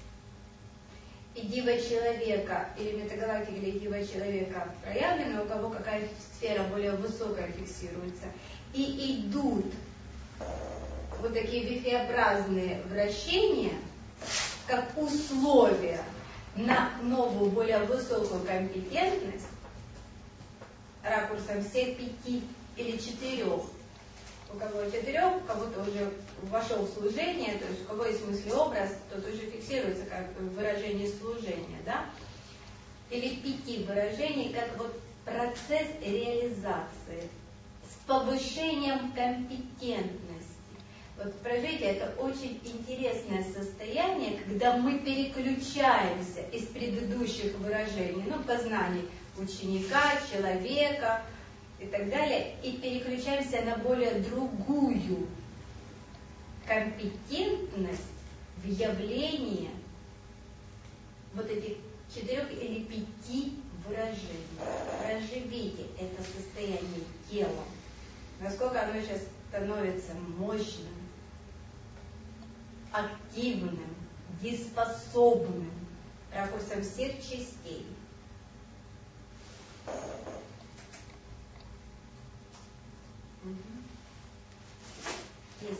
и дива человека, или метагалактика, или дива человека проявлена, у кого какая сфера более высокая фиксируется, и идут вот такие вихреобразные вращения, как условия на новую, более высокую компетентность, ракурсом всех 5 или 4. У кого 4, у кого-то уже вошел в служение, то есть у кого есть мыслеобраз, тот уже фиксируется как выражение служения, да? Или 5 выражений, как вот процесс реализации с повышением компетентности. Вот прожитие — это очень интересное состояние, когда мы переключаемся из предыдущих выражений, познаний ученика, человека и так далее, и переключаемся на более другую компетентность в явлении вот этих 4 или 5 выражений. Проживите это состояние телом. Насколько оно сейчас становится мощным, активным, дееспособным, ракурсом всех частей. Есть.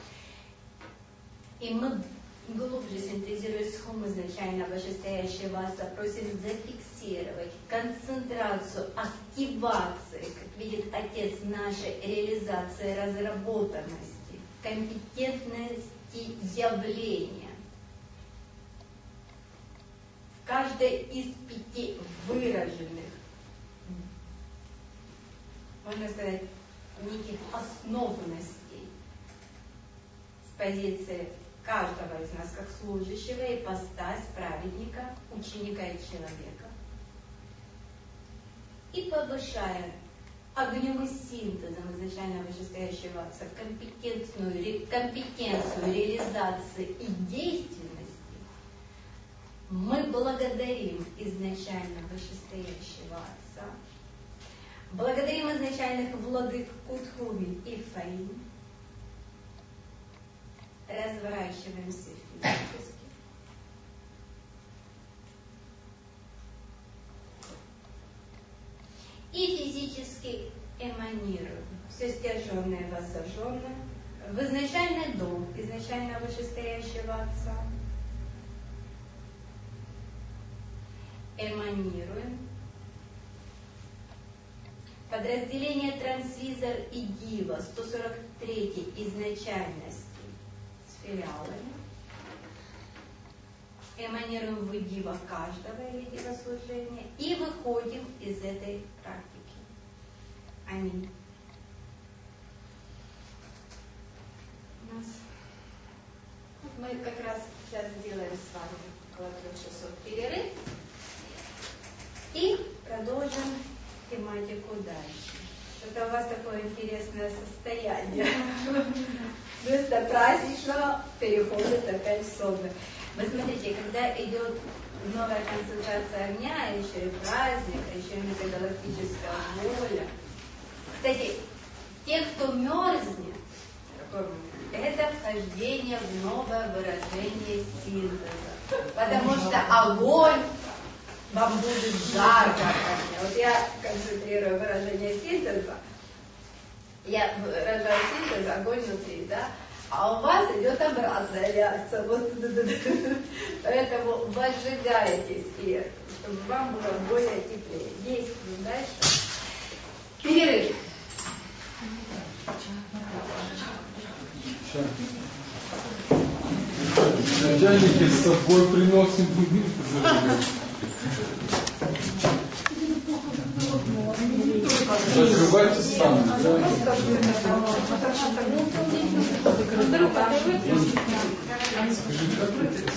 И мы, глубже синтезируя с хум изначально вышестоящего Отца, просим зафиксировать концентрацию активации, как видит Отец, нашей реализации разработанности, компетентности явления в каждая из 5 выраженных, можно сказать, неких основностей с позиции каждого из нас как служащего, ипостась праведника, ученика и человека, и повышая огнем и синтезом изначально вышестоящего отца компетенцию реализации и деятельности, мы благодарим изначально вышестоящего отца, благодарим изначальных владык Кутхуми и Фаин, разворачиваемся физически, и физически эманируем все стяженное и воссожженное в изначальный дом изначально вышестоящего Отца. Эманируем подразделение трансвизор и дива 143 изначальности с филиалами. Эманируем в дива каждого или дива служения и выходим из этой практики. Аминь. Мы как раз сейчас сделаем с вами около 3 часов перерыв и продолжим тематику дальше. Это у вас такое интересное состояние. Вместо праздничного переходит опять в сонное. Вы смотрите, когда идет новая концентрация огня, еще и праздник, еще и метагалактическая воля. Кстати, те, кто мерзнет, это вхождение в новое выражение синтеза. Потому что огонь вам будет жарко. Вот я концентрирую выражение синтеза, я выражаю синтез, огонь внутри, да? А у вас идет обратная реакция. Вот, поэтому возжигаетесь, чтобы вам было более теплее. Действуем дальше. Перерыв. Чайники с собой приносим. Закрывайте сами. Скажи, как это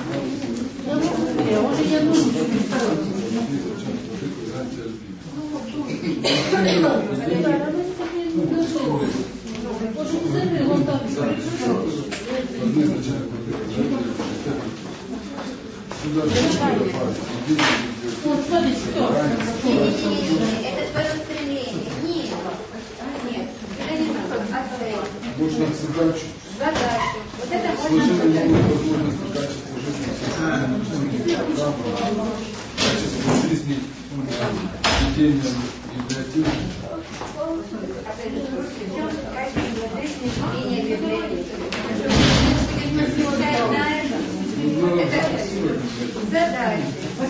Это твое стремление. Нет. Это не надо. можно задачу. Задачу. Вот это можно Служение задать. возможности качества жизни, качество жизни, ведение библиотеки. Это задача.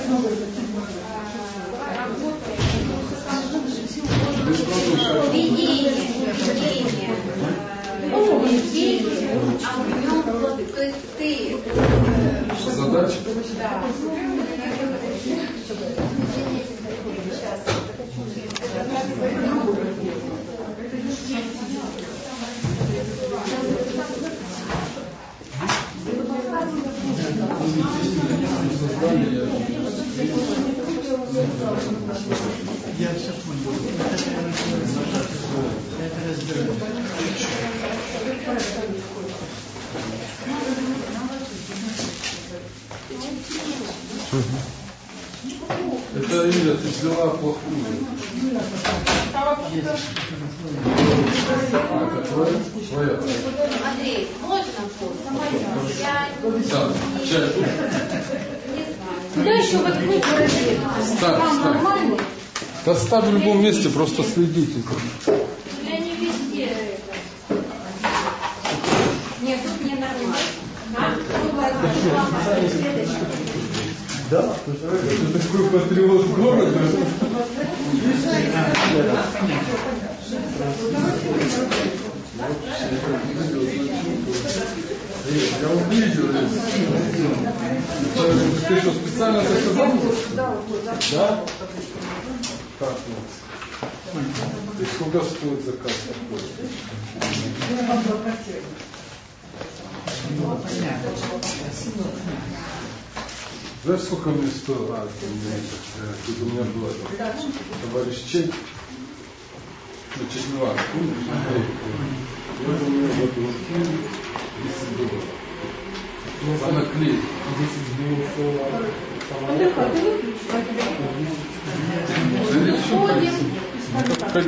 Ведение огнем плоды. То есть ты... Задача? Да. Я все понял. Это разберем. Это Илья, ты взяла плохую. Это твоя? Андрей, можно вкус? Я Да, чай. Куда еще воткнуть выражение? Там нормально? Да ставь в любом месте, просто следите. Я не везде это. Нет, тут не нормально. Да? Это такой патриот города. Я увидел. Ты что, специально заказал? Да? Так вот. И сколько стоит заказ такой? Знаешь, сколько мне стоило? Тут у меня был товарищ Чей. Ну, Чечневан, помнишь? Я думаю, вот 10 $10. За наклейку. 10 $. Ходим.